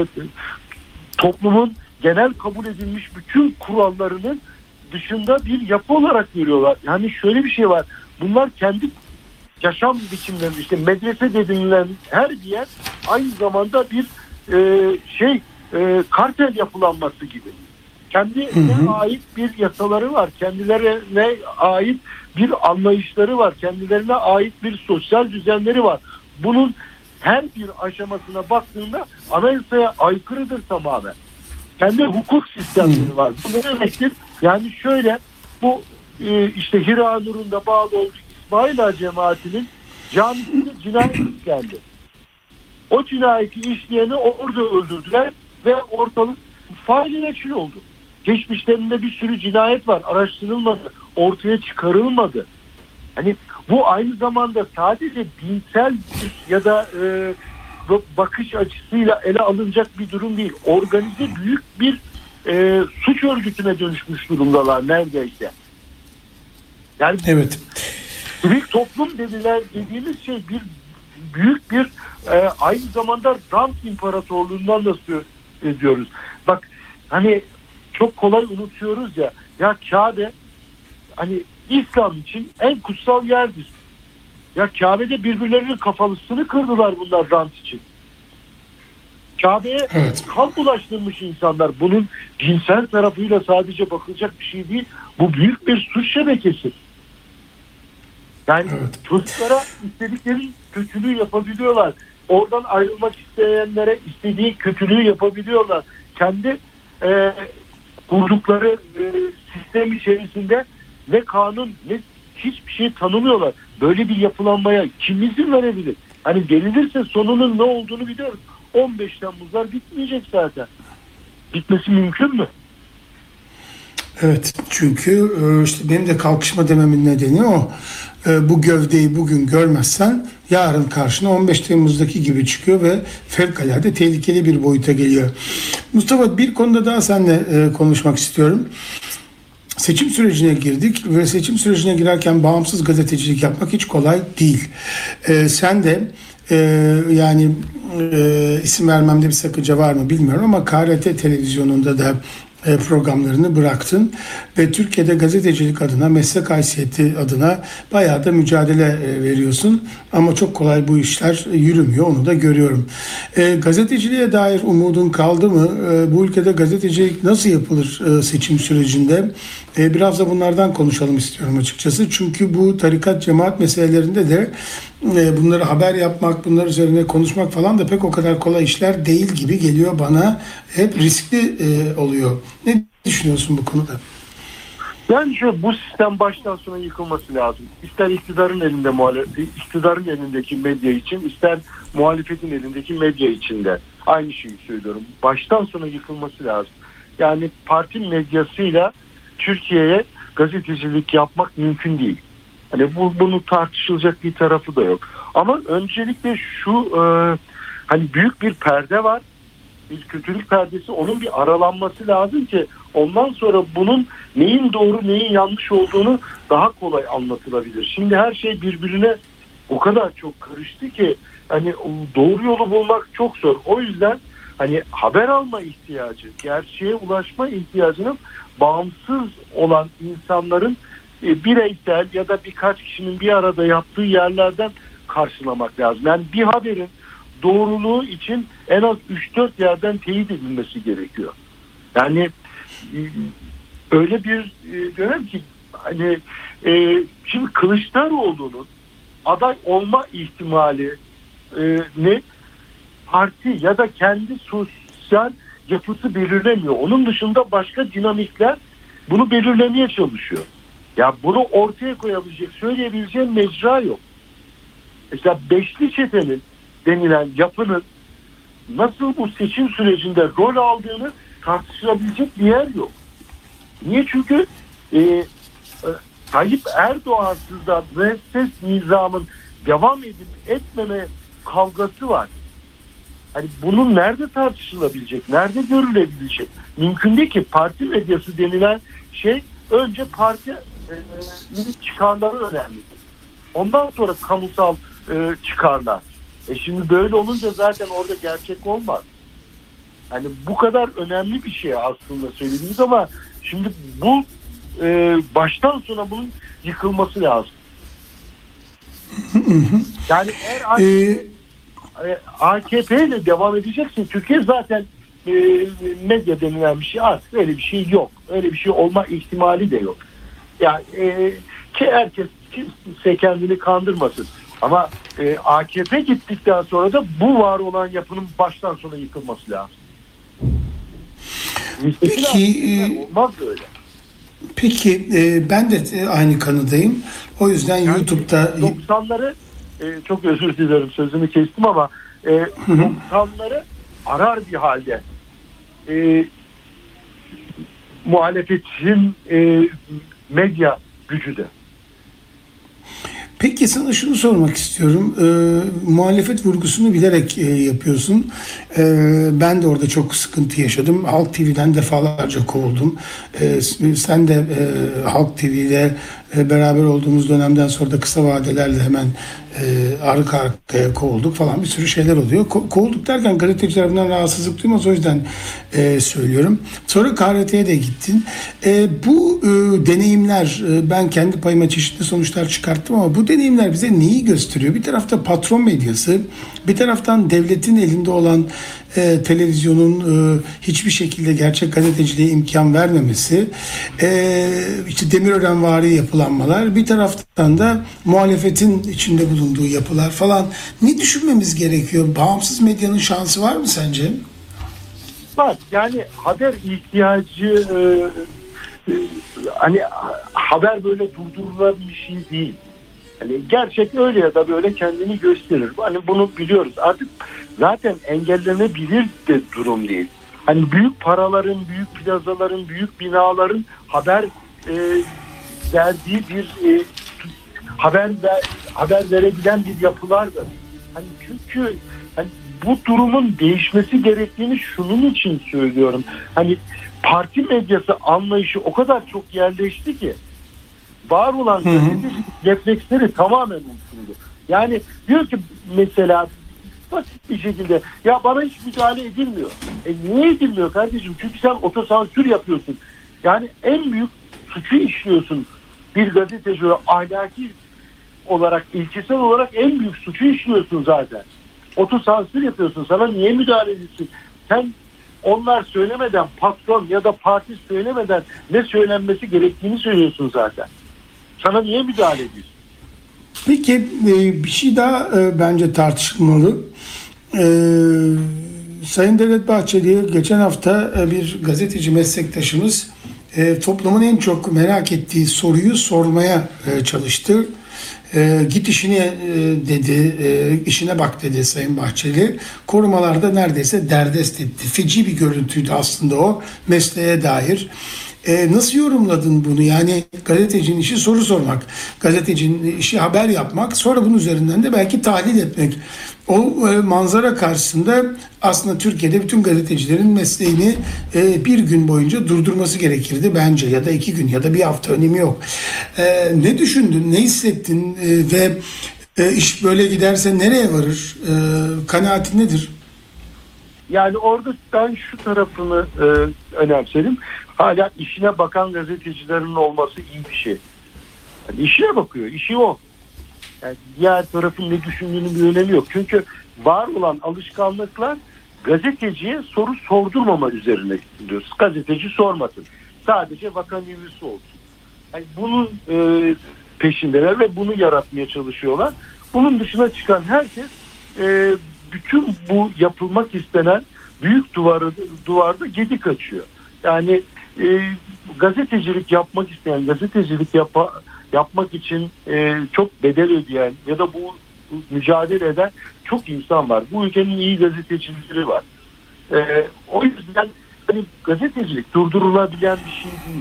toplumun genel kabul edilmiş bütün kurallarının dışında bir yapı olarak görüyorlar. Yani şöyle bir şey var. Bunlar kendi yaşam biçimleri, işte medrese denilen her bir yer aynı zamanda bir e, şey e, kartel yapılanması gibi. Kendine ait bir yasaları var. Kendilerine ait bir anlayışları var. Kendilerine ait bir sosyal düzenleri var. Bunun her bir aşamasına baktığında anayasaya aykırıdır tamamen. Kendi hukuk sistemleri var. Bu ne demektir? Yani şöyle, bu e, işte Hira Nur'un da bağlı olduğu İsmail Ağa cemaatinin camisinde cinayet işlendi. O cinayeti işleyeni orada öldürdüler ve ortalık faili meçhul oldu. Geçmişlerinde bir sürü cinayet var. Araştırılmadı. Ortaya çıkarılmadı. Hani bu aynı zamanda sadece dinsel bir ya da e, bakış açısıyla ele alınacak bir durum değil. Organize büyük bir e, suç örgütüne dönüşmüş durumdalar neredeyse. Yani evet. Sivil toplum dediler, dediğimiz şey bir büyük bir e, aynı zamanda rant imparatorluğundan da söz ediyoruz. Bak hani çok kolay unutuyoruz ya. Ya Kabe hani İslam için en kutsal yerdir. Ya Kabe'de birbirlerinin kafalısını kırdılar bunlar rant için. Kabe'ye evet. kan bulaştırmış insanlar. Bunun cinsel tarafıyla sadece bakılacak bir şey değil. Bu büyük bir suç şebekesi. Yani evet. çocuklara istedikleri kötülüğü yapabiliyorlar. Oradan ayrılmak isteyenlere istediği kötülüğü yapabiliyorlar. Kendi e, kurdukları e, sistem içerisinde ne kanun ne hiçbir şey tanımıyorlar. Böyle bir yapılanmaya kim izin verebilir? Hani gelirse sonunun ne olduğunu biliyoruz. on beş Temmuzlar bitmeyecek zaten. Bitmesi mümkün mü? Evet, çünkü işte benim de kalkışma dememin nedeni o. Bu gövdeyi bugün görmezsen yarın karşına on beş Temmuz'daki gibi çıkıyor ve fevkalade tehlikeli bir boyuta geliyor. Mustafa, bir konuda daha seninle konuşmak istiyorum. Seçim sürecine girdik ve seçim sürecine girerken bağımsız gazetecilik yapmak hiç kolay değil. Ee, sen de e, yani e, isim vermemde bir sakınca var mı bilmiyorum ama K R T televizyonunda da e, programlarını bıraktın ve Türkiye'de gazetecilik adına, meslek haysiyeti adına bayağı da mücadele e, veriyorsun ama çok kolay bu işler e, yürümüyor, onu da görüyorum. E, gazeteciliğe dair umudun kaldı mı? E, bu ülkede gazetecilik nasıl yapılır e, seçim sürecinde? E, biraz da bunlardan konuşalım istiyorum açıkçası. Çünkü bu tarikat cemaat meselelerinde de e, bunları haber yapmak, bunlar üzerine konuşmak falan da pek o kadar kolay işler değil gibi geliyor bana. Hep riskli e, oluyor. Ne düşünüyorsun bu konuda? Yani şöyle, bu sistem baştan sona yıkılması lazım. İster iktidarın elinde muhalefet, iktidarın elindeki medya için, ister muhalefetin elindeki medya için de aynı şeyi söylüyorum. Baştan sona yıkılması lazım. Yani parti medyasıyla Türkiye'ye gazetecilik yapmak mümkün değil. Hani bu bunu tartışılacak bir tarafı da yok. Ama öncelikle şu e, hani büyük bir perde var. Bir kötülük perdesi, onun bir aralanması lazım ki ondan sonra bunun neyin doğru neyin yanlış olduğunu daha kolay anlatılabilir. Şimdi her şey birbirine o kadar çok karıştı ki hani doğru yolu bulmak çok zor. O yüzden hani haber alma ihtiyacı, gerçeğe ulaşma ihtiyacının bağımsız olan insanların e, bireysel ya da birkaç kişinin bir arada yaptığı yerlerden karşılamak lazım. Yani bir haberin doğruluğu için en az üç dört yerden teyit edilmesi gerekiyor. Yani e, öyle bir e, dönem ki hani e, şimdi Kılıçdaroğlu'nun aday olma ihtimali e, ne parti ya da kendi sosyal yapısı belirlemiyor. Onun dışında başka dinamikler bunu belirlemeye çalışıyor. Ya bunu ortaya koyabilecek, söyleyebileceğim mecra yok. Mesela beşli çetenin denilen yapının nasıl bu seçim sürecinde rol aldığını tartışılabilecek bir yer yok. Niye? Çünkü e, e, Tayyip Erdoğan'sız da müesses nizamın devam edip etmeme kavgası var. Hani bunun nerede tartışılabilecek, nerede görülebilecek? Mümkün değil ki. Parti medyası denilen şey önce parti e, çıkarları önemli. Ondan sonra kamusal e, çıkarlar. E şimdi böyle olunca zaten orada gerçek olmaz. Hani bu kadar önemli bir şey aslında söylediğiniz ama şimdi bu e, baştan sona bunun yıkılması lazım. Yani eğer A K P ile devam edeceksin, Türkiye zaten e, medya denilen bir şey artık öyle bir şey yok. Öyle bir şey olma ihtimali de yok. Yani e, ki herkes kimse kendini kandırmasın. Ama e, A K P gittikten sonra da bu var olan yapının baştan sona yıkılması lazım. Peki, olmaz böyle. Peki e, ben de aynı kanıdayım. O yüzden yani YouTube'da doksanları e, çok özür dilerim sözünü kestim ama e, doksanları arar bir halde e, muhalefetin e, medya gücü de. Peki sana şunu sormak istiyorum. E, muhalefet vurgusunu bilerek e, yapıyorsun. E, ben de orada çok sıkıntı yaşadım. Halk T V'den defalarca kovuldum. E, sen de e, Halk T V'de e, beraber olduğumuz dönemden sonra da kısa vadelerle hemen e, arka arkaya kovulduk falan, bir sürü şeyler oluyor. Ko- kovulduk derken gazeteciler bundan rahatsızlık duymaz, o yüzden e, söylüyorum. Sonra K R T'ye de gittin. E, bu e, deneyimler, e, ben kendi payıma çeşitli sonuçlar çıkarttım ama bu deneyimler bize neyi gösteriyor? Bir tarafta patron medyası, bir taraftan devletin elinde olan e, televizyonun e, hiçbir şekilde gerçek gazeteciliğe imkan vermemesi, e, işte Demirörenvari yapılanmalar, bir taraftan da muhalefetin içinde bulunduğu yapılar falan. Ne düşünmemiz gerekiyor? Bağımsız medyanın şansı var mı sence? Var. Yani haber ihtiyacı e, e, hani haber böyle durdurulan bir şey değil. Hani gerçek öyle ya da böyle kendini gösterir. Hani bunu biliyoruz. Artık zaten engellenebilir de durum değil. Hani büyük paraların, büyük plazaların, büyük binaların haber e, verdiği bir e, haber ver, haber verebilen bir yapılardır. Hani çünkü hani bu durumun değişmesi gerektiğini şunun için söylüyorum. Hani parti medyası anlayışı o kadar çok yerleşti ki var olan gazetecilik refleksleri tamamen unutuldu. Yani diyor ki mesela basit bir şekilde ya bana hiç müdahale edilmiyor. E niye edilmiyor kardeşim? Çünkü sen otosansür yapıyorsun. Yani en büyük suçu işliyorsun. Bir gazeteci ahlaki olarak, ilkesel olarak en büyük suçu işliyorsun zaten. Otosansür yapıyorsun. Sana niye müdahale edilsin? Sen onlar söylemeden, patron ya da parti söylemeden ne söylenmesi gerektiğini söylüyorsun zaten. Sana niye müdahale ediyorsun? Peki bir şey daha bence tartışılmalı. Sayın Devlet Bahçeli geçen hafta bir gazeteci meslektaşımız e, toplumun en çok merak ettiği soruyu sormaya e, çalıştı. E, git işine e, dedi, e, işine bak dedi Sayın Bahçeli. Korumalarda neredeyse derdest etti. Feci bir görüntüydü aslında o mesleğe dair. E, nasıl yorumladın bunu? Yani gazetecinin işi soru sormak, gazetecinin işi haber yapmak, sonra bunun üzerinden de belki tahlil etmek. O e, manzara karşısında aslında Türkiye'de bütün gazetecilerin mesleğini e, bir gün boyunca durdurması gerekirdi bence, ya da iki gün ya da bir hafta, önemi yok. E, ne düşündün, ne hissettin e, ve e, iş böyle giderse nereye varır? E, kanaatin nedir? Yani orada ben şu tarafını e, önemsedim. Hala işine bakan gazetecilerin olması iyi bir şey. Yani işine bakıyor, işi o. Yani diğer tarafın ne düşündüğünün bir önemi yok. Çünkü var olan alışkanlıklar gazeteciye soru sordurmama üzerine gidiyoruz. Gazeteci sormasın. Sadece vaka üyesi olsun. Yani bunun e, peşindeler ve bunu yaratmaya çalışıyorlar. Bunun dışına çıkan herkes e, bütün bu yapılmak istenen büyük duvarı, duvarda gedik açıyor. Yani e, gazetecilik yapmak isteyen, gazetecilik yapa, yapmak için e, çok bedel ödeyen ya da bu, bu mücadele eden çok insan var. Bu ülkenin iyi gazetecileri var. E, o yüzden hani, gazetecilik durdurulabilen bir şey değil.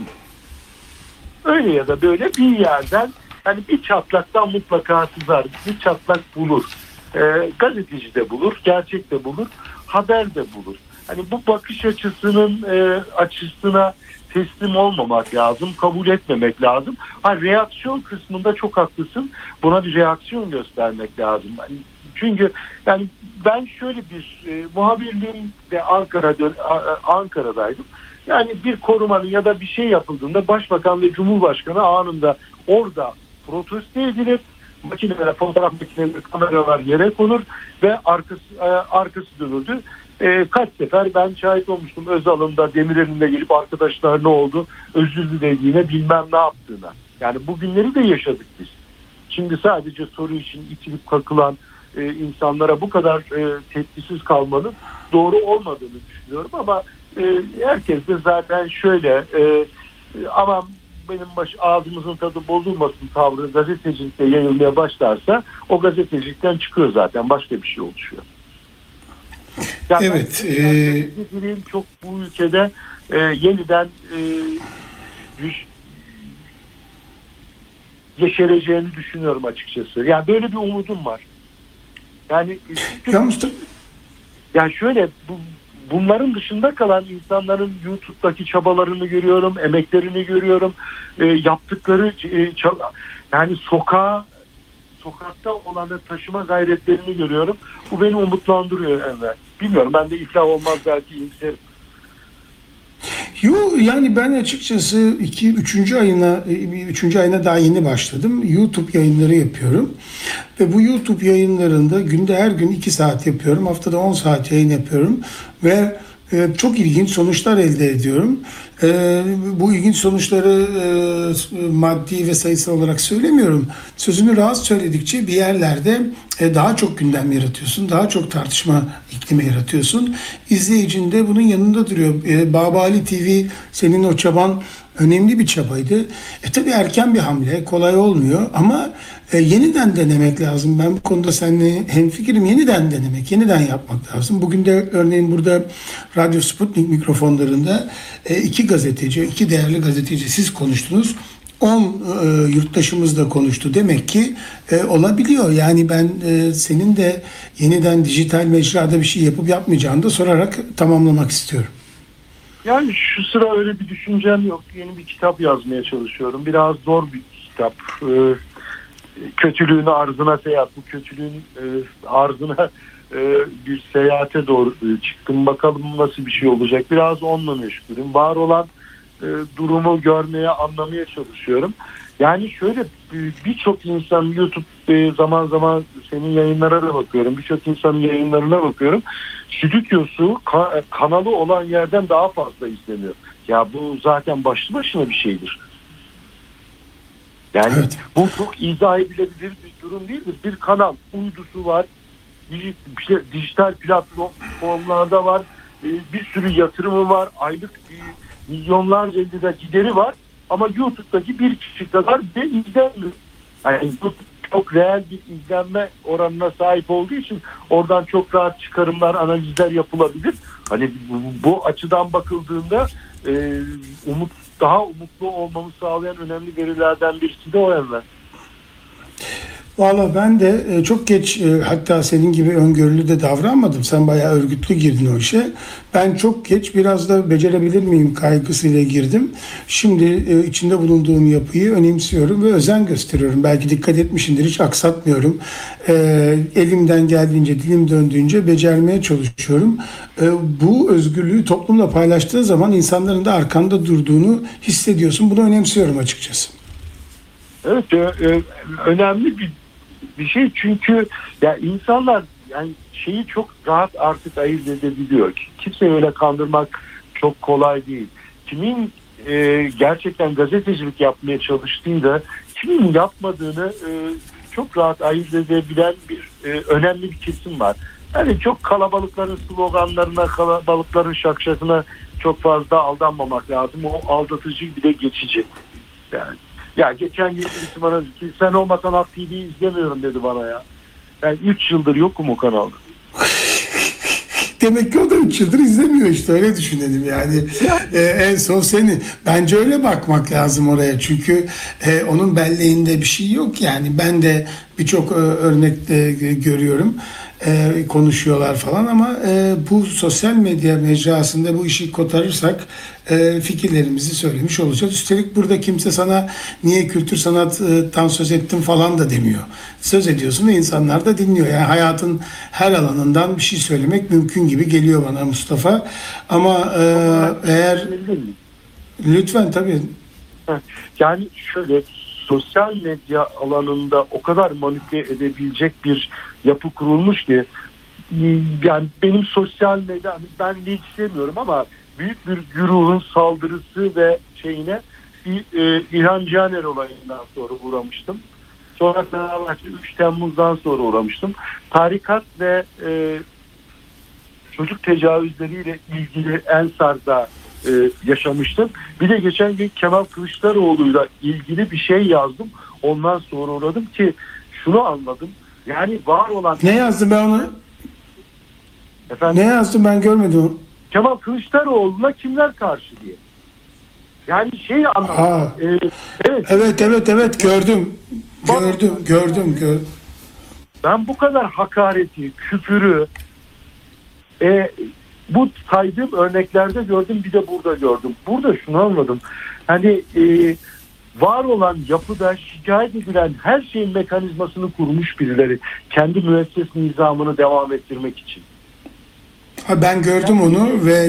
Öyle ya da böyle bir yerden hani bir çatlaktan mutlaka sızar, bir çatlak bulur. E, gazeteci de bulur, gerçek de bulur, haber de bulur. Hani bu bakış açısının e, açısına teslim olmamak lazım, kabul etmemek lazım. Ha, reaksiyon kısmında çok haklısın. Buna bir reaksiyon göstermek lazım. Yani çünkü yani ben şöyle bir e, muhabirliğim de Ankara'da Ankara'daydım. Yani bir korumanın ya da bir şey yapıldığında Başbakan ve Cumhurbaşkanı anında orada protesto edilir. Makineler, fotoğraf makineleri, kameralar yere konur ve arkası e, arkası dönüldü. E, kaç sefer ben şahit olmuştum Özal'ında, Demirel'inde gelip arkadaşlar ne oldu, özür dilediğine, bilmem ne yaptığına. Yani bu günleri de yaşadık biz. Şimdi sadece soru için itilip kakılan e, insanlara bu kadar e, tepkisiz kalmanın doğru olmadığını düşünüyorum ama e, herkes de zaten şöyle e, aman benim baş, ağzımızın tadı bozulmasın tavrı gazetecilikte yayılmaya başlarsa o gazetecilikten çıkıyor zaten, başka bir şey oluşuyor. Yani evet. Ben, e... çok bu ülkede e, yeniden e, yüz, yeşereceğini düşünüyorum açıkçası. Yani böyle bir umudum var. Yani çünkü, yani şöyle bu, bunların dışında kalan insanların YouTube'daki çabalarını görüyorum, emeklerini görüyorum, e, yaptıkları e, çaba, yani sokağa sokakta olanı taşıma gayretlerini görüyorum. Bu beni umutlandırıyor Enver. Bilmiyorum, ben de iflah olmaz belki iyimserim. Yo, yani ben açıkçası iki üçüncü ayına üçüncü ayına daha yeni başladım. YouTube yayınları yapıyorum. Ve bu YouTube yayınlarında günde her gün iki saat yapıyorum. Haftada on saat yayın yapıyorum ve e, çok ilginç sonuçlar elde ediyorum. E, bu ilginç sonuçları e, maddi ve sayısal olarak söylemiyorum. Sözünü rahat söyledikçe bir yerlerde e, daha çok gündem yaratıyorsun. Daha çok tartışma iklimi yaratıyorsun. İzleyicin de bunun yanında duruyor. E, Babali T V, senin o çaban önemli bir çabaydı. E tabii erken bir hamle, kolay olmuyor ama e, yeniden denemek lazım. Ben bu konuda seninle hemfikirim. Yeniden denemek, yeniden yapmak lazım. Bugün de örneğin burada Radyo Sputnik mikrofonlarında e, iki gazeteci, iki değerli gazeteci siz konuştunuz. on e, yurttaşımız da konuştu. Demek ki e, olabiliyor. Yani ben e, senin de yeniden dijital mecrada bir şey yapıp yapmayacağını da sorarak tamamlamak istiyorum. Yani şu sıra öyle bir düşüncem yok. Yeni bir kitap yazmaya çalışıyorum. Biraz zor bir kitap. Ee, kötülüğün arzına seyahat. Bu kötülüğün e, arzına e, bir seyahate doğru e, çıktım. Bakalım nasıl bir şey olacak. Biraz onunla meşgulüm. Var olan e, durumu görmeye, anlamaya çalışıyorum. Yani şöyle birçok insan YouTube e, zaman zaman senin yayınlara da bakıyorum. Birçok insanın yayınlarına bakıyorum. Stüdyosu ka- kanalı olan yerden daha fazla izleniyor. Ya bu zaten başlı başına bir şeydir. Yani evet. Bu çok izah edilebilir bir durum değildir. Bir kanal uydusu var. Dijital platformlarda var. Bir sürü yatırımı var. Aylık milyonlarca lira gideri var ama YouTube'daki bir kişi kadar bile izlenmiyor. Yani YouTube çok reel bir izlenme oranına sahip olduğu için oradan çok rahat çıkarımlar, analizler yapılabilir. Hani bu, bu açıdan bakıldığında e, umut daha umutlu olmamı sağlayan önemli verilerden birisi de o evren. Valla ben de çok geç, hatta senin gibi öngörülü de davranmadım. Sen bayağı örgütlü girdin o işe. Ben çok geç, biraz da becerebilir miyim kaygısıyla girdim. Şimdi içinde bulunduğum yapıyı önemsiyorum ve özen gösteriyorum. Belki dikkat etmişsindir, hiç aksatmıyorum. Elimden geldiğince, dilim döndüğünce becermeye çalışıyorum. Bu özgürlüğü toplumla paylaştığı zaman insanların da arkanda durduğunu hissediyorsun. Bunu önemsiyorum açıkçası. Evet, önemli bir bir şey çünkü ya insanlar yani şeyi çok rahat artık ayırt edebiliyor. Kimseyi öyle kandırmak çok kolay değil. Kimin e, gerçekten gazetecilik yapmaya çalıştığıyla kimin yapmadığını e, çok rahat ayırt edebilen bir e, önemli bir kesim var. Yani çok kalabalıkların sloganlarına, kalabalıkların şakşakına çok fazla aldanmamak lazım. O aldatıcı bir de geçici. Yani ya geçen gün birisi bana dedi ki sen olmasan Halk T V'yi izlemiyorum dedi bana ya. Ben üç yıldır yokum o kanalda. Demek ki o da üç yıldır izlemiyor işte, öyle düşünelim yani. ee, en son seni. Bence öyle bakmak lazım oraya. Çünkü e, onun belleğinde bir şey yok yani. Ben de birçok e, örnekte görüyorum. E, konuşuyorlar falan ama e, bu sosyal medya mecrasında bu işi kotarırsak e, fikirlerimizi söylemiş olacağız. Üstelik burada kimse sana niye kültür sanattan söz ettim falan da demiyor. Söz ediyorsun ve insanlar da dinliyor. Yani hayatın her alanından bir şey söylemek mümkün gibi geliyor bana Mustafa. Ama e, eğer lütfen tabii. Yani şöyle, sosyal medya alanında o kadar manipüle edebilecek bir yapı kurulmuş ki yani benim sosyal medya, ben linç istemiyorum ama büyük bir güruhun saldırısı ve şeyine e, İlhan Caner olayından sonra uğramıştım. Sonra Fenerbahçe üç Temmuz'dan sonra uğramıştım. Tarikat ve e, çocuk tecavüzleriyle ilgili Ensar'da e, yaşamıştım. Bir de geçen gün Kemal Kılıçdaroğlu'yla ilgili bir şey yazdım. Ondan sonra uğradım ki şunu anladım. Yani var olan... Ne yazdın ben onu? Efendim? Ne yazdım ben görmedim onu. Kemal Kılıçdaroğlu'na kimler karşı diye. Yani şey anladım. Ee, evet. evet evet evet gördüm. Gördüm gördüm gördüm. Ben bu kadar hakareti, küfürü e, bu saydığım örneklerde gördüm, bir de burada gördüm. Burada şunu anladım. Hani e, var olan yapıda şikayet edilen her şeyin mekanizmasını kurmuş birileri. Kendi müesses nizamını devam ettirmek için. Ha, ben gördüm onu ve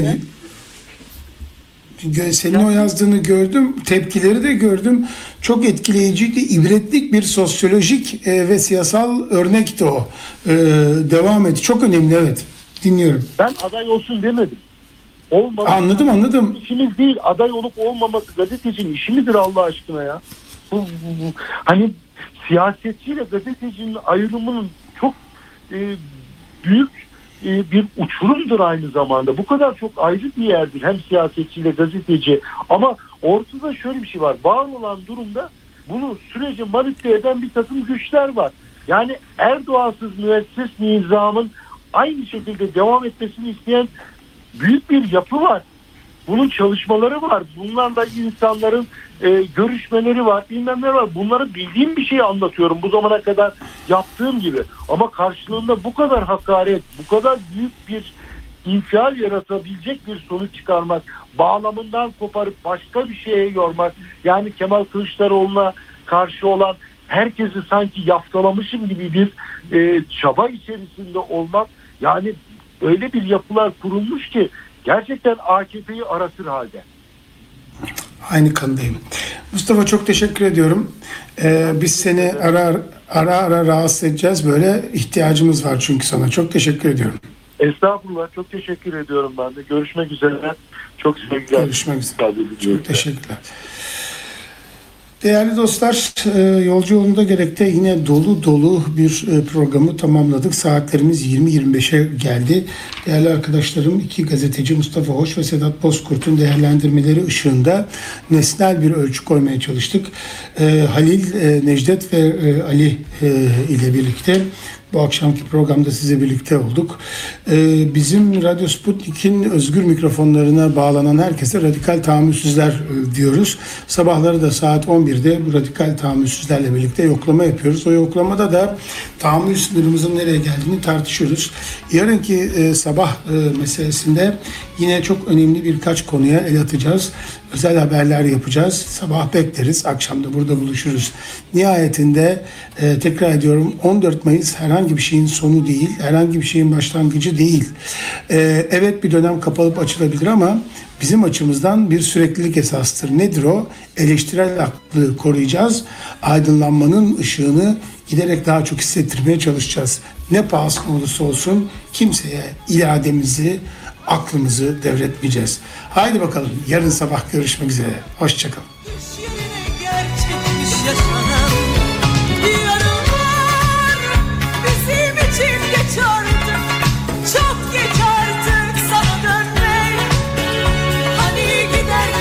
senin o yazdığını gördüm. Tepkileri de gördüm. Çok etkileyiciydi. İbretlik bir sosyolojik e, ve siyasal örnekti o. E, devam et. Çok önemli, evet. Dinliyorum. Ben aday olsun demedim. Olmadı. Anladım anladım. İşimiz değil. Aday olup olmaması gazetecinin işi midir Allah aşkına ya? Bu, bu, bu. Hani siyasetçiyle gazetecinin ayrımının çok e, büyük e, bir uçurumdur aynı zamanda. Bu kadar çok ayrı bir yerdir hem siyasetçiyle gazeteci. Ama ortada şöyle bir şey var. Var olan durumda bunu süreci manipüle eden bir takım güçler var. Yani Erdoğansız müesses nizamın aynı şekilde devam etmesini isteyen büyük bir yapı var. Bunun çalışmaları var. Bunlarla insanların e, görüşmeleri var. Bilmem ne var. Bunları bildiğim bir şeyi anlatıyorum. Bu zamana kadar yaptığım gibi. Ama karşılığında bu kadar hakaret, bu kadar büyük bir infial yaratabilecek bir sonuç çıkarmak, bağlamından koparıp başka bir şeye yormak, yani Kemal Kılıçdaroğlu'na karşı olan herkesi sanki yaftalamışım gibi bir e, çaba içerisinde olmak, yani öyle bir yapılar kurulmuş ki gerçekten A K P'yi aratır halde. Aynı kanıdayım. Mustafa, çok teşekkür ediyorum. Ee, biz seni ara ara ara rahatsız edeceğiz. Böyle ihtiyacımız var çünkü sana. Çok teşekkür ediyorum. Estağfurullah. Çok teşekkür ediyorum ben de. Görüşmek üzere. Çok sevgiler. Görüşmek üzere. Çok teşekkürler. Değerli dostlar, Yolcu Yolunda Gerek'te yine dolu dolu bir programı tamamladık. Saatlerimiz yirmi yirmi beşe geldi. Değerli arkadaşlarım, iki gazeteci Mustafa Hoş ve Sedat Bozkurt'un değerlendirmeleri ışığında nesnel bir ölçü koymaya çalıştık. Halil, Necdet ve Ali ile birlikte bu akşamki programda size birlikte olduk. Ee, bizim Radyo Sputnik'in özgür mikrofonlarına bağlanan herkese radikal tahammülsüzler e, diyoruz. Sabahları da saat on birde bu radikal tahammülsüzlerle birlikte yoklama yapıyoruz. O yoklamada da tahammül sınırımızın nereye geldiğini tartışıyoruz. Yarınki e, sabah e, meselesinde yine çok önemli birkaç konuya el atacağız. Özel haberler yapacağız. Sabah bekleriz. Akşam da burada buluşuruz. Nihayetinde e, tekrar ediyorum, on dört Mayıs herhangi bir şeyin sonu değil. Herhangi bir şeyin başlangıcı değil. E, evet, bir dönem kapalıp açılabilir ama bizim açımızdan bir süreklilik esastır. Nedir o? Eleştirel aklı koruyacağız. Aydınlanmanın ışığını giderek daha çok hissettirmeye çalışacağız. Ne pahasına olursa olsun kimseye irademizi, aklımızı devretmeyeceğiz. Haydi bakalım, yarın sabah görüşmek üzere. Hoşçakalın.